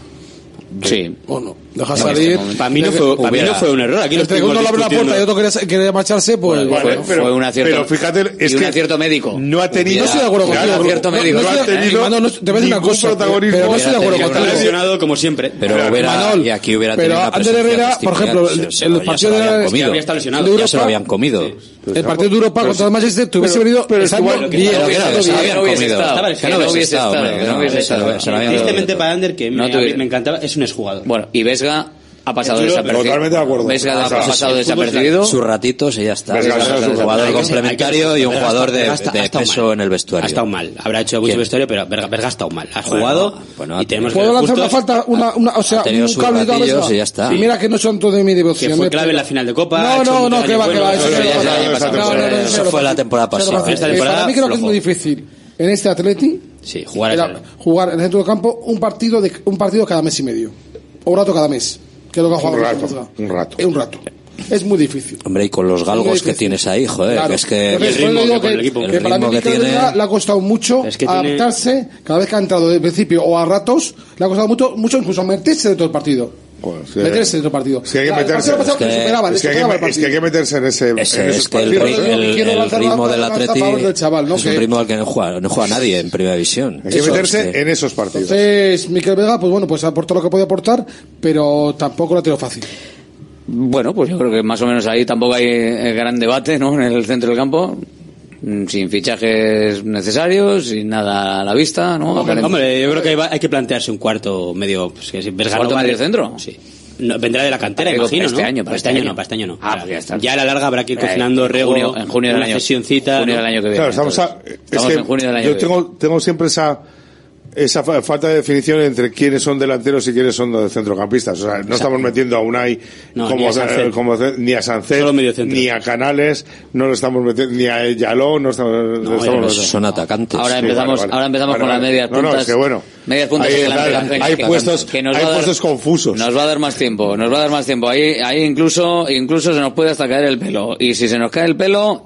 [SPEAKER 1] Sí.
[SPEAKER 10] Bueno, deja
[SPEAKER 1] En
[SPEAKER 10] salir.
[SPEAKER 1] este momento.
[SPEAKER 9] Para mí no fue, para mí no fue un error. Aquí lo
[SPEAKER 10] Entre uno
[SPEAKER 9] estuvimos
[SPEAKER 10] le abre la puerta y
[SPEAKER 9] discutiendo.
[SPEAKER 10] otro quería, quería marcharse, pues.
[SPEAKER 11] Vale,
[SPEAKER 10] bueno.
[SPEAKER 1] fue, fue un acierto.
[SPEAKER 11] Pero fíjate, es
[SPEAKER 1] y un
[SPEAKER 11] que
[SPEAKER 1] acierto médico.
[SPEAKER 11] no ha tenido.
[SPEAKER 10] No estoy de acuerdo
[SPEAKER 11] Claro,
[SPEAKER 10] contigo.
[SPEAKER 1] acierto
[SPEAKER 10] no,
[SPEAKER 1] médico.
[SPEAKER 10] no
[SPEAKER 11] No ha
[SPEAKER 10] estoy-
[SPEAKER 11] tenido
[SPEAKER 10] Imanol, no, te voy a decir una
[SPEAKER 11] ningún
[SPEAKER 10] cosa,
[SPEAKER 11] protagonismo.
[SPEAKER 10] pero no estoy de acuerdo
[SPEAKER 12] Hubiera
[SPEAKER 10] contigo.
[SPEAKER 12] tenido-
[SPEAKER 9] Lesionado como siempre.
[SPEAKER 12] Pero
[SPEAKER 11] Claro,
[SPEAKER 12] hubiera,
[SPEAKER 10] Imanol,
[SPEAKER 12] y aquí hubiera
[SPEAKER 10] pero
[SPEAKER 12] tenido una
[SPEAKER 10] Ander
[SPEAKER 12] presencia
[SPEAKER 10] Herrera,
[SPEAKER 12] distinta.
[SPEAKER 10] por ejemplo,
[SPEAKER 12] Se-
[SPEAKER 10] el-
[SPEAKER 12] se
[SPEAKER 10] el
[SPEAKER 12] lo- ya
[SPEAKER 10] partido
[SPEAKER 12] se lo
[SPEAKER 10] de-
[SPEAKER 12] habían
[SPEAKER 10] es que
[SPEAKER 12] comido.
[SPEAKER 9] había estado lesionado.
[SPEAKER 10] de
[SPEAKER 12] Ya se lo
[SPEAKER 10] Europa,
[SPEAKER 12] habían comido.
[SPEAKER 10] el partido de Europa contra el Manchester te hubiese venido
[SPEAKER 11] pero es
[SPEAKER 10] estando
[SPEAKER 11] igual,
[SPEAKER 10] bien.
[SPEAKER 1] Pero que no,
[SPEAKER 10] estando
[SPEAKER 1] que
[SPEAKER 10] bien.
[SPEAKER 1] no hubiese
[SPEAKER 12] comido.
[SPEAKER 1] estado.
[SPEAKER 9] Estaba
[SPEAKER 1] Que
[SPEAKER 9] lesionado.
[SPEAKER 1] no hubiese estado.
[SPEAKER 12] hombre,
[SPEAKER 1] Que no
[SPEAKER 12] no,
[SPEAKER 1] hubiese
[SPEAKER 12] se lo-
[SPEAKER 1] estado.
[SPEAKER 12] se lo habían
[SPEAKER 9] Tristemente para Ander, que
[SPEAKER 1] No
[SPEAKER 9] me,
[SPEAKER 1] tuviera-
[SPEAKER 9] me encantaba, es un exjugador.
[SPEAKER 1] Bueno, y Vesga ha pasado
[SPEAKER 9] Yo-
[SPEAKER 1] desapercibido.
[SPEAKER 11] Totalmente de acuerdo.
[SPEAKER 1] Vesga
[SPEAKER 11] Ah,
[SPEAKER 1] ha
[SPEAKER 11] pues
[SPEAKER 1] pasado
[SPEAKER 11] sí,
[SPEAKER 1] desapercibido.
[SPEAKER 12] Sus ratitos y ya está.
[SPEAKER 11] Vesga,
[SPEAKER 12] Es
[SPEAKER 11] Vesga,
[SPEAKER 12] un
[SPEAKER 11] Vesga,
[SPEAKER 12] jugador
[SPEAKER 9] hay que-
[SPEAKER 12] complementario
[SPEAKER 9] hay que-
[SPEAKER 12] y un
[SPEAKER 9] Vesga
[SPEAKER 12] jugador
[SPEAKER 9] está-
[SPEAKER 12] de,
[SPEAKER 9] Vesga está-
[SPEAKER 12] de
[SPEAKER 9] ha estado
[SPEAKER 12] peso
[SPEAKER 9] mal.
[SPEAKER 12] en el vestuario.
[SPEAKER 9] Ha estado mal. Habrá hecho mucho
[SPEAKER 12] ¿Quién?
[SPEAKER 9] vestuario, pero Verga, Verga ha estado mal. Ha
[SPEAKER 12] Bueno,
[SPEAKER 9] jugado
[SPEAKER 12] bueno,
[SPEAKER 9] y tenemos que
[SPEAKER 10] Puedo
[SPEAKER 9] ser
[SPEAKER 10] lanzar una
[SPEAKER 9] justos.
[SPEAKER 10] falta, una, una, o sea,
[SPEAKER 12] Ha tenido
[SPEAKER 10] un
[SPEAKER 12] sus
[SPEAKER 10] cable y
[SPEAKER 12] ratillos
[SPEAKER 10] cabeza.
[SPEAKER 12] y ya está.
[SPEAKER 10] Y mira que no son todo de mi devoción.
[SPEAKER 9] Que fue
[SPEAKER 10] eh,
[SPEAKER 9] clave en
[SPEAKER 10] pero-
[SPEAKER 9] la final de Copa. ha
[SPEAKER 10] No,
[SPEAKER 9] hecho
[SPEAKER 10] no,
[SPEAKER 9] muchos
[SPEAKER 10] no, que
[SPEAKER 9] años
[SPEAKER 10] va, que va.
[SPEAKER 9] buenos.
[SPEAKER 10] Eso
[SPEAKER 11] no,
[SPEAKER 10] no,
[SPEAKER 11] no,
[SPEAKER 10] no,
[SPEAKER 11] no,
[SPEAKER 10] no,
[SPEAKER 11] esa
[SPEAKER 10] no, no,
[SPEAKER 11] temporada.
[SPEAKER 10] no,
[SPEAKER 12] Eso
[SPEAKER 10] no,
[SPEAKER 12] fue
[SPEAKER 10] no,
[SPEAKER 12] la temporada
[SPEAKER 10] no, no,
[SPEAKER 12] pasada.
[SPEAKER 10] no,
[SPEAKER 9] Esta
[SPEAKER 10] eh,
[SPEAKER 9] temporada,
[SPEAKER 10] Para mí creo que es
[SPEAKER 9] flojo.
[SPEAKER 10] muy difícil en este Atleti
[SPEAKER 9] Sí, jugar
[SPEAKER 10] era
[SPEAKER 9] a
[SPEAKER 10] jugar en el centro del campo un partido de un partido cada mes y medio o un rato cada mes, que es lo que ha jugado
[SPEAKER 11] Un
[SPEAKER 10] con
[SPEAKER 11] rato,
[SPEAKER 10] Zaragoza.
[SPEAKER 11] un rato.
[SPEAKER 10] Eh, un rato. Es muy difícil.
[SPEAKER 12] Hombre, y con los
[SPEAKER 10] Muy
[SPEAKER 12] galgos que
[SPEAKER 10] difícil.
[SPEAKER 12] tienes ahí, joder,
[SPEAKER 10] Claro.
[SPEAKER 12] que es que...
[SPEAKER 10] Entonces,
[SPEAKER 9] el ritmo
[SPEAKER 10] por eso digo
[SPEAKER 9] que pone
[SPEAKER 10] que,
[SPEAKER 9] el equipo.
[SPEAKER 10] que
[SPEAKER 12] El
[SPEAKER 10] para
[SPEAKER 12] ritmo
[SPEAKER 10] mí
[SPEAKER 12] que
[SPEAKER 10] Mikel
[SPEAKER 12] tiene-
[SPEAKER 10] Arriola le ha costado mucho
[SPEAKER 9] Es que tiene-
[SPEAKER 10] adaptarse cada vez que ha entrado de principio o a ratos le ha costado mucho, mucho incluso meterse dentro del partido.
[SPEAKER 11] Joder, sí,
[SPEAKER 10] meterse dentro del partido.
[SPEAKER 11] es que hay que
[SPEAKER 10] La- el
[SPEAKER 11] meterse.
[SPEAKER 10] partido pasado
[SPEAKER 11] Es que-
[SPEAKER 10] le superaba, le
[SPEAKER 11] es que hay que-
[SPEAKER 10] superaba el
[SPEAKER 11] es que hay que
[SPEAKER 10] partido.
[SPEAKER 11] meterse en ese.
[SPEAKER 12] Ese,
[SPEAKER 11] en esos
[SPEAKER 12] es que el,
[SPEAKER 11] partidos.
[SPEAKER 12] ri-
[SPEAKER 10] Yo
[SPEAKER 12] el-
[SPEAKER 10] quiero
[SPEAKER 12] el
[SPEAKER 10] lanzar
[SPEAKER 12] ritmo
[SPEAKER 10] la-
[SPEAKER 12] del
[SPEAKER 10] la- la-
[SPEAKER 12] Atleti
[SPEAKER 10] a favor del chaval, ¿no?
[SPEAKER 12] es un
[SPEAKER 10] Que-
[SPEAKER 12] ritmo al que no juega, no juega nadie en primera división.
[SPEAKER 11] Hay que
[SPEAKER 12] Eso
[SPEAKER 11] meterse
[SPEAKER 12] es que-
[SPEAKER 11] en esos partidos.
[SPEAKER 10] Entonces, Mikel Vega, pues bueno, pues aportó lo que podía aportar, pero tampoco lo ha tenido fácil.
[SPEAKER 1] Bueno, pues yo creo que más o menos ahí tampoco hay eh, gran debate, ¿no? En el centro del campo, mm, sin fichajes necesarios, sin nada a la vista, ¿no? Aparente-
[SPEAKER 9] Hombre, yo creo que hay, hay que plantearse un cuarto medio. Pues, que si Verga
[SPEAKER 1] ¿Cuarto
[SPEAKER 9] no va
[SPEAKER 1] medio
[SPEAKER 9] a-
[SPEAKER 1] centro?
[SPEAKER 9] Sí. No, vendrá de la cantera,
[SPEAKER 1] Digo,
[SPEAKER 9] imagino,
[SPEAKER 1] para este
[SPEAKER 9] ¿no?
[SPEAKER 1] año,
[SPEAKER 9] para este año no, para este año no.
[SPEAKER 1] Ah, pues ya está.
[SPEAKER 9] Ya a la larga habrá que ir
[SPEAKER 1] Eh,
[SPEAKER 9] cocinando
[SPEAKER 1] en
[SPEAKER 9] rego,
[SPEAKER 1] junio- en junio del
[SPEAKER 9] una
[SPEAKER 1] año-
[SPEAKER 9] sesioncita,
[SPEAKER 1] junio
[SPEAKER 9] ¿no?
[SPEAKER 1] del año que viene.
[SPEAKER 11] Claro, estamos, a-
[SPEAKER 1] entonces.
[SPEAKER 11] es
[SPEAKER 1] Estamos
[SPEAKER 11] que
[SPEAKER 1] en junio del año
[SPEAKER 11] yo
[SPEAKER 1] que viene.
[SPEAKER 11] tengo, tengo siempre esa esa fa- falta de definición entre quiénes son delanteros y quiénes son de centrocampistas. O sea, no estamos metiendo a Unai
[SPEAKER 9] No,
[SPEAKER 11] como,
[SPEAKER 9] ni a Sancet.
[SPEAKER 11] como ni a Sancet,
[SPEAKER 9] Solo medio centro.
[SPEAKER 11] ni a Canales, no lo estamos metiendo, ni a Yaló, no estamos, no estamos
[SPEAKER 12] Pero
[SPEAKER 11] metiendo.
[SPEAKER 12] son atacantes.
[SPEAKER 1] Ahora
[SPEAKER 11] Sí,
[SPEAKER 1] empezamos,
[SPEAKER 11] vale, vale.
[SPEAKER 1] ahora empezamos
[SPEAKER 11] Vale,
[SPEAKER 1] con las
[SPEAKER 11] vale.
[SPEAKER 1] medias
[SPEAKER 11] No, no,
[SPEAKER 1] puntas.
[SPEAKER 11] es que bueno,
[SPEAKER 1] medias puntas
[SPEAKER 11] hay-
[SPEAKER 1] y delante,
[SPEAKER 11] hay-
[SPEAKER 1] que-
[SPEAKER 11] hay
[SPEAKER 1] que-
[SPEAKER 11] puestos-
[SPEAKER 1] que nos
[SPEAKER 11] hay
[SPEAKER 1] va a dar-
[SPEAKER 11] puestos confusos.
[SPEAKER 1] Nos va a dar más tiempo, nos va a dar más tiempo. Ahí, ahí incluso, incluso se nos puede hasta caer el pelo. Y si se nos cae el pelo,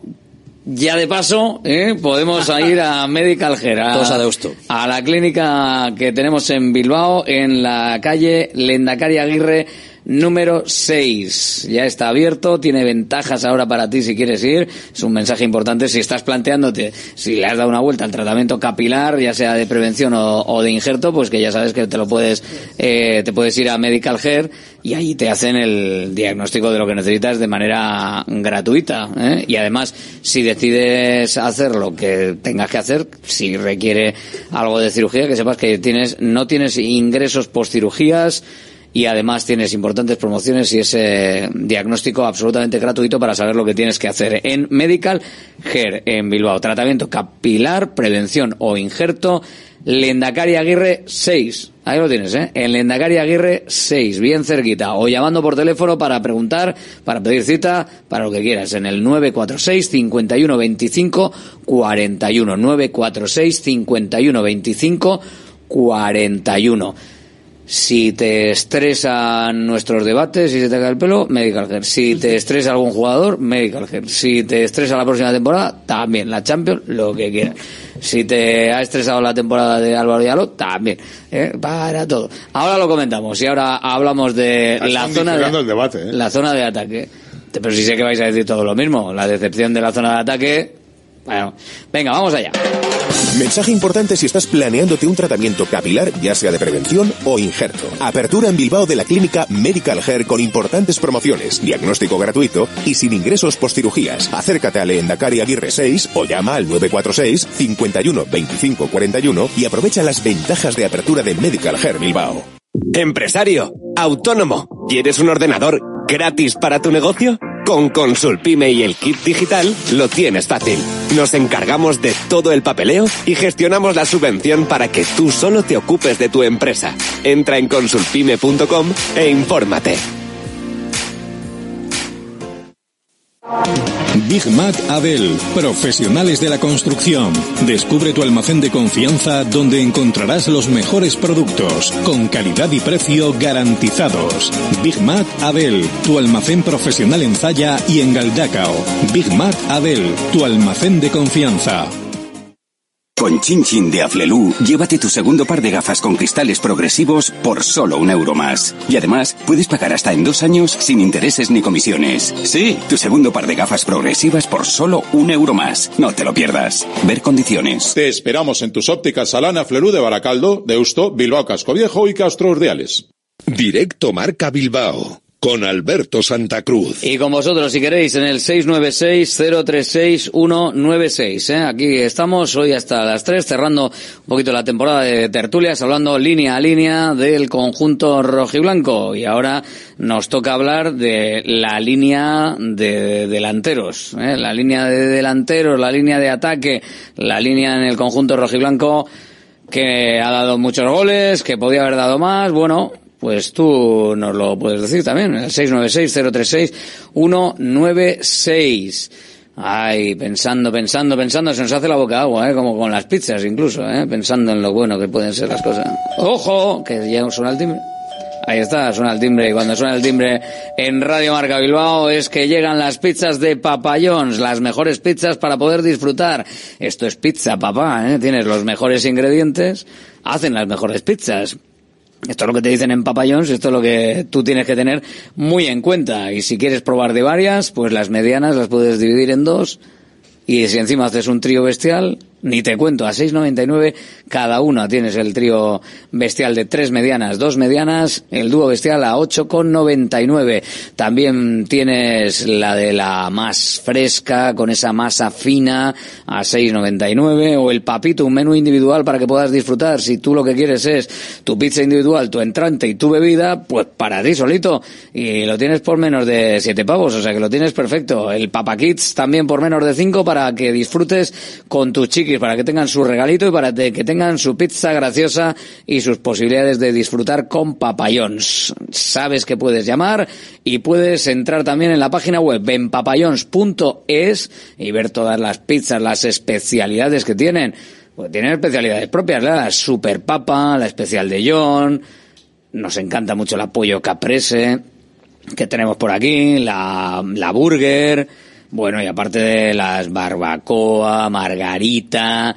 [SPEAKER 1] ya de paso, ¿eh? podemos ir a Medical Hair, a,
[SPEAKER 12] Todos a Deusto.
[SPEAKER 1] a la clínica que tenemos en Bilbao, en la calle Lendakari Aguirre, número seis. Ya está abierto, tiene ventajas ahora para ti si quieres ir. Es un mensaje importante si estás planteándote, si le has dado una vuelta al tratamiento capilar, ya sea de prevención o, o de injerto, pues que ya sabes que te lo puedes, eh, te puedes ir a Medical Hair y ahí te hacen el diagnóstico de lo que necesitas de manera gratuita, ¿eh? Y además, si decides hacer lo que tengas que hacer, si requiere algo de cirugía, que sepas que tienes, no tienes ingresos post cirugías, y además tienes importantes promociones y ese diagnóstico absolutamente gratuito para saber lo que tienes que hacer en Medical Hair en Bilbao. Tratamiento capilar, prevención o injerto, Lendakari Aguirre seis. Ahí lo tienes, ¿eh? En Lendakari Aguirre seis, bien cerquita. O llamando por teléfono para preguntar, para pedir cita, para lo que quieras. En el nueve cuatro seis, cincuenta y uno veinticinco, cuarenta y uno. nueve cuatro seis, cincuenta y uno veinticinco, cuarenta y uno. nueve cuatro seis, cincuenta y uno veinticinco, cuarenta y uno. nueve cuatro seis, cincuenta y uno veinticinco, cuarenta y uno. nueve cuatro seis, cincuenta y uno veinticinco, cuarenta y uno. nueve cuatro seis, cincuenta y uno veinticinco, cuarenta y uno. Si te estresan nuestros debates y se te cae el pelo, Medical Care. Si te estresa algún jugador, Medical Care. Si te estresa la próxima temporada, también. La Champions, lo que quieras. Si te ha estresado la temporada de Álvaro Diallo, también. ¿Eh? Para todo. Ahora lo comentamos y ahora hablamos de la zona de,
[SPEAKER 11] el debate, ¿eh?
[SPEAKER 1] la zona de ataque. Pero si sé que vais a decir todo lo mismo. La decepción de la zona de ataque. Bueno, venga, vamos allá.
[SPEAKER 5] Mensaje importante si estás planeándote un tratamiento capilar, ya sea de prevención o injerto. Apertura en Bilbao de la clínica Medical Hair con importantes promociones, diagnóstico gratuito y sin ingresos postcirugías. Acércate al Endacari Aguirre seis o llama al nueve cuatro seis, cinco uno, veinticinco cuarenta y uno y aprovecha las ventajas de apertura de Medical Hair Bilbao.
[SPEAKER 16] Empresario, autónomo, ¿quieres un ordenador gratis para tu negocio? Con Consulpime y el kit digital lo tienes fácil. Nos encargamos de todo el papeleo y gestionamos la subvención para que tú solo te ocupes de tu empresa. Entra en consulpime punto com e infórmate.
[SPEAKER 6] Big Mac Abel, profesionales de la construcción. Descubre tu almacén de confianza donde encontrarás los mejores productos, con calidad y precio garantizados. Big Mac Abel, tu almacén profesional en Zalla y en Galdacao. Big Mac Abel, tu almacén de confianza.
[SPEAKER 7] Con Chin Chin de Aflelu, llévate tu segundo par de gafas con cristales progresivos por solo un euro más. Y además, puedes pagar hasta en dos años sin intereses ni comisiones. Sí, tu segundo par de gafas progresivas por solo un euro más. No te lo pierdas. Ver condiciones.
[SPEAKER 8] Te esperamos en tus ópticas Salana Aflelu de Baracaldo, Deusto, Bilbao Casco Viejo y Castro Urdiales.
[SPEAKER 2] Directo Marca Bilbao. Con Alberto Santa Cruz.
[SPEAKER 1] Y con vosotros, si queréis, en el seis nueve seis, cero tres seis, uno nueve seis. ¿eh? Aquí estamos hoy hasta las tres, cerrando un poquito la temporada de tertulias, hablando línea a línea del conjunto rojiblanco. Y ahora nos toca hablar de la línea de delanteros. ¿eh? La línea de delanteros, la línea de ataque, la línea en el conjunto rojiblanco que ha dado muchos goles, que podía haber dado más. Bueno, pues tú nos lo puedes decir también, el seis nueve seis, cero tres seis, uno nueve seis. Ay, pensando, pensando, pensando, se nos hace la boca agua, ¿eh? Como con las pizzas incluso, ¿eh? Pensando en lo bueno que pueden ser las cosas. ¡Ojo! Que ya suena el timbre. Ahí está, suena el timbre, y cuando suena el timbre en Radio Marca Bilbao es que llegan las pizzas de Papa John's, las mejores pizzas para poder disfrutar. Esto es pizza, papá, ¿eh? Tienes los mejores ingredientes, hacen las mejores pizzas. Esto es lo que te dicen en Papa John's, esto es lo que tú tienes que tener muy en cuenta. Y si quieres probar de varias, pues las medianas las puedes dividir en dos. Y si encima haces un trío bestial, ni te cuento, a seis noventa y nueve cada una. Tienes el trío bestial de tres medianas, dos medianas, el dúo bestial a ocho noventa y nueve. También tienes la de la más fresca, con esa masa fina, a seis noventa y nueve. O el papito, un menú individual para que puedas disfrutar. Si tú lo que quieres es tu pizza individual, tu entrante y tu bebida, pues para ti solito. Y lo tienes por menos de siete pavos, o sea que lo tienes perfecto. El Papa Kids también por menos de cinco para que disfrutes con tus chiquis, para que tengan su regalito y para que tengan su pizza graciosa y sus posibilidades de disfrutar con Papa John's. Sabes que puedes llamar y puedes entrar también en la página web en papayons punto es y ver todas las pizzas, las especialidades que tienen. Pues tienen especialidades propias, ¿verdad? La Super Papa, la especial de John, nos encanta mucho el pollo caprese que tenemos por aquí, la, la burger. Bueno, y aparte de las barbacoa, margarita,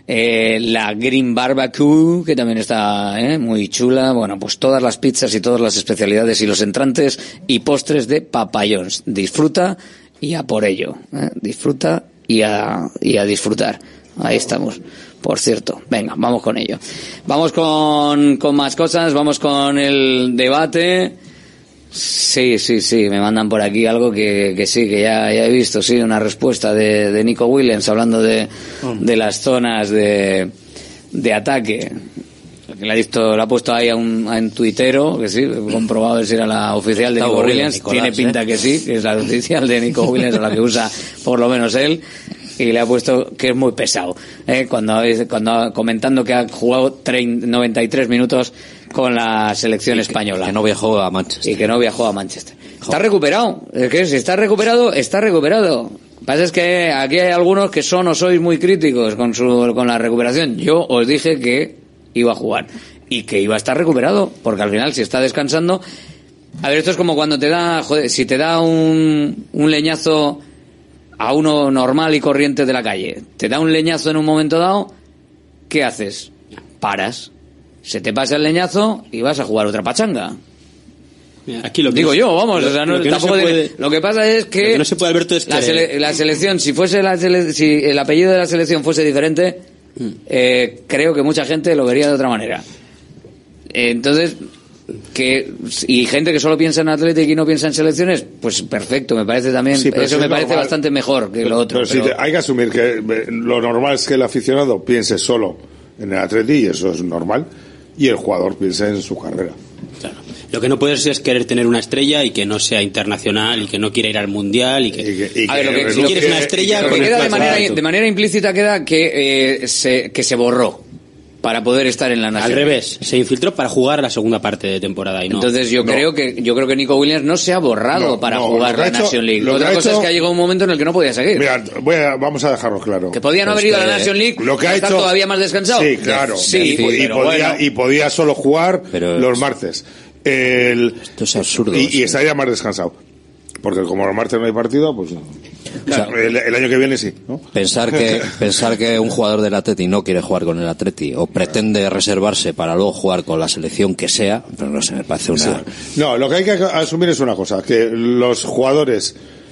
[SPEAKER 1] eh, la green barbecue, que también está eh, muy chula. Bueno, pues todas las pizzas y todas las especialidades y los entrantes y postres de Papa John's. Disfruta y a por ello. Eh, disfruta y a, y a disfrutar. Ahí estamos. Por cierto, venga, vamos con ello. Vamos con, con más cosas, vamos con el debate. Sí, sí, sí, me mandan por aquí algo que, que sí, que ya, ya he visto, sí, una respuesta de, de Nico Williams hablando de, de las zonas de, de ataque. Que le ha visto, lo ha puesto ahí a un, a un tuitero, que sí, he comprobado a ver si era la oficial de Está Nico Williams. Nicolás, Tiene pinta ¿eh? que sí, que es la oficial de Nico Williams, o la que usa por lo menos él. Y le ha puesto que es muy pesado, ¿eh? cuando, cuando comentando que ha jugado noventa y tres minutos con la selección
[SPEAKER 12] y
[SPEAKER 1] española.
[SPEAKER 12] Que, que no viajó a Manchester.
[SPEAKER 1] Y que no viajó a Manchester. Joder. Está recuperado. Es que si está recuperado, está recuperado. Lo que pasa es que aquí hay algunos que son o sois muy críticos con su, con la recuperación. Yo os dije que iba a jugar. y que iba a estar recuperado, porque al final si está descansando... A ver, esto es como cuando te da, joder, si te da un, un leñazo a uno normal y corriente de la calle, te da un leñazo en un momento dado, ¿qué haces? Paras, se te pasa el leñazo y vas a jugar otra pachanga.
[SPEAKER 9] Aquí lo que
[SPEAKER 1] Digo
[SPEAKER 9] no,
[SPEAKER 1] yo, vamos,
[SPEAKER 9] lo,
[SPEAKER 1] o sea, no,
[SPEAKER 9] lo que
[SPEAKER 1] tampoco
[SPEAKER 9] no se puede,
[SPEAKER 1] de, lo que pasa es que,
[SPEAKER 9] lo que no se puede, Alberto, es
[SPEAKER 1] la,
[SPEAKER 9] que
[SPEAKER 1] sele, la selección, si fuese la sele, si el apellido de la selección fuese diferente, mm. eh, creo que mucha gente lo vería de otra manera. Eh, entonces, que y gente que solo piensa en Athletic y no piensa en selecciones, pues perfecto, me parece también, sí, eso me parece normal, bastante mejor que
[SPEAKER 11] pero,
[SPEAKER 1] lo otro.
[SPEAKER 11] Pero,
[SPEAKER 1] pero...
[SPEAKER 11] Sí, hay que asumir que lo normal es que el aficionado piense solo en el Athletic, y eso es normal, y el jugador piense en su carrera.
[SPEAKER 9] Claro. Lo que no puedes es querer tener una estrella y que no sea internacional y que no quiera ir al mundial y que, y que, y que a ver, lo que si quieres una estrella,
[SPEAKER 1] lo que queda de manera, de manera implícita queda que eh, se que se borró para poder estar en la Nación.
[SPEAKER 9] Al revés, se infiltró para jugar la segunda parte de temporada y no.
[SPEAKER 1] Entonces yo
[SPEAKER 9] no.
[SPEAKER 1] creo que yo creo que Nico Williams no se ha borrado no, para no, jugar la hecho, Nation League. Otra cosa hecho, es que ha llegado un momento en el que no podía seguir.
[SPEAKER 11] Mira, voy a, vamos a dejarlo claro.
[SPEAKER 1] Que podía no haber ido a la Nation League,
[SPEAKER 11] lo que ha
[SPEAKER 1] estar
[SPEAKER 11] hecho,
[SPEAKER 1] todavía más descansado.
[SPEAKER 11] Sí, claro.
[SPEAKER 1] Sí,
[SPEAKER 11] y, y, podía,
[SPEAKER 1] bueno.
[SPEAKER 11] y podía solo jugar pero los martes. El,
[SPEAKER 12] esto es absurdo.
[SPEAKER 11] Y, y estaría más descansado. Porque como los martes no hay partido, pues no. Claro, o sea, el, el año que viene sí, ¿no?
[SPEAKER 12] Pensar que pensar que un jugador del Atleti no quiere jugar con el Atleti o pretende reservarse para luego jugar con la selección que sea, pero no sé, me parece una...
[SPEAKER 11] Sí. No, lo que hay que asumir es una cosa, que los jugadores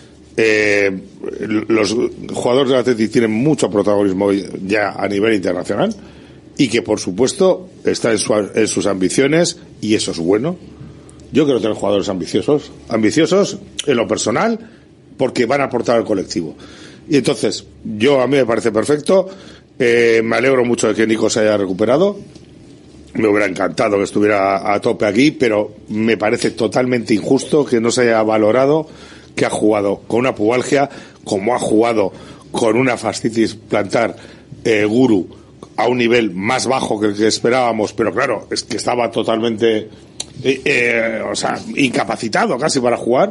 [SPEAKER 11] eh, los jugadores del Atleti tienen mucho protagonismo ya a nivel internacional y que por supuesto está en, su, en sus ambiciones y eso es bueno. Yo quiero tener jugadores ambiciosos, ambiciosos en lo personal, porque van a aportar al colectivo. Y entonces, yo a mí me parece perfecto, eh, me alegro mucho de que Nico se haya recuperado, me hubiera encantado que estuviera a, a tope aquí, pero me parece totalmente injusto que no se haya valorado que ha jugado con una pubalgia, como ha jugado con una fascitis plantar eh, Guru a un nivel más bajo que el que esperábamos, pero claro, es que estaba totalmente... Eh, eh, o sea, incapacitado casi para jugar,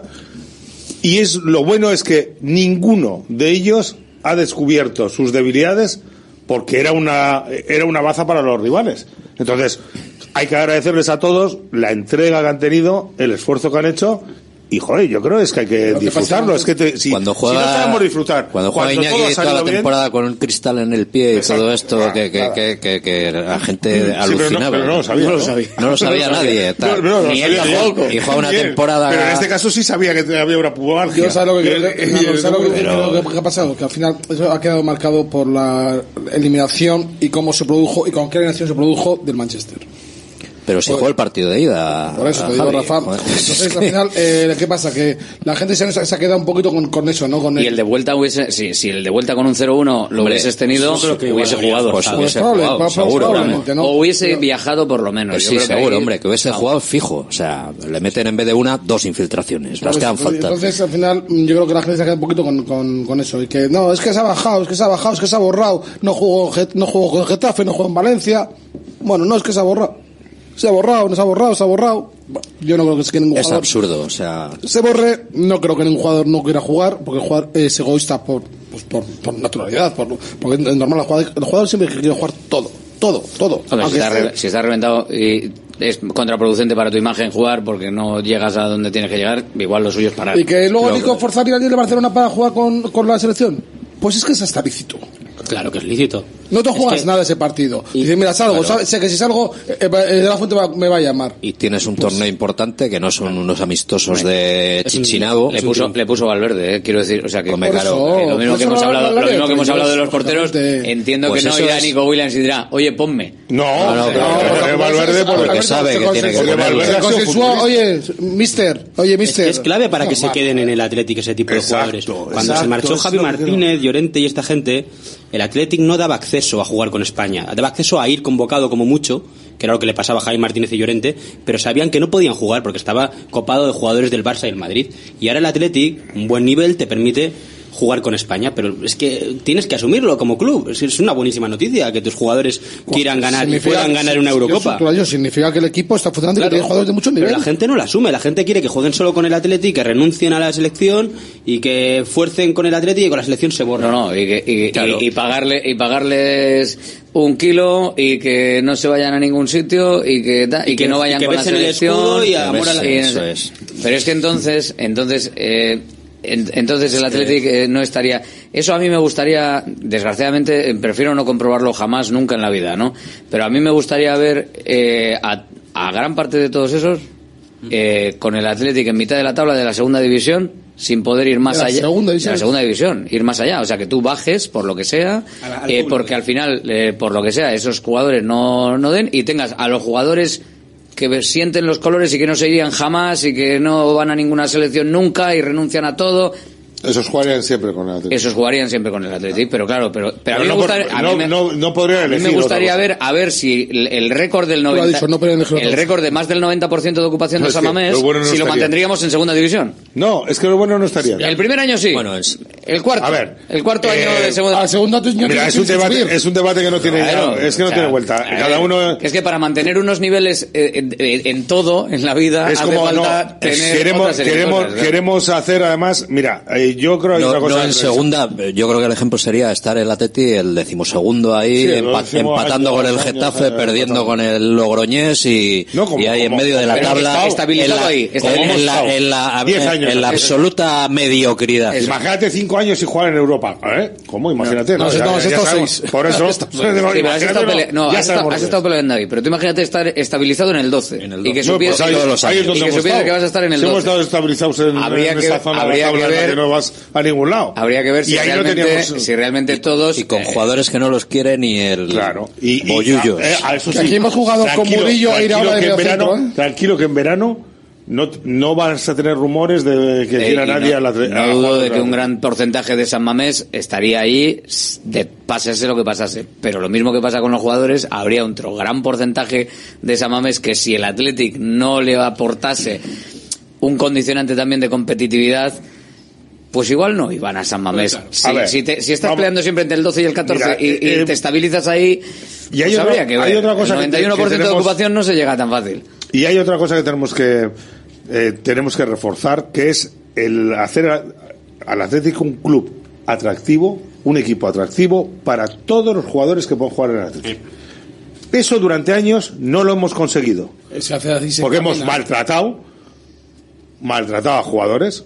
[SPEAKER 11] y es lo bueno es que ninguno de ellos ha descubierto sus debilidades porque era una era una baza para los rivales. Entonces hay que agradecerles a todos la entrega que han tenido, el esfuerzo que han hecho. Y joder, yo creo es que hay que Lo disfrutarlo. Que es que te, si,
[SPEAKER 12] cuando juega,
[SPEAKER 11] si no sabemos disfrutar,
[SPEAKER 12] cuando juega
[SPEAKER 11] cuando
[SPEAKER 12] Iñaki toda la
[SPEAKER 11] bien,
[SPEAKER 12] temporada con un cristal en el pie y
[SPEAKER 11] exacto,
[SPEAKER 12] todo esto,
[SPEAKER 11] claro,
[SPEAKER 12] que, que,
[SPEAKER 11] claro.
[SPEAKER 12] que, que, que la gente
[SPEAKER 11] sí,
[SPEAKER 12] alucinaba.
[SPEAKER 11] Pero no, pero no lo sabía.
[SPEAKER 12] No
[SPEAKER 11] No,
[SPEAKER 12] lo sabía, no lo sabía
[SPEAKER 11] no
[SPEAKER 12] nadie. Tal.
[SPEAKER 11] No, no, no
[SPEAKER 12] Ni él tampoco. Y juega una
[SPEAKER 11] Bien,
[SPEAKER 12] temporada.
[SPEAKER 11] Pero en este caso sí sabía que había una pubalgia.
[SPEAKER 10] Yo sé lo que,
[SPEAKER 11] Pero,
[SPEAKER 10] creo, que, no, ¿sabes lo que, pero... creo que ha pasado, que al final eso ha quedado marcado por la eliminación y cómo se produjo y con qué eliminación se produjo del Manchester.
[SPEAKER 12] Pero si jugó el partido de ida.
[SPEAKER 10] Por eso te digo, Rafa. Entonces, al final, eh, ¿qué pasa? Que la gente se, se ha quedado un poquito con, con eso, ¿no? Con
[SPEAKER 1] y el de vuelta hubiese, si, si el de vuelta con un cero uno lo Hombre, hubieses tenido, creo que hubiese jugado.
[SPEAKER 12] Pues hubiese jugado,
[SPEAKER 10] pues
[SPEAKER 12] seguro.
[SPEAKER 10] ¿no?
[SPEAKER 1] O hubiese pero, viajado por lo menos.
[SPEAKER 12] Pues
[SPEAKER 1] yo
[SPEAKER 12] sí,
[SPEAKER 1] creo
[SPEAKER 12] seguro,
[SPEAKER 1] que ahí,
[SPEAKER 12] hombre, que hubiese no. jugado fijo. O sea, le meten en vez de una, dos infiltraciones. Las que han faltado.
[SPEAKER 10] Entonces, al final, yo creo que la gente se ha quedado un poquito con, con, con eso. Y que, no, es que se ha bajado, es que se ha bajado, es que se ha borrado. No jugó, no jugó con Getafe, no jugó en Valencia. Bueno, no, es que se ha borrado. Se ha borrado, no se ha borrado, se ha borrado. Yo no creo que, es que ningún
[SPEAKER 12] es
[SPEAKER 10] jugador...
[SPEAKER 12] Es absurdo, o sea...
[SPEAKER 10] Se borre, no creo que ningún jugador no quiera jugar, porque el jugador es egoísta por, pues por, por naturalidad, por, porque es normal, el jugador, el jugador siempre quiere jugar todo, todo, todo.
[SPEAKER 1] Hombre, si, está re, si está reventado y es contraproducente para tu imagen jugar porque no llegas a donde tienes que llegar, igual lo suyo es parar.
[SPEAKER 10] Y que luego Nico forzaría a alguien de Barcelona para jugar con, con la selección, pues es que es hasta lícito.
[SPEAKER 9] Claro que es lícito.
[SPEAKER 10] No te juegas que... nada ese partido. Y dices, mira, salgo, claro. sabes, sé que si salgo, eh, eh, de la Fuente me va a llamar.
[SPEAKER 12] Y tienes un pues, torneo importante que no son unos amistosos de Chichinabo.
[SPEAKER 1] Le puso, le puso Valverde, eh, quiero decir, o sea que,
[SPEAKER 12] Come, claro,
[SPEAKER 1] eso, que lo mismo que hemos hablado, lo mismo que hemos hablado de los porteros,
[SPEAKER 10] de...
[SPEAKER 1] entiendo
[SPEAKER 12] pues
[SPEAKER 1] que no irá es... Nico Williams y dirá, oye, ponme.
[SPEAKER 11] No, no, no, pero, pero, pero Valverde
[SPEAKER 12] porque, porque sabe que tiene que ponerlo.
[SPEAKER 10] Oye, mister, oye, mister.
[SPEAKER 9] Es, es clave para que se queden en el Athletic ese tipo de jugadores. Cuando se marchó Javi Martínez, Llorente y esta gente, el Athletic no daba acceso a jugar con España, daba acceso a ir convocado como mucho, que era lo que le pasaba a Javi Martínez y Llorente, pero sabían que no podían jugar porque estaba copado de jugadores del Barça y el Madrid. Y ahora el Athletic, un buen nivel, te permite jugar con España, pero es que tienes que asumirlo como club. Es, es una buenísima noticia que tus jugadores quieran ganar y puedan ganar una Eurocopa.
[SPEAKER 10] Claro, significa que el equipo está funcionando
[SPEAKER 9] Claro,
[SPEAKER 10] y que tiene jugadores de mucho nivel.
[SPEAKER 9] Pero la gente no la asume, la gente quiere que jueguen solo con el Atleti, que renuncien a la selección y que fuercen con el Atleti y con la selección se borran.
[SPEAKER 1] No, no, y, que, y,
[SPEAKER 9] Claro.
[SPEAKER 1] y, y pagarle y pagarles un kilo y que no se vayan a ningún sitio y que da, y,
[SPEAKER 9] Y
[SPEAKER 1] que,
[SPEAKER 9] que-
[SPEAKER 1] no vayan
[SPEAKER 9] y que
[SPEAKER 1] con la
[SPEAKER 9] besen el
[SPEAKER 1] selección
[SPEAKER 9] escudo y amor a la-
[SPEAKER 1] y-
[SPEAKER 12] Eso es.
[SPEAKER 1] Pero es que entonces entonces eh, en- entonces el Athletic eh, no estaría. Eso a mí me gustaría, desgraciadamente, eh, prefiero no comprobarlo jamás, nunca en la vida, ¿no? Pero a mí me gustaría ver eh, a, a gran parte de todos esos eh, con el Athletic en mitad de la tabla de la segunda división, sin poder ir más
[SPEAKER 10] De la
[SPEAKER 1] allá.
[SPEAKER 10] segunda división.
[SPEAKER 1] De la segunda división, ir más allá. O sea, que tú bajes por lo que sea,
[SPEAKER 9] A la- al
[SPEAKER 1] eh,
[SPEAKER 9] público.
[SPEAKER 1] porque al final, eh, por lo que sea, esos jugadores no, no den y tengas a los jugadores que sienten los colores y que no se irían jamás y que no van a ninguna selección nunca y renuncian a todo.
[SPEAKER 11] Esos jugarían siempre con el Athletic.
[SPEAKER 1] Esos jugarían siempre con el Athletic, pero claro, pero, pero a mí
[SPEAKER 11] no,
[SPEAKER 1] me gustaría,
[SPEAKER 11] por-
[SPEAKER 1] a
[SPEAKER 11] no,
[SPEAKER 1] mí me,
[SPEAKER 11] no, no podría
[SPEAKER 1] a mí
[SPEAKER 11] elegir
[SPEAKER 1] me gustaría
[SPEAKER 11] otra cosa.
[SPEAKER 1] ver a ver si el, el récord del
[SPEAKER 10] Tú lo has
[SPEAKER 1] noventa
[SPEAKER 10] dicho, no podrían elegir otra
[SPEAKER 1] el
[SPEAKER 10] cosa.
[SPEAKER 1] récord de más del noventa por ciento de ocupación
[SPEAKER 11] No,
[SPEAKER 1] de
[SPEAKER 11] es
[SPEAKER 1] San
[SPEAKER 11] que
[SPEAKER 1] Mamés,
[SPEAKER 11] lo bueno no
[SPEAKER 1] si lo
[SPEAKER 11] estaría.
[SPEAKER 1] mantendríamos en segunda división.
[SPEAKER 11] No, es que lo bueno no estaría.
[SPEAKER 1] El primer año sí.
[SPEAKER 12] Bueno, es...
[SPEAKER 1] El cuarto.
[SPEAKER 11] A ver,
[SPEAKER 1] el cuarto
[SPEAKER 11] eh,
[SPEAKER 1] año de segunda.
[SPEAKER 10] Al segundo año
[SPEAKER 11] Mira,
[SPEAKER 10] tienes
[SPEAKER 11] es un
[SPEAKER 10] que
[SPEAKER 11] debate,
[SPEAKER 10] subir.
[SPEAKER 11] es un debate que no tiene,
[SPEAKER 1] Claro,
[SPEAKER 11] es que no
[SPEAKER 1] o sea,
[SPEAKER 11] tiene vuelta.
[SPEAKER 1] a ver,
[SPEAKER 11] Cada uno
[SPEAKER 1] es que para mantener unos niveles eh, en, en todo en la vida
[SPEAKER 11] es
[SPEAKER 1] hace
[SPEAKER 11] como
[SPEAKER 1] falta
[SPEAKER 11] no,
[SPEAKER 1] tener
[SPEAKER 11] queremos
[SPEAKER 1] otra serie de
[SPEAKER 11] queremos
[SPEAKER 1] cosas, claro.
[SPEAKER 11] queremos hacer además, mira, eh, yo creo que hay
[SPEAKER 12] No,
[SPEAKER 11] una cosa
[SPEAKER 12] no en segunda, yo creo que el ejemplo sería estar el Atleti el decimosegundo ahí,
[SPEAKER 11] Sí, el
[SPEAKER 12] empa-
[SPEAKER 11] décimo
[SPEAKER 12] empatando
[SPEAKER 11] año,
[SPEAKER 12] con el
[SPEAKER 11] dos años,
[SPEAKER 12] Getafe,
[SPEAKER 11] eh,
[SPEAKER 12] perdiendo
[SPEAKER 11] empatando.
[SPEAKER 12] con el Logroñés y,
[SPEAKER 11] No, como-
[SPEAKER 12] y ahí en
[SPEAKER 11] como-
[SPEAKER 12] medio de la
[SPEAKER 11] como hemos
[SPEAKER 12] tabla,
[SPEAKER 11] estado.
[SPEAKER 1] Estabilizado
[SPEAKER 12] en la,
[SPEAKER 1] ahí,
[SPEAKER 12] en,
[SPEAKER 1] estabilizado.
[SPEAKER 12] en la, en la,
[SPEAKER 11] Diez
[SPEAKER 12] en-
[SPEAKER 11] años,
[SPEAKER 12] en la
[SPEAKER 11] eso.
[SPEAKER 12] absoluta mediocridad.
[SPEAKER 11] Imagínate cinco años y jugar en Europa, ¿eh? ¿Cómo? Imagínate.
[SPEAKER 10] No,
[SPEAKER 11] Ya-
[SPEAKER 10] no, has
[SPEAKER 11] ya
[SPEAKER 10] estado
[SPEAKER 11] sabemos.
[SPEAKER 10] seis.
[SPEAKER 11] Por eso.
[SPEAKER 1] Sí, pero has estado, pele- no,
[SPEAKER 11] ya
[SPEAKER 1] has estado,
[SPEAKER 11] sabemos
[SPEAKER 1] has
[SPEAKER 11] lo
[SPEAKER 1] estado peleando ahí, pero tú imagínate estar estabilizado en el doce
[SPEAKER 12] En el
[SPEAKER 1] y que
[SPEAKER 12] doce.
[SPEAKER 11] No, pues
[SPEAKER 1] supieses
[SPEAKER 11] ahí,
[SPEAKER 12] todos los
[SPEAKER 11] ahí es
[SPEAKER 12] años.
[SPEAKER 11] donde
[SPEAKER 1] y que
[SPEAKER 11] hemos
[SPEAKER 1] supieses
[SPEAKER 11] estado.
[SPEAKER 1] que vas a estar en el
[SPEAKER 11] Si hemos
[SPEAKER 1] doce.
[SPEAKER 11] estado estabilizados en,
[SPEAKER 1] Habría
[SPEAKER 11] en
[SPEAKER 1] que-
[SPEAKER 11] esta zona de
[SPEAKER 1] habría
[SPEAKER 11] la tabla
[SPEAKER 1] que
[SPEAKER 11] en la
[SPEAKER 1] ver-
[SPEAKER 11] que no vas a ningún lado.
[SPEAKER 1] Habría que ver si
[SPEAKER 11] Y ahí no
[SPEAKER 1] realmente,
[SPEAKER 11] teníamos-
[SPEAKER 1] si realmente todos
[SPEAKER 12] Y con
[SPEAKER 1] eh,
[SPEAKER 12] jugadores que no los quiere ni el
[SPEAKER 11] Claro. Y, y-
[SPEAKER 12] Bollullos.
[SPEAKER 11] eh, a eso
[SPEAKER 10] Que
[SPEAKER 11] sí.
[SPEAKER 10] aquí hemos jugado con
[SPEAKER 11] Tranquilo,
[SPEAKER 10] Murillo a ir
[SPEAKER 11] tranquilo
[SPEAKER 10] ahora de
[SPEAKER 11] que en
[SPEAKER 10] medio
[SPEAKER 11] verano,
[SPEAKER 10] centro, ¿eh?
[SPEAKER 11] Tranquilo que en verano no, no vas a tener rumores de que
[SPEAKER 1] Eh,
[SPEAKER 11] quiera
[SPEAKER 1] y
[SPEAKER 11] nadie
[SPEAKER 1] no,
[SPEAKER 11] a la
[SPEAKER 1] no dudo de que un gran porcentaje de San Mamés estaría ahí de pasase lo que pasase, pero lo mismo que pasa con los jugadores, habría otro gran porcentaje de San Mamés que si el Athletic no le aportase un condicionante también de competitividad, pues igual no iban a San Mamés. Si,
[SPEAKER 11] A ver,
[SPEAKER 1] si, te- si estás
[SPEAKER 11] vamos.
[SPEAKER 1] peleando siempre entre el doce y el catorce
[SPEAKER 11] Mira,
[SPEAKER 1] y, y
[SPEAKER 11] eh,
[SPEAKER 1] te estabilizas ahí,
[SPEAKER 11] y hay
[SPEAKER 1] pues
[SPEAKER 11] otra-
[SPEAKER 1] habría que
[SPEAKER 11] hay
[SPEAKER 1] ver.
[SPEAKER 11] otra cosa
[SPEAKER 1] el
[SPEAKER 11] que-
[SPEAKER 1] noventa y uno por ciento
[SPEAKER 11] que
[SPEAKER 1] de
[SPEAKER 11] tenemos-
[SPEAKER 1] ocupación no se llega tan fácil.
[SPEAKER 11] Y hay otra cosa que tenemos que eh, tenemos que reforzar, que es el hacer a- al Atlético un club atractivo, un equipo atractivo para todos los jugadores que pueden jugar en el Atlético. Eso durante años no lo hemos conseguido,
[SPEAKER 10] Se hace así, se
[SPEAKER 11] porque hemos
[SPEAKER 10] camina.
[SPEAKER 11] maltratado, maltratado a jugadores.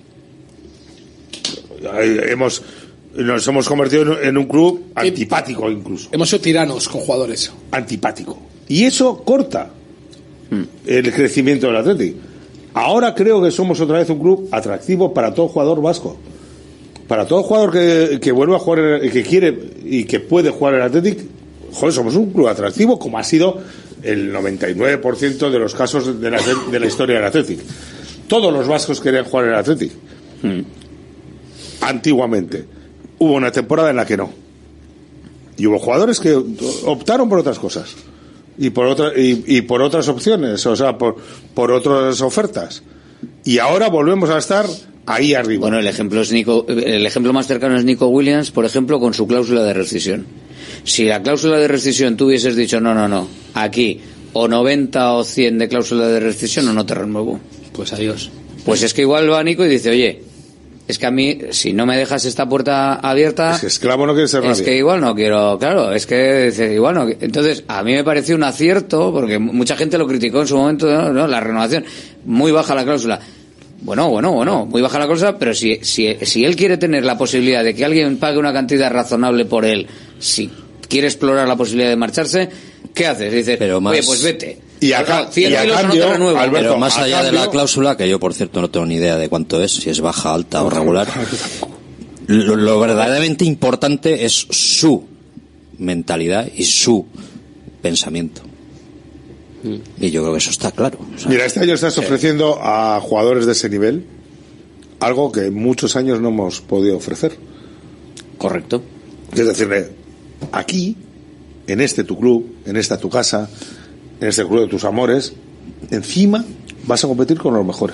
[SPEAKER 11] Eh, Hemos nos hemos convertido en un- en un club antipático incluso.
[SPEAKER 10] Hemos sido tiranos con jugadores.
[SPEAKER 11] Antipático. Y eso corta el crecimiento del Athletic. Ahora creo que somos otra vez un club atractivo para todo jugador vasco. Para todo jugador que, que vuelva a jugar, en el- que quiere y que puede jugar en el Athletic, joder, somos un club atractivo como ha sido el noventa y nueve por ciento de los casos de la, de la historia del Athletic. Todos los vascos querían jugar en el Athletic. Antiguamente. Hubo una temporada en la que no. Y hubo jugadores que optaron por otras cosas. Y por, otra, y, y por otras opciones, o sea, por, por otras ofertas. Y ahora volvemos a estar ahí arriba.
[SPEAKER 1] Bueno, el ejemplo es Nico, el ejemplo más cercano es Nico Williams, por ejemplo, con su cláusula de rescisión. Si la cláusula de rescisión tú hubieses dicho, no, no, no, aquí, o noventa o cien de cláusula de rescisión o no te renuevo.
[SPEAKER 9] Pues adiós.
[SPEAKER 1] Pues es que igual va Nico y dice, oye, es que a mí, si no me dejas esta puerta abierta...
[SPEAKER 11] Es que esclavo no quiere ser
[SPEAKER 1] Es
[SPEAKER 11] nadie.
[SPEAKER 1] que igual no quiero, claro, es que dice, igual no. Entonces, a mí me pareció un acierto, porque mucha gente lo criticó en su momento, ¿no? ¿no? La renovación, muy baja la cláusula. Bueno, bueno, bueno, muy baja la cláusula, pero si, si, si él quiere tener la posibilidad de que alguien pague una cantidad razonable por él, si quiere explorar la posibilidad de marcharse, ¿qué haces? Dice,
[SPEAKER 12] Pero más-
[SPEAKER 1] oye, pues vete.
[SPEAKER 11] Y a
[SPEAKER 1] Claro,
[SPEAKER 11] ca-
[SPEAKER 1] cien
[SPEAKER 11] y a
[SPEAKER 1] kilos o no te
[SPEAKER 11] cambio,
[SPEAKER 1] renuevo.
[SPEAKER 11] Alberto,
[SPEAKER 12] Pero más
[SPEAKER 11] a
[SPEAKER 12] allá de
[SPEAKER 11] cambio-
[SPEAKER 12] la cláusula, que yo por cierto no tengo ni idea de cuánto es, si es baja, alta o regular, lo, lo verdaderamente importante es su mentalidad y su pensamiento. Y yo creo que eso está claro. O sea,
[SPEAKER 11] Mira, este año estás ofreciendo a jugadores de ese nivel algo que en muchos años no hemos podido ofrecer.
[SPEAKER 1] Correcto.
[SPEAKER 11] Es decirle, aquí, en este tu club, en esta tu casa, en este club de tus amores, encima vas a competir con los mejores.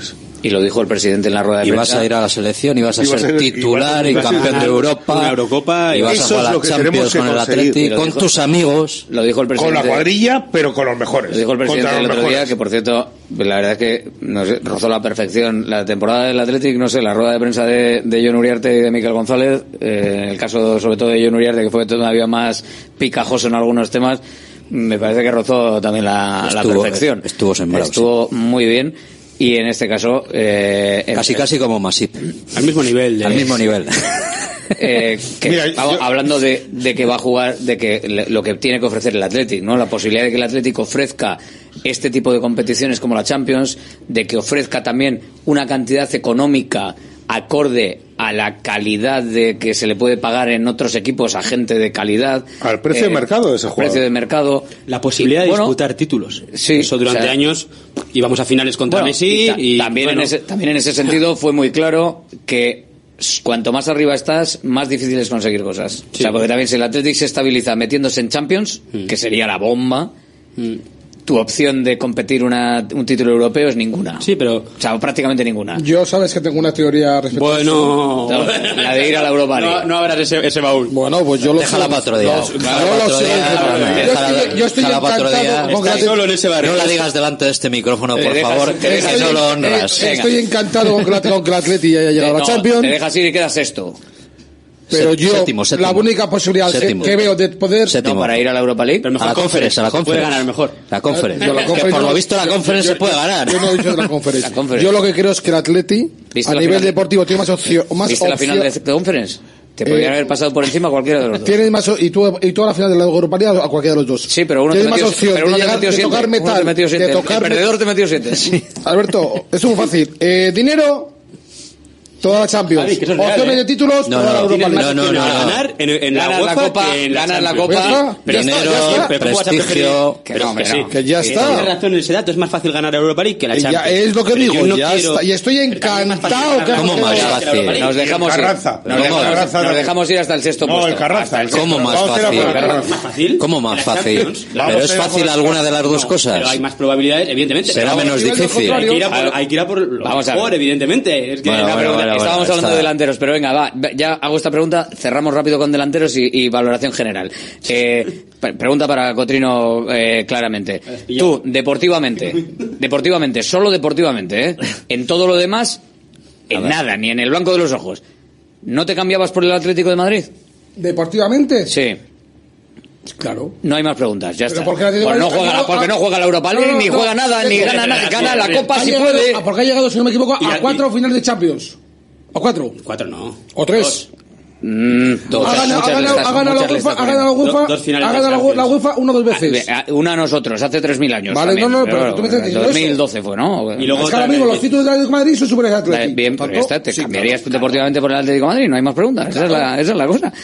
[SPEAKER 1] Y lo dijo el presidente en la rueda de
[SPEAKER 12] y
[SPEAKER 1] prensa.
[SPEAKER 12] vas a ir a la selección y vas a
[SPEAKER 11] Y vas
[SPEAKER 12] ser
[SPEAKER 11] a ir-
[SPEAKER 12] titular
[SPEAKER 11] y
[SPEAKER 12] y
[SPEAKER 11] vas a-
[SPEAKER 12] campeón de Europa,
[SPEAKER 9] una Eurocopa,
[SPEAKER 12] y vas
[SPEAKER 11] eso
[SPEAKER 12] a jugar
[SPEAKER 11] es
[SPEAKER 12] a
[SPEAKER 11] lo que
[SPEAKER 12] Champions
[SPEAKER 11] tenemos que
[SPEAKER 12] con el
[SPEAKER 11] conseguir.
[SPEAKER 12] Atleti,
[SPEAKER 1] Y lo
[SPEAKER 12] con
[SPEAKER 1] dijo-
[SPEAKER 12] tus amigos.
[SPEAKER 1] Lo dijo el
[SPEAKER 11] Con
[SPEAKER 1] presidente.
[SPEAKER 11] la cuadrilla, pero con los mejores.
[SPEAKER 1] Lo dijo el presidente
[SPEAKER 11] Contra
[SPEAKER 1] el
[SPEAKER 11] los
[SPEAKER 1] otro día,
[SPEAKER 11] mejores.
[SPEAKER 1] que por cierto, la verdad es que no sé, rozó la perfección la temporada del Athletic, no sé, la rueda de prensa de, de John Uriarte y de Miquel González, eh, el caso sobre todo de John Uriarte, que fue todavía más picajoso en algunos temas, me parece que rozó también la, la
[SPEAKER 12] Estuvo-
[SPEAKER 1] perfección.
[SPEAKER 12] estuvo sembrado,
[SPEAKER 1] Estuvo muy bien. Y en este caso... Eh,
[SPEAKER 12] Casi,
[SPEAKER 1] eh,
[SPEAKER 12] casi como Masip.
[SPEAKER 9] Al mismo nivel. De...
[SPEAKER 12] Al mismo nivel.
[SPEAKER 1] eh, que
[SPEAKER 11] Mira,
[SPEAKER 1] estamos
[SPEAKER 11] yo-
[SPEAKER 1] hablando de, de que va a jugar, de que le- lo que tiene que ofrecer el Athletic, ¿no? La posibilidad de que el Athletic ofrezca este tipo de competiciones como la Champions, de que ofrezca también una cantidad económica acorde a la calidad de que se le puede pagar en otros equipos a gente de calidad.
[SPEAKER 11] Al precio de mercado de ese
[SPEAKER 1] al
[SPEAKER 11] jugador.
[SPEAKER 1] precio de mercado.
[SPEAKER 9] La posibilidad
[SPEAKER 1] Y,
[SPEAKER 9] de
[SPEAKER 1] bueno,
[SPEAKER 9] disputar títulos.
[SPEAKER 1] sí,
[SPEAKER 9] Eso durante
[SPEAKER 1] o sea,
[SPEAKER 9] años íbamos a finales contra
[SPEAKER 1] Bueno,
[SPEAKER 9] Messi
[SPEAKER 1] y ta-
[SPEAKER 9] y
[SPEAKER 1] también,
[SPEAKER 9] bueno,
[SPEAKER 1] en ese, también en ese sentido fue muy claro que s- cuanto más arriba estás, más difícil es conseguir cosas. O sea, porque también si el Athletic se estabiliza metiéndose en Champions,
[SPEAKER 9] Mm.
[SPEAKER 1] que sería la bomba,
[SPEAKER 9] Mm.
[SPEAKER 1] tu opción de competir una, un título europeo es ninguna.
[SPEAKER 9] Sí, pero...
[SPEAKER 1] O sea, prácticamente ninguna.
[SPEAKER 10] Yo sabes que tengo una teoría respecto
[SPEAKER 9] Bueno...
[SPEAKER 1] No, la de ir a la Europa League.
[SPEAKER 9] No, no abras ese, ese baúl.
[SPEAKER 10] Bueno, pues yo lo
[SPEAKER 12] Déjala
[SPEAKER 10] sé.
[SPEAKER 12] para otro día.
[SPEAKER 10] Los-
[SPEAKER 12] Déjala
[SPEAKER 10] yo
[SPEAKER 12] para
[SPEAKER 10] lo
[SPEAKER 12] otro
[SPEAKER 10] sé.
[SPEAKER 12] día.
[SPEAKER 10] Yo
[SPEAKER 12] Déjala-
[SPEAKER 10] estoy- Yo estoy
[SPEAKER 12] déjala para otro
[SPEAKER 10] encantado
[SPEAKER 12] día.
[SPEAKER 10] con
[SPEAKER 9] Estás
[SPEAKER 10] que la-
[SPEAKER 9] solo en ese barrio.
[SPEAKER 12] No la digas delante de este micrófono, por
[SPEAKER 1] Te dejas-
[SPEAKER 12] favor,
[SPEAKER 1] te
[SPEAKER 12] que
[SPEAKER 1] dejas-
[SPEAKER 12] no lo
[SPEAKER 10] eh,
[SPEAKER 12] honras.
[SPEAKER 10] eh, Estoy encantado con que la- con que el Atleti haya llegado a la
[SPEAKER 1] No,
[SPEAKER 10] Champions.
[SPEAKER 1] te dejas ir y quedas sexto.
[SPEAKER 10] Pero
[SPEAKER 12] Sé-
[SPEAKER 10] yo,
[SPEAKER 12] séptimo, séptimo.
[SPEAKER 10] la única posibilidad que-
[SPEAKER 12] Séptimo.
[SPEAKER 10] que veo de poder...
[SPEAKER 12] Séptimo.
[SPEAKER 1] No, para ir a la Europa League.
[SPEAKER 9] Pero mejor
[SPEAKER 12] A la conference, a la
[SPEAKER 9] Puede
[SPEAKER 12] conference.
[SPEAKER 9] ganar mejor.
[SPEAKER 12] La conference.
[SPEAKER 10] Yo la
[SPEAKER 12] Que
[SPEAKER 10] conference
[SPEAKER 12] por lo
[SPEAKER 10] no-
[SPEAKER 12] visto la
[SPEAKER 10] yo-
[SPEAKER 12] conference
[SPEAKER 10] yo-
[SPEAKER 12] se puede ganar.
[SPEAKER 10] Yo no he dicho de la conference.
[SPEAKER 1] La conference.
[SPEAKER 10] Yo lo que creo es que el Atleti,
[SPEAKER 1] ¿Viste
[SPEAKER 10] a
[SPEAKER 1] la
[SPEAKER 10] nivel
[SPEAKER 1] final de-
[SPEAKER 10] deportivo, tiene más opción. Más
[SPEAKER 1] ¿Viste la final
[SPEAKER 10] opción-
[SPEAKER 1] de Conference? Te podrían
[SPEAKER 10] Eh,
[SPEAKER 1] haber pasado por encima cualquiera de los dos.
[SPEAKER 10] Tiene más, o- y, tú, y toda la final de la Europa League a cualquiera de los dos.
[SPEAKER 1] Sí, pero uno te
[SPEAKER 10] Tiene más
[SPEAKER 1] metió,
[SPEAKER 10] opción
[SPEAKER 1] pero uno
[SPEAKER 10] de,
[SPEAKER 1] te
[SPEAKER 10] llegar,
[SPEAKER 1] metió
[SPEAKER 10] de
[SPEAKER 1] siete.
[SPEAKER 10] tocar
[SPEAKER 1] Uno te
[SPEAKER 10] metal,
[SPEAKER 1] metió siete.
[SPEAKER 10] de tocar
[SPEAKER 1] El perdedor te metió siete. Sí.
[SPEAKER 10] Alberto, es muy fácil. Eh, dinero, toda la Champions.
[SPEAKER 9] Javi, que eso es
[SPEAKER 10] Opciones
[SPEAKER 9] real, ¿eh?
[SPEAKER 10] de títulos,
[SPEAKER 12] No,
[SPEAKER 10] toda
[SPEAKER 12] no,
[SPEAKER 10] la Europa
[SPEAKER 9] Tienes
[SPEAKER 10] League.
[SPEAKER 9] más
[SPEAKER 12] no,
[SPEAKER 9] opciones
[SPEAKER 12] no,
[SPEAKER 9] a
[SPEAKER 12] no.
[SPEAKER 9] ganar en, en la
[SPEAKER 1] Ganas la
[SPEAKER 9] UEFA
[SPEAKER 1] Copa,
[SPEAKER 9] que en la
[SPEAKER 1] ganas la
[SPEAKER 9] Champions.
[SPEAKER 1] Copa.
[SPEAKER 10] Ya está,
[SPEAKER 9] Pero
[SPEAKER 10] ya está,
[SPEAKER 12] Dinero,
[SPEAKER 10] ya está.
[SPEAKER 9] pero ¿cómo vas a preferir?
[SPEAKER 12] prestigio.
[SPEAKER 1] Que
[SPEAKER 9] Pero
[SPEAKER 1] no,
[SPEAKER 9] es que
[SPEAKER 1] hombre,
[SPEAKER 9] sí.
[SPEAKER 1] no.
[SPEAKER 10] Que ya
[SPEAKER 1] Sí,
[SPEAKER 10] está.
[SPEAKER 9] Tienes razón en ese dato, es más fácil ganar a Europa League que la
[SPEAKER 10] Ya
[SPEAKER 9] Champions.
[SPEAKER 10] es lo que
[SPEAKER 9] Pero
[SPEAKER 10] digo,
[SPEAKER 9] yo no
[SPEAKER 10] ya
[SPEAKER 9] quiero-
[SPEAKER 10] está. Y estoy
[SPEAKER 9] Pero también es más fácil
[SPEAKER 10] encantado.
[SPEAKER 9] ganar
[SPEAKER 10] que-
[SPEAKER 12] ¿Cómo
[SPEAKER 9] la
[SPEAKER 12] más
[SPEAKER 9] Champions que la Europa
[SPEAKER 12] fácil?
[SPEAKER 9] League.
[SPEAKER 1] Nos dejamos ir.
[SPEAKER 11] Carranza.
[SPEAKER 1] Nos
[SPEAKER 11] No, el
[SPEAKER 1] dejamos,
[SPEAKER 11] Carranza
[SPEAKER 1] nos
[SPEAKER 11] no.
[SPEAKER 1] dejamos ir hasta el sexto
[SPEAKER 11] No,
[SPEAKER 1] puesto.
[SPEAKER 11] el Carranza.
[SPEAKER 1] Hasta el
[SPEAKER 11] el
[SPEAKER 1] sexto.
[SPEAKER 12] ¿Cómo más
[SPEAKER 11] Vamos a ir a
[SPEAKER 12] fácil?
[SPEAKER 11] por el Carranza.
[SPEAKER 9] ¿Más fácil?
[SPEAKER 12] ¿Cómo más
[SPEAKER 9] La
[SPEAKER 12] fácil?
[SPEAKER 9] Champions.
[SPEAKER 12] ¿Pero
[SPEAKER 11] Vamos
[SPEAKER 12] es
[SPEAKER 11] a ir a
[SPEAKER 12] fácil
[SPEAKER 11] por el
[SPEAKER 12] alguna de las dos
[SPEAKER 9] No,
[SPEAKER 12] cosas?
[SPEAKER 9] Pero hay más probabilidades, evidentemente.
[SPEAKER 12] Será
[SPEAKER 9] Pero
[SPEAKER 12] menos
[SPEAKER 10] nivel del
[SPEAKER 12] difícil.
[SPEAKER 9] Hay que ir a
[SPEAKER 10] contrario.
[SPEAKER 9] por, hay que ir a por lo
[SPEAKER 1] Vamos a ver.
[SPEAKER 9] mejor, evidentemente. Es que
[SPEAKER 12] Bueno,
[SPEAKER 1] Una
[SPEAKER 12] bueno,
[SPEAKER 1] pregunta.
[SPEAKER 12] bueno,
[SPEAKER 1] Estábamos
[SPEAKER 12] bueno,
[SPEAKER 1] hablando
[SPEAKER 12] está-
[SPEAKER 1] de delanteros, pero venga, va, ya hago esta pregunta, cerramos rápido con delanteros y, y valoración general. Eh, pre- pregunta para Cotrino eh, claramente. Tú, deportivamente, deportivamente, solo deportivamente, ¿eh? En todo lo demás, en nada, ni en el blanco de los ojos. ¿No te cambiabas por el Atlético de Madrid?
[SPEAKER 10] Deportivamente,
[SPEAKER 1] Sí.
[SPEAKER 10] claro.
[SPEAKER 1] No hay más preguntas, ya
[SPEAKER 10] Pero
[SPEAKER 1] está.
[SPEAKER 10] ¿por qué el Atlético
[SPEAKER 1] Pues no
[SPEAKER 10] de Madrid-
[SPEAKER 1] juega,
[SPEAKER 10] no,
[SPEAKER 1] porque no juega la Europa League,
[SPEAKER 10] no,
[SPEAKER 1] ni
[SPEAKER 10] no,
[SPEAKER 1] juega nada, ni
[SPEAKER 10] no,
[SPEAKER 1] gana nada, gana la Copa
[SPEAKER 10] Ha
[SPEAKER 1] si
[SPEAKER 10] llegado-
[SPEAKER 1] puede.
[SPEAKER 10] ah, porque ha llegado, si no me equivoco,
[SPEAKER 9] Y
[SPEAKER 10] a
[SPEAKER 9] a-
[SPEAKER 10] cuatro
[SPEAKER 9] y-
[SPEAKER 10] finales de Champions. ¿A cuatro?
[SPEAKER 9] Cuatro no.
[SPEAKER 10] ¿O tres?
[SPEAKER 1] Mm, dos,
[SPEAKER 10] Ha ganado,
[SPEAKER 1] muchas
[SPEAKER 10] ha ganado,
[SPEAKER 1] listas,
[SPEAKER 10] ha ganado
[SPEAKER 1] muchas
[SPEAKER 10] la
[SPEAKER 1] listas
[SPEAKER 10] UEFA, ha
[SPEAKER 1] por
[SPEAKER 10] ganado la
[SPEAKER 1] ahí.
[SPEAKER 10] UEFA,
[SPEAKER 9] Dos- dos finales
[SPEAKER 10] ha
[SPEAKER 9] de
[SPEAKER 10] ganado la,
[SPEAKER 9] Champions.
[SPEAKER 10] la UEFA una o dos veces.
[SPEAKER 1] Ah, Una a nosotros, hace tres mil años.
[SPEAKER 10] Vale,
[SPEAKER 1] también,
[SPEAKER 10] no, no, pero tú me estás diciendo
[SPEAKER 1] dos mil doce fue, ¿no?
[SPEAKER 9] Y luego
[SPEAKER 10] Es que ahora
[SPEAKER 9] otra
[SPEAKER 10] mismo
[SPEAKER 9] vez-
[SPEAKER 10] los títulos del Atlético de Madrid son superiores al
[SPEAKER 1] Vale,
[SPEAKER 10] Atlético.
[SPEAKER 1] bien, pero ya está, te
[SPEAKER 10] Sí,
[SPEAKER 1] cambiarías
[SPEAKER 10] claro.
[SPEAKER 1] deportivamente por el Atlético de Madrid, no hay más preguntas, esa, es la, esa es la cosa.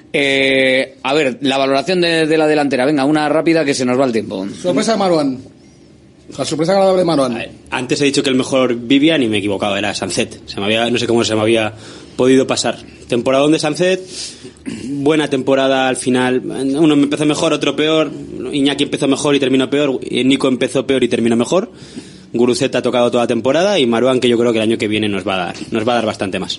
[SPEAKER 1] Eh, a ver, la valoración de, de la delantera, venga, una rápida que se nos va el tiempo.
[SPEAKER 10] Sorpresa de Marouane. La sorpresa agradable de Marouane.
[SPEAKER 9] Antes he dicho que el mejor Vivian y me he equivocado, era Sancet. Se me había, no sé cómo se me había podido pasar. Temporadón de Sancet, buena temporada al final. Uno empezó mejor, otro peor. Iñaki empezó mejor y terminó peor. Nico empezó peor y terminó mejor. Guruceta ha tocado toda la temporada y Marouane, que yo creo que el año que viene nos va a dar, nos va a dar bastante más.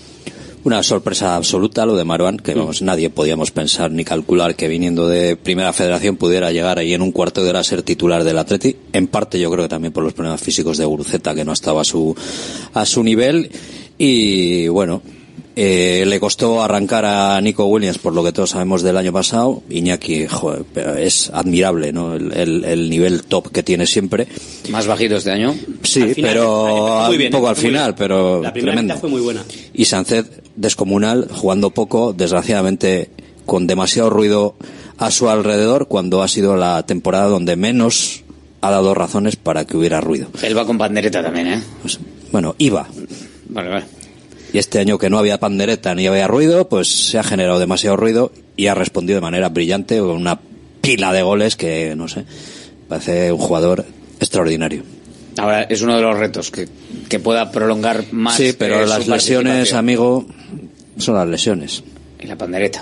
[SPEAKER 12] Una sorpresa absoluta lo de Marouane, que vamos, nadie podíamos pensar ni calcular que viniendo de Primera Federación pudiera llegar ahí en un cuarto de hora a ser titular del Atleti. En parte yo creo que también por los problemas físicos de Guruceta, que no estaba a su, a su nivel. Y bueno, eh, le costó arrancar a Nico Williams por lo que todos sabemos del año pasado. Iñaki, joder, pero es admirable, ¿no? El, el, el nivel top que tiene siempre.
[SPEAKER 1] Más bajito este año.
[SPEAKER 12] Sí,
[SPEAKER 9] Al final,
[SPEAKER 12] pero
[SPEAKER 9] muy bien,
[SPEAKER 12] un poco
[SPEAKER 9] ¿eh?
[SPEAKER 12] al
[SPEAKER 9] Fue muy
[SPEAKER 12] final,
[SPEAKER 9] bien.
[SPEAKER 12] pero
[SPEAKER 9] La primera
[SPEAKER 12] tremendo.
[SPEAKER 9] mitad fue muy buena.
[SPEAKER 12] Y Sancet, descomunal, jugando poco, desgraciadamente con demasiado ruido a su alrededor, cuando ha sido la temporada donde menos ha dado razones para que hubiera ruido.
[SPEAKER 1] Él va con pandereta también, ¿eh?
[SPEAKER 12] Pues, bueno, iba.
[SPEAKER 1] Vale, vale.
[SPEAKER 12] Y este año que no había pandereta ni había ruido, pues se ha generado demasiado ruido y ha respondido de manera brillante con una pila de goles que, no sé, parece un jugador extraordinario.
[SPEAKER 1] Ahora es uno de los retos que, que pueda prolongar más.
[SPEAKER 12] Sí, pero
[SPEAKER 1] eh, su
[SPEAKER 12] las lesiones,
[SPEAKER 1] participación.
[SPEAKER 12] amigo, son las lesiones.
[SPEAKER 1] Y la pandereta.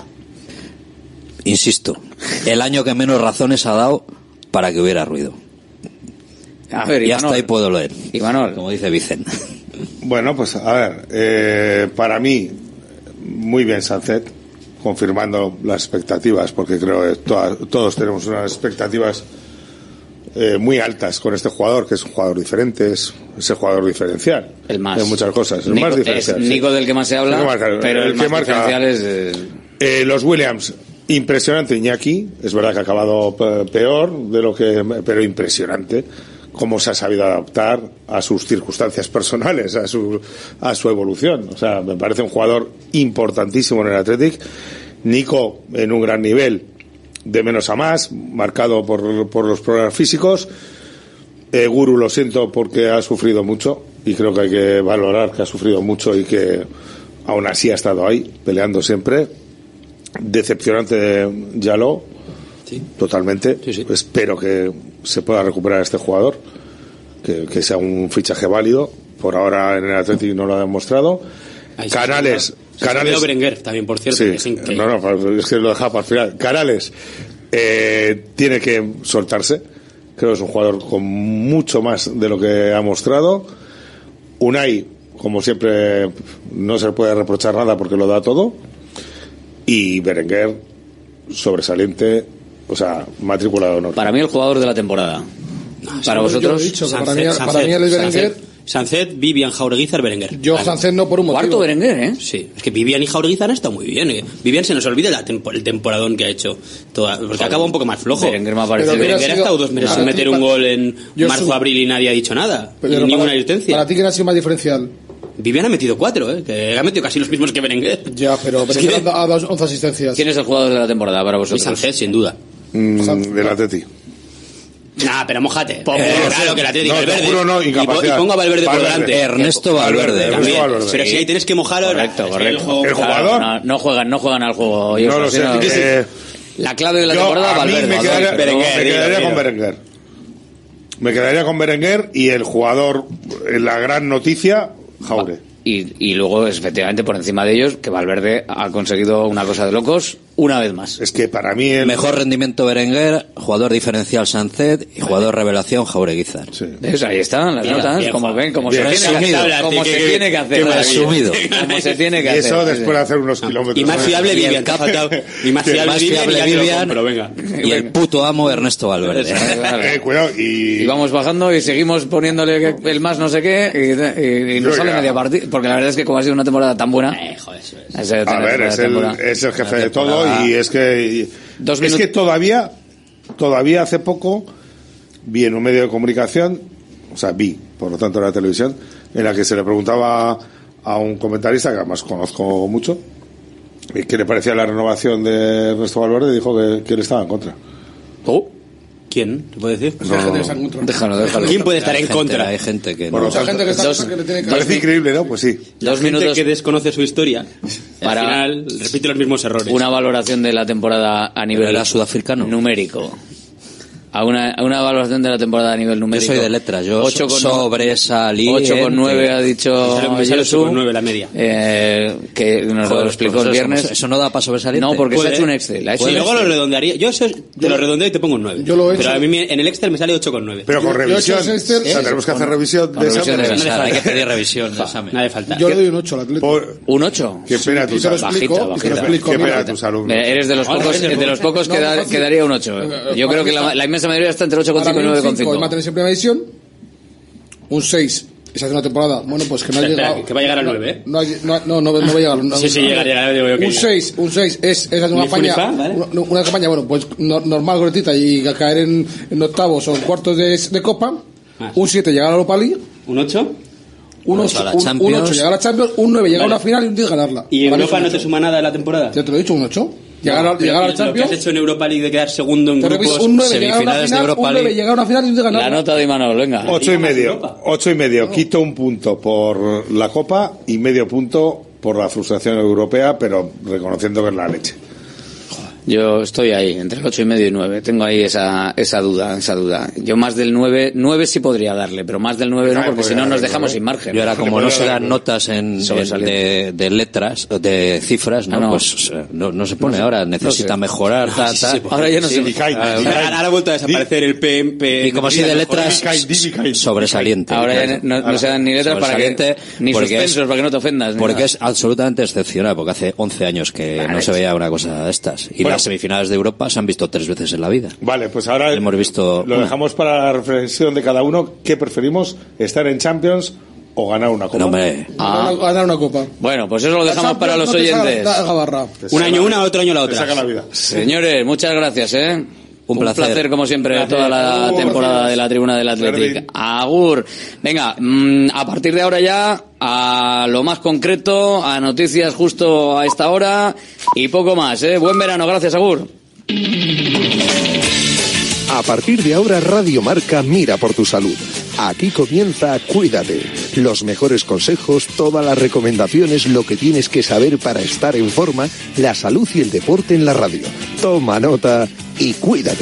[SPEAKER 12] Insisto, el año que menos razones ha dado para que hubiera ruido.
[SPEAKER 1] A ver,
[SPEAKER 12] y hasta
[SPEAKER 1] Imanol.
[SPEAKER 12] ahí puedo leer.
[SPEAKER 1] Imanol.
[SPEAKER 12] Como dice Vicen.
[SPEAKER 11] Bueno, pues a ver, eh, para mí, muy bien Sancet, confirmando las expectativas, porque creo que todas, todos tenemos unas expectativas eh, muy altas con este jugador, que es un jugador diferente, es, es el jugador diferencial.
[SPEAKER 1] El más.
[SPEAKER 11] De muchas cosas, el
[SPEAKER 1] Nico,
[SPEAKER 11] más diferencial.
[SPEAKER 1] Es
[SPEAKER 11] sí.
[SPEAKER 1] Nico del que más se habla,
[SPEAKER 11] marca,
[SPEAKER 1] pero el, el más
[SPEAKER 11] marca,
[SPEAKER 1] diferencial es... Eh...
[SPEAKER 11] Eh, los Williams, impresionante Iñaki, es verdad que ha acabado peor de lo que, pero impresionante cómo se ha sabido adaptar a sus circunstancias personales, a su, a su evolución. O sea, me parece un jugador importantísimo en el Athletic. Nico en un gran nivel, de menos a más, marcado por, por los problemas físicos. Eh, Guru, lo siento porque ha sufrido mucho y creo que hay que valorar que ha sufrido mucho y que aún así ha estado ahí, peleando siempre. Decepcionante Yaló, sí. Totalmente. Sí, sí. Espero que se pueda recuperar este jugador, que, que sea un fichaje válido. Por ahora en el Athletic no lo ha demostrado. Ahí Canales,
[SPEAKER 9] se
[SPEAKER 11] Canales.
[SPEAKER 9] Se Berenguer también, por cierto.
[SPEAKER 11] Sí,
[SPEAKER 9] que es increíble.
[SPEAKER 11] no, no, es que lo dejaba para el final. Canales eh, tiene que soltarse. Creo que es un jugador con mucho más de lo que ha mostrado. Unai, como siempre, no se le puede reprochar nada porque lo da todo. Y Berenguer, sobresaliente, o sea, matrícula de honor.
[SPEAKER 1] Para mí el jugador de la temporada.
[SPEAKER 10] No,
[SPEAKER 1] para vosotros.
[SPEAKER 10] Yo he dicho que para, mí, para mí él es Berenguer.
[SPEAKER 9] Sancet, Vivian, Jaureguizar, Berenguer.
[SPEAKER 10] Yo Sancet no por un motivo.
[SPEAKER 1] Cuarto Berenguer, ¿eh?
[SPEAKER 9] Sí, es que Vivian y Jaureguizar han estado muy bien. ¿eh? Vivian se nos olvida la tempo, el temporadón que ha hecho. Toda, porque acaba un poco más flojo.
[SPEAKER 1] Berenguer me ha parecido.
[SPEAKER 9] Berenguer ha estado dos meses sin meter un gol en marzo, soy... abril y nadie ha dicho nada. Pero ninguna
[SPEAKER 10] para,
[SPEAKER 9] asistencia.
[SPEAKER 10] Para ti, ¿quién ha sido más diferencial?
[SPEAKER 9] Vivian ha metido cuatro, ¿eh? Que ha metido casi los mismos que Berenguer.
[SPEAKER 10] Ya, pero Berenguer es que... ha dado once asistencias.
[SPEAKER 1] ¿Quién es el jugador de la temporada para vosotros?
[SPEAKER 9] Y Sancet, sin duda.
[SPEAKER 11] Mm, del Atleti.
[SPEAKER 9] Nah, pero mojate. Pongo, eh, claro que el Atlético
[SPEAKER 11] no,
[SPEAKER 9] Valverde.
[SPEAKER 11] Juro, no,
[SPEAKER 9] y, y pongo a Valverde, Valverde por delante.
[SPEAKER 12] Ernesto Valverde.
[SPEAKER 9] También.
[SPEAKER 11] Valverde.
[SPEAKER 9] Pero si ahí tienes que mojarlo.
[SPEAKER 1] Correcto, correcto.
[SPEAKER 11] El, el jugador.
[SPEAKER 1] No, no juegan, no juegan al juego.
[SPEAKER 11] Yo no lo sé.
[SPEAKER 1] No,
[SPEAKER 11] eh,
[SPEAKER 1] la clave de la
[SPEAKER 11] yo,
[SPEAKER 1] temporada,
[SPEAKER 11] a
[SPEAKER 1] Valverde.
[SPEAKER 11] Mí me quedaría,
[SPEAKER 9] Berenguer,
[SPEAKER 11] me quedaría
[SPEAKER 9] digo,
[SPEAKER 11] con Berenguer. Me quedaría con Berenguer y el jugador, la gran noticia, Jaure.
[SPEAKER 1] Y, y luego, efectivamente, por encima de ellos, que Valverde ha conseguido una cosa de locos una vez más.
[SPEAKER 11] Es que para mí el
[SPEAKER 12] mejor rendimiento Berenguer, jugador diferencial Sancet y jugador revelación Jaureguizar.
[SPEAKER 1] Sí. ¿Ves? Ahí están las
[SPEAKER 9] bien,
[SPEAKER 1] notas,
[SPEAKER 9] bien,
[SPEAKER 1] como ven, como se,
[SPEAKER 12] bien,
[SPEAKER 1] tiene,
[SPEAKER 12] resumido,
[SPEAKER 1] que, como
[SPEAKER 12] que,
[SPEAKER 1] se
[SPEAKER 12] que,
[SPEAKER 1] tiene que hacer.
[SPEAKER 12] Que resumido.
[SPEAKER 1] Como se tiene que
[SPEAKER 11] y
[SPEAKER 1] hacer.
[SPEAKER 11] eso después de hacer unos kilómetros.
[SPEAKER 9] Y más fiable Vivian, te ha faltado. Y más fiable
[SPEAKER 12] más
[SPEAKER 9] Vivian,
[SPEAKER 12] fiable
[SPEAKER 9] y
[SPEAKER 12] Vivian
[SPEAKER 9] compro, venga.
[SPEAKER 12] Y el puto amo Ernesto Valverde.
[SPEAKER 11] eh, cuidado, y...
[SPEAKER 1] y vamos bajando y seguimos poniéndole el más no sé qué y, y, y nos sale media partida. Porque la verdad es que como ha sido una temporada tan buena.
[SPEAKER 9] Eh, joder, eso es.
[SPEAKER 1] Es
[SPEAKER 11] a ver, es el, es el jefe de todo y es que
[SPEAKER 1] Dos
[SPEAKER 11] es que todavía todavía hace poco vi en un medio de comunicación, o sea, vi, por lo tanto en la televisión, en la que se le preguntaba a un comentarista que además conozco mucho qué le parecía la renovación de Ernesto Valverde, dijo que, que él estaba en contra.
[SPEAKER 1] ¿Oh?
[SPEAKER 9] ¿Quién? ¿Te puede decir?
[SPEAKER 10] No, no, no.
[SPEAKER 1] Déjalo, déjalo.
[SPEAKER 9] ¿Quién puede estar
[SPEAKER 12] hay
[SPEAKER 9] en
[SPEAKER 12] gente,
[SPEAKER 9] contra?
[SPEAKER 12] Hay gente que
[SPEAKER 11] Por
[SPEAKER 12] no.
[SPEAKER 11] lo tanto,
[SPEAKER 10] gente que está
[SPEAKER 1] dos,
[SPEAKER 10] que le tiene que
[SPEAKER 11] parece increíble, ¿no? Pues sí.
[SPEAKER 9] La
[SPEAKER 1] Dos
[SPEAKER 9] gente
[SPEAKER 1] minutos
[SPEAKER 9] que desconoce su historia,
[SPEAKER 1] para
[SPEAKER 9] al final repite los mismos errores.
[SPEAKER 1] Una valoración de la temporada a nivel
[SPEAKER 12] ¿Era sudafricano?
[SPEAKER 1] numérico. A una, a una evaluación de la temporada a nivel numérico.
[SPEAKER 12] Yo soy de letras, yo
[SPEAKER 1] ocho con
[SPEAKER 12] sobresaliente.
[SPEAKER 1] ocho con nueve ha dicho
[SPEAKER 9] ocho con nueve la media.
[SPEAKER 1] Eh, que nos
[SPEAKER 12] Joder,
[SPEAKER 1] lo explicó
[SPEAKER 12] pues
[SPEAKER 1] el
[SPEAKER 12] eso,
[SPEAKER 1] viernes.
[SPEAKER 12] Eso no da para sobresaliente.
[SPEAKER 1] No, porque
[SPEAKER 9] Puede,
[SPEAKER 1] se ha hecho un Excel. Ha hecho
[SPEAKER 9] y
[SPEAKER 1] un
[SPEAKER 9] luego
[SPEAKER 1] Excel.
[SPEAKER 9] lo redondearía. Yo eso te lo redondeo y te pongo un nueve.
[SPEAKER 10] Yo lo he hecho.
[SPEAKER 9] Pero a mí en el Excel me sale ocho con nueve.
[SPEAKER 11] Pero con
[SPEAKER 10] Yo- yo
[SPEAKER 11] revisión.
[SPEAKER 10] he hecho ese
[SPEAKER 11] O sea,
[SPEAKER 10] Excel,
[SPEAKER 11] tenemos que hacer revisión
[SPEAKER 1] con
[SPEAKER 11] de
[SPEAKER 1] revisión
[SPEAKER 11] examen.
[SPEAKER 1] de examen.
[SPEAKER 12] Hay que pedir revisión de examen.
[SPEAKER 9] No hace falta.
[SPEAKER 10] Yo le doy un ocho al Atlético.
[SPEAKER 11] Por-
[SPEAKER 1] ¿Un ocho?
[SPEAKER 11] Qué pena
[SPEAKER 10] Y
[SPEAKER 11] tus
[SPEAKER 10] te lo
[SPEAKER 11] alumnos.
[SPEAKER 10] explico,
[SPEAKER 1] Bajita,
[SPEAKER 10] y te lo
[SPEAKER 1] bajita.
[SPEAKER 10] explico.
[SPEAKER 11] Qué
[SPEAKER 10] mira.
[SPEAKER 11] pena tus alumnos.
[SPEAKER 1] Mira, eres de los
[SPEAKER 9] Ahora,
[SPEAKER 1] pocos,
[SPEAKER 9] es de
[SPEAKER 1] de los pocos
[SPEAKER 10] No,
[SPEAKER 1] que,
[SPEAKER 10] no,
[SPEAKER 1] da-
[SPEAKER 10] fácil.
[SPEAKER 1] que daría un ocho. Yo creo que la, la inmensa mayoría está entre ocho con cinco y nueve con
[SPEAKER 10] cinco,
[SPEAKER 1] cinco.
[SPEAKER 10] y mantenerse en primera división. Un seis. Y se hace una temporada. Bueno, pues que no ha
[SPEAKER 9] Espera,
[SPEAKER 10] llegado.
[SPEAKER 9] que va a llegar al
[SPEAKER 10] no,
[SPEAKER 9] nueve, ¿eh?
[SPEAKER 10] No, no, no, no, no va a llegar. No,
[SPEAKER 9] Sí, sí,
[SPEAKER 10] no,
[SPEAKER 9] llega, llega, digo yo que
[SPEAKER 10] Un
[SPEAKER 9] llega.
[SPEAKER 10] seis, un seis es, es una
[SPEAKER 9] Ni fu
[SPEAKER 10] campaña.
[SPEAKER 9] ni fa, ¿vale?
[SPEAKER 10] una, una campaña, bueno, pues no- normal, gordita, y caer en, en octavos o en cuartos de, de Copa.
[SPEAKER 9] Ah.
[SPEAKER 10] Un siete llegar a la Europa League.
[SPEAKER 9] ¿Un ocho?
[SPEAKER 10] Un
[SPEAKER 12] Ocho a
[SPEAKER 10] ocho,
[SPEAKER 12] la
[SPEAKER 10] un, un
[SPEAKER 12] Champions.
[SPEAKER 10] ocho llegar a la Champions. Un nueve llegar
[SPEAKER 9] Vale.
[SPEAKER 10] a una final y un diez ganarla.
[SPEAKER 9] ¿Y
[SPEAKER 10] Para mí
[SPEAKER 9] Europa
[SPEAKER 10] es un
[SPEAKER 9] no te
[SPEAKER 10] ocho.
[SPEAKER 9] suma nada de la temporada?
[SPEAKER 10] Ya te lo he dicho, un ocho. Llegar a,
[SPEAKER 9] Pero
[SPEAKER 10] llegar a la
[SPEAKER 9] lo que has
[SPEAKER 10] Champions.
[SPEAKER 9] hecho en Europa League de quedar segundo en
[SPEAKER 10] Te
[SPEAKER 9] grupos,
[SPEAKER 10] reviso, un nueve llegar a una
[SPEAKER 12] semifinales de
[SPEAKER 10] final,
[SPEAKER 12] Europa
[SPEAKER 10] un nueve
[SPEAKER 12] League.
[SPEAKER 10] llegar a una final y un diez
[SPEAKER 1] La
[SPEAKER 10] ganarla.
[SPEAKER 1] nota de Imanol, venga.
[SPEAKER 11] Ocho y medio.
[SPEAKER 9] Europa.
[SPEAKER 11] Ocho y medio. Quito un punto por la Copa y medio punto por la frustración europea, pero reconociendo que es la leche.
[SPEAKER 1] Yo estoy ahí, entre el ocho y medio y nueve. Tengo ahí esa esa duda, esa duda. Yo más del nueve, nueve sí podría darle, pero más del nueve no, porque si no nos dejamos sin margen.
[SPEAKER 12] Yo ahora, como no se dan notas en, en de, de letras, de cifras, ¿no?
[SPEAKER 1] Ah, no.
[SPEAKER 12] Pues no, no se pone. Ahora necesita no mejorar, ta, ta.
[SPEAKER 1] Sí, sí, ahora ya no
[SPEAKER 12] sí,
[SPEAKER 1] se...
[SPEAKER 9] Ahora ha vuelto a desaparecer el P M P.
[SPEAKER 12] Y como si de letras sobresaliente.
[SPEAKER 1] Ahora ya no, no se dan ni letras para que... Ni suspensos,
[SPEAKER 12] es,
[SPEAKER 1] para que no te ofendas.
[SPEAKER 12] Porque
[SPEAKER 1] nada.
[SPEAKER 12] es absolutamente excepcional, porque hace once años que vale, no se veía una cosa de estas. Y bueno, las semifinales de Europa se han visto tres veces en la vida.
[SPEAKER 11] Vale, pues ahora
[SPEAKER 12] hemos visto
[SPEAKER 11] lo dejamos para la reflexión de cada uno. ¿Qué preferimos? ¿Estar en Champions o ganar una copa?
[SPEAKER 12] No, hombre.
[SPEAKER 10] Ah. Ganar una copa.
[SPEAKER 1] Bueno, pues eso lo dejamos para los
[SPEAKER 10] no
[SPEAKER 1] oyentes.
[SPEAKER 10] La, la barra.
[SPEAKER 9] Un año una, otro año la otra.
[SPEAKER 11] Te saca la vida.
[SPEAKER 1] Señores, muchas gracias, ¿eh?
[SPEAKER 12] Un placer.
[SPEAKER 1] Un placer, como siempre, placer. Toda la
[SPEAKER 11] Agur,
[SPEAKER 1] temporada
[SPEAKER 11] gracias.
[SPEAKER 1] de la Tribuna del Athletic. Agur. Venga, mmm, a partir de ahora ya, a lo más concreto, a noticias justo a esta hora y poco más, ¿eh? Buen verano, gracias, Agur.
[SPEAKER 2] A partir de ahora, Radio Marca mira por tu salud. Aquí comienza Cuídate. Los mejores consejos, todas las recomendaciones, lo que tienes que saber para estar en forma, la salud y el deporte en la radio. Toma nota y cuídate.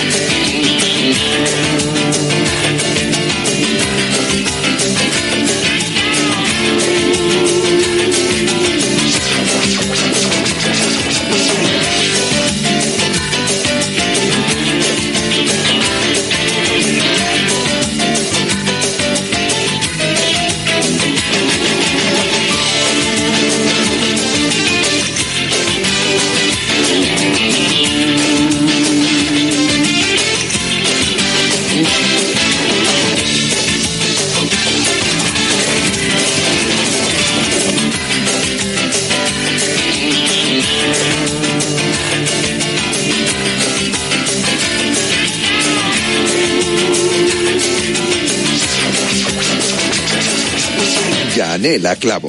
[SPEAKER 2] Yanela Clavo.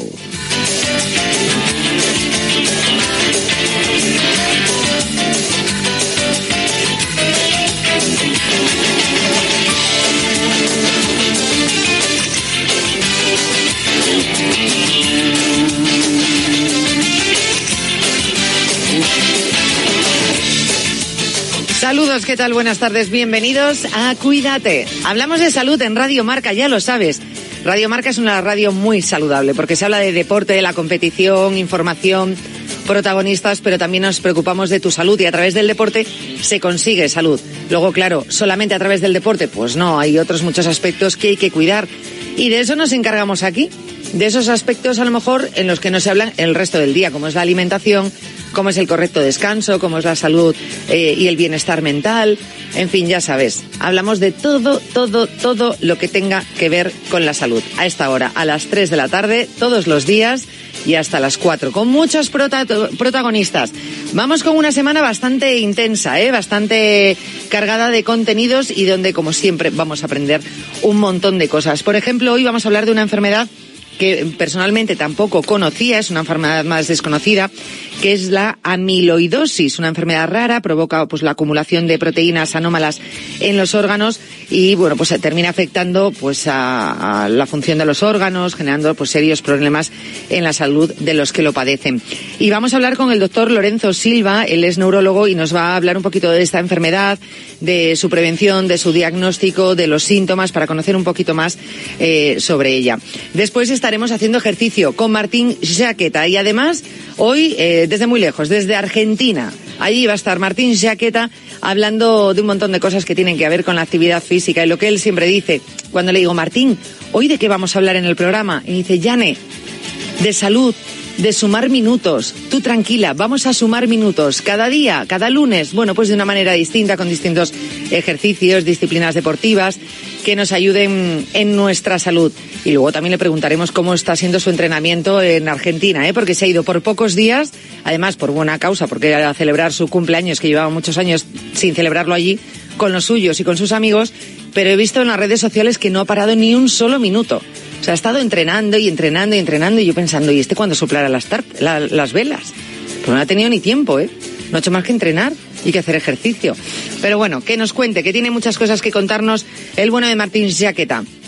[SPEAKER 17] Saludos, ¿qué tal? Buenas tardes, bienvenidos a Cuídate. Hablamos de salud en Radio Marca, ya lo sabes. Radio Marca es una radio muy saludable porque se habla de deporte, de la competición, información, protagonistas, pero también nos preocupamos de tu salud y a través del deporte se consigue salud. Luego, claro, solamente a través del deporte, pues no, hay otros muchos aspectos que hay que cuidar y de eso nos encargamos aquí. De esos aspectos a lo mejor en los que no se hablan el resto del día, como es la alimentación, como es el correcto descanso, como es la salud eh, y el bienestar mental. En fin, ya sabes, hablamos de todo, todo, todo lo que tenga que ver con la salud. A esta hora, a las tres de la tarde, todos los días y hasta las cuatro, con muchos prota- protagonistas. Vamos con una semana bastante intensa, ¿eh? bastante cargada de contenidos y donde, como siempre, vamos a aprender un montón de cosas. Por ejemplo, hoy vamos a hablar de una enfermedad que personalmente tampoco conocía, es una enfermedad más desconocida, que es la amiloidosis, una enfermedad rara, provoca pues la acumulación de proteínas anómalas en los órganos y bueno, pues termina afectando pues a, a la función de los órganos, generando pues serios problemas en la salud de los que lo padecen. Y vamos a hablar con el doctor Lorenzo Silva, él es neurólogo y nos va a hablar un poquito de esta enfermedad, de su prevención, de su diagnóstico, de los síntomas, para conocer un poquito más eh, sobre ella. Después estaremos haciendo ejercicio con Martín Jaqueta y además hoy eh, desde muy lejos, desde Argentina. Allí va a estar Martín Jaqueta hablando de un montón de cosas que tienen que ver con la actividad física y lo que él siempre dice. Cuando le digo, Martín, ¿hoy de qué vamos a hablar en el programa? Y dice, Yane, de salud, de sumar minutos. Tú tranquila, vamos a sumar minutos cada día, cada lunes. Bueno, pues de una manera distinta, con distintos ejercicios, disciplinas deportivas que nos ayuden en nuestra salud. Y luego también le preguntaremos cómo está siendo su entrenamiento en Argentina, ¿eh? Porque se ha ido por pocos días, además por buena causa, porque era a celebrar su cumpleaños, que llevaba muchos años sin celebrarlo allí, con los suyos y con sus amigos, pero he visto en las redes sociales que no ha parado ni un solo minuto. O sea, ha estado entrenando y entrenando y entrenando y yo pensando, ¿y este cuándo soplará las, tar- la, las velas? Pues no ha tenido ni tiempo, ¿eh? No ha hecho más que entrenar y que hacer ejercicio. Pero bueno, que nos cuente, que tiene muchas cosas que contarnos el bueno de Martín Jaqueta.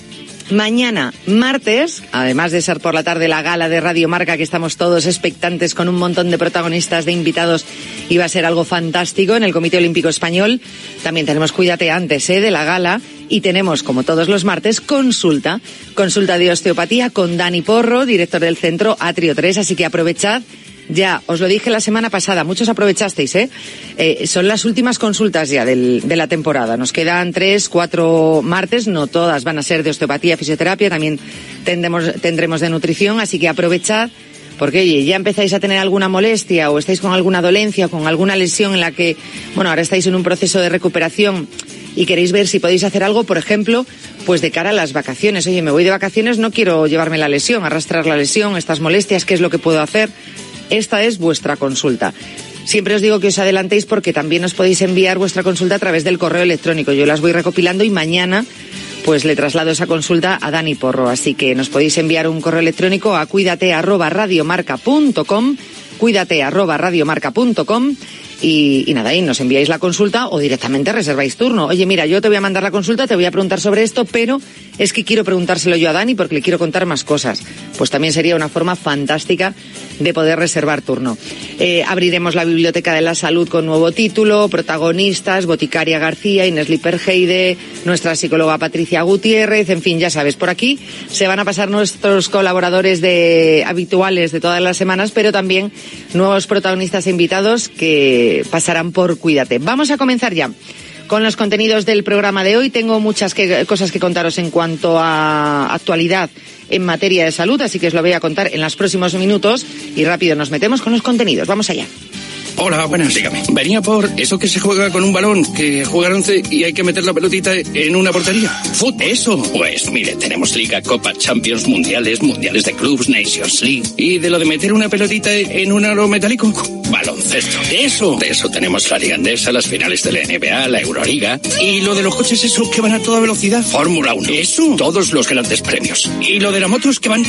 [SPEAKER 17] Mañana, martes, además de ser por la tarde la gala de Radio Marca, que estamos todos expectantes con un montón de protagonistas, de invitados, y va a ser algo fantástico en el Comité Olímpico Español. También tenemos Cuídate antes, ¿eh?, de la gala, y tenemos, como todos los martes, consulta, consulta de osteopatía con Dani Porro, director del centro Atrio tres, así que aprovechad. Ya, os lo dije la semana pasada, muchos aprovechasteis, ¿eh? eh son las últimas consultas ya del, de la temporada. Nos quedan tres, cuatro martes, no todas van a ser de osteopatía, fisioterapia, también tendremos, tendremos de nutrición, así que aprovechad, porque oye, ya empezáis a tener alguna molestia o estáis con alguna dolencia, con alguna lesión en la que, bueno, ahora estáis en un proceso de recuperación y queréis ver si podéis hacer algo, por ejemplo, pues de cara a las vacaciones. Oye, me voy de vacaciones, no quiero llevarme la lesión, arrastrar la lesión, estas molestias, ¿qué es lo que puedo hacer? Esta es vuestra consulta. Siempre os digo que os adelantéis porque también os podéis enviar vuestra consulta a través del correo electrónico. Yo las voy recopilando y mañana pues le traslado esa consulta a Dani Porro. Así que nos podéis enviar un correo electrónico a cuídate arroba radiomarca punto com, cuídate arroba radiomarca punto com. Y, y nada, y nos enviáis la consulta o directamente reserváis turno. Oye, mira, yo te voy a mandar la consulta, te voy a preguntar sobre esto, pero es que quiero preguntárselo yo a Dani porque le quiero contar más cosas. Pues también sería una forma fantástica de poder reservar turno. Eh, abriremos la Biblioteca de la Salud con nuevo título, protagonistas, Boticaria García, Inés Lipergeide, nuestra psicóloga Patricia Gutiérrez, en fin, ya sabes, por aquí se van a pasar nuestros colaboradores de habituales de todas las semanas, pero también nuevos protagonistas e invitados que pasarán por Cuídate. Vamos a comenzar ya con los contenidos del programa de hoy. Tengo muchas que, cosas que contaros en cuanto a actualidad en materia de salud, así que os lo voy a contar en los próximos minutos y rápido nos metemos con los contenidos. Vamos allá.
[SPEAKER 18] Hola, buenas, dígame. Venía por eso que se juega con un balón, que juegan once y hay que meter la pelotita en una portería. ¿Fútbol? Eso. Pues mire, tenemos Liga, Copa, Champions, Mundiales, Mundiales de Clubs, Nations League. ¿Y de lo de meter una pelotita en un aro metálico? Baloncesto. De eso. De eso tenemos la Liga Andesa, las finales de la N B A, la Euroliga. ¿Y lo de los coches esos que van a toda velocidad? Fórmula uno. Eso. Todos los grandes premios. ¿Y lo de las motos que van?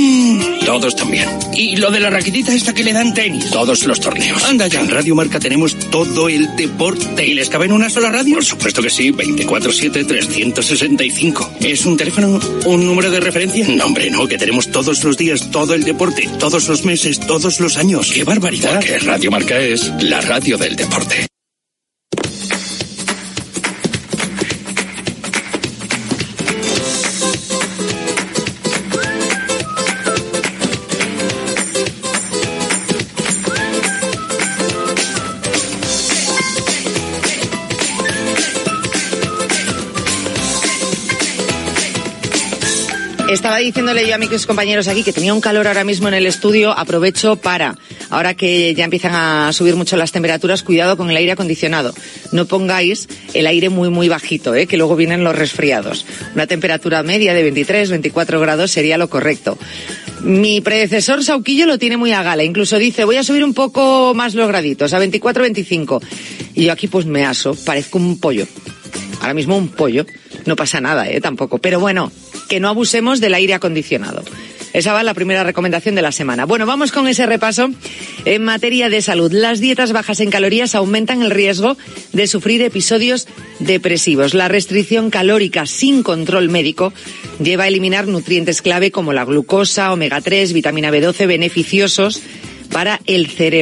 [SPEAKER 18] Todos también. ¿Y lo de la raquetita esta que le dan tenis? Todos los torneos. Anda ya. En Radio Marca tenemos todo el deporte. ¿Y les cabe en una sola radio? Por supuesto que sí, veinticuatro siete trescientos sesenta y cinco. ¿Es un teléfono, un número de referencia? No, hombre, no, que tenemos todos los días todo el deporte, todos los meses, todos los años. ¡Qué barbaridad! Porque Radio Marca es la radio del deporte.
[SPEAKER 17] Estaba diciéndole yo a mis compañeros aquí que tenía un calor ahora mismo en el estudio. Aprovecho para, ahora que ya empiezan a subir mucho las temperaturas, cuidado con el aire acondicionado. No pongáis el aire muy, muy bajito, ¿eh? Que luego vienen los resfriados. Una temperatura media de veintitrés, veinticuatro grados sería lo correcto. Mi predecesor Sauquillo lo tiene muy a gala. Incluso dice, voy a subir un poco más los graditos, a veinticuatro, veinticinco. Y yo aquí pues me aso, parezco un pollo. Ahora mismo un pollo. No pasa nada, ¿eh? Tampoco. Pero bueno, que no abusemos del aire acondicionado. Esa va la primera recomendación de la semana. Bueno, vamos con ese repaso en materia de salud. Las dietas bajas en calorías aumentan el riesgo de sufrir episodios depresivos. La restricción calórica sin control médico lleva a eliminar nutrientes clave como la glucosa, omega tres, vitamina B doce, beneficiosos para el cerebro.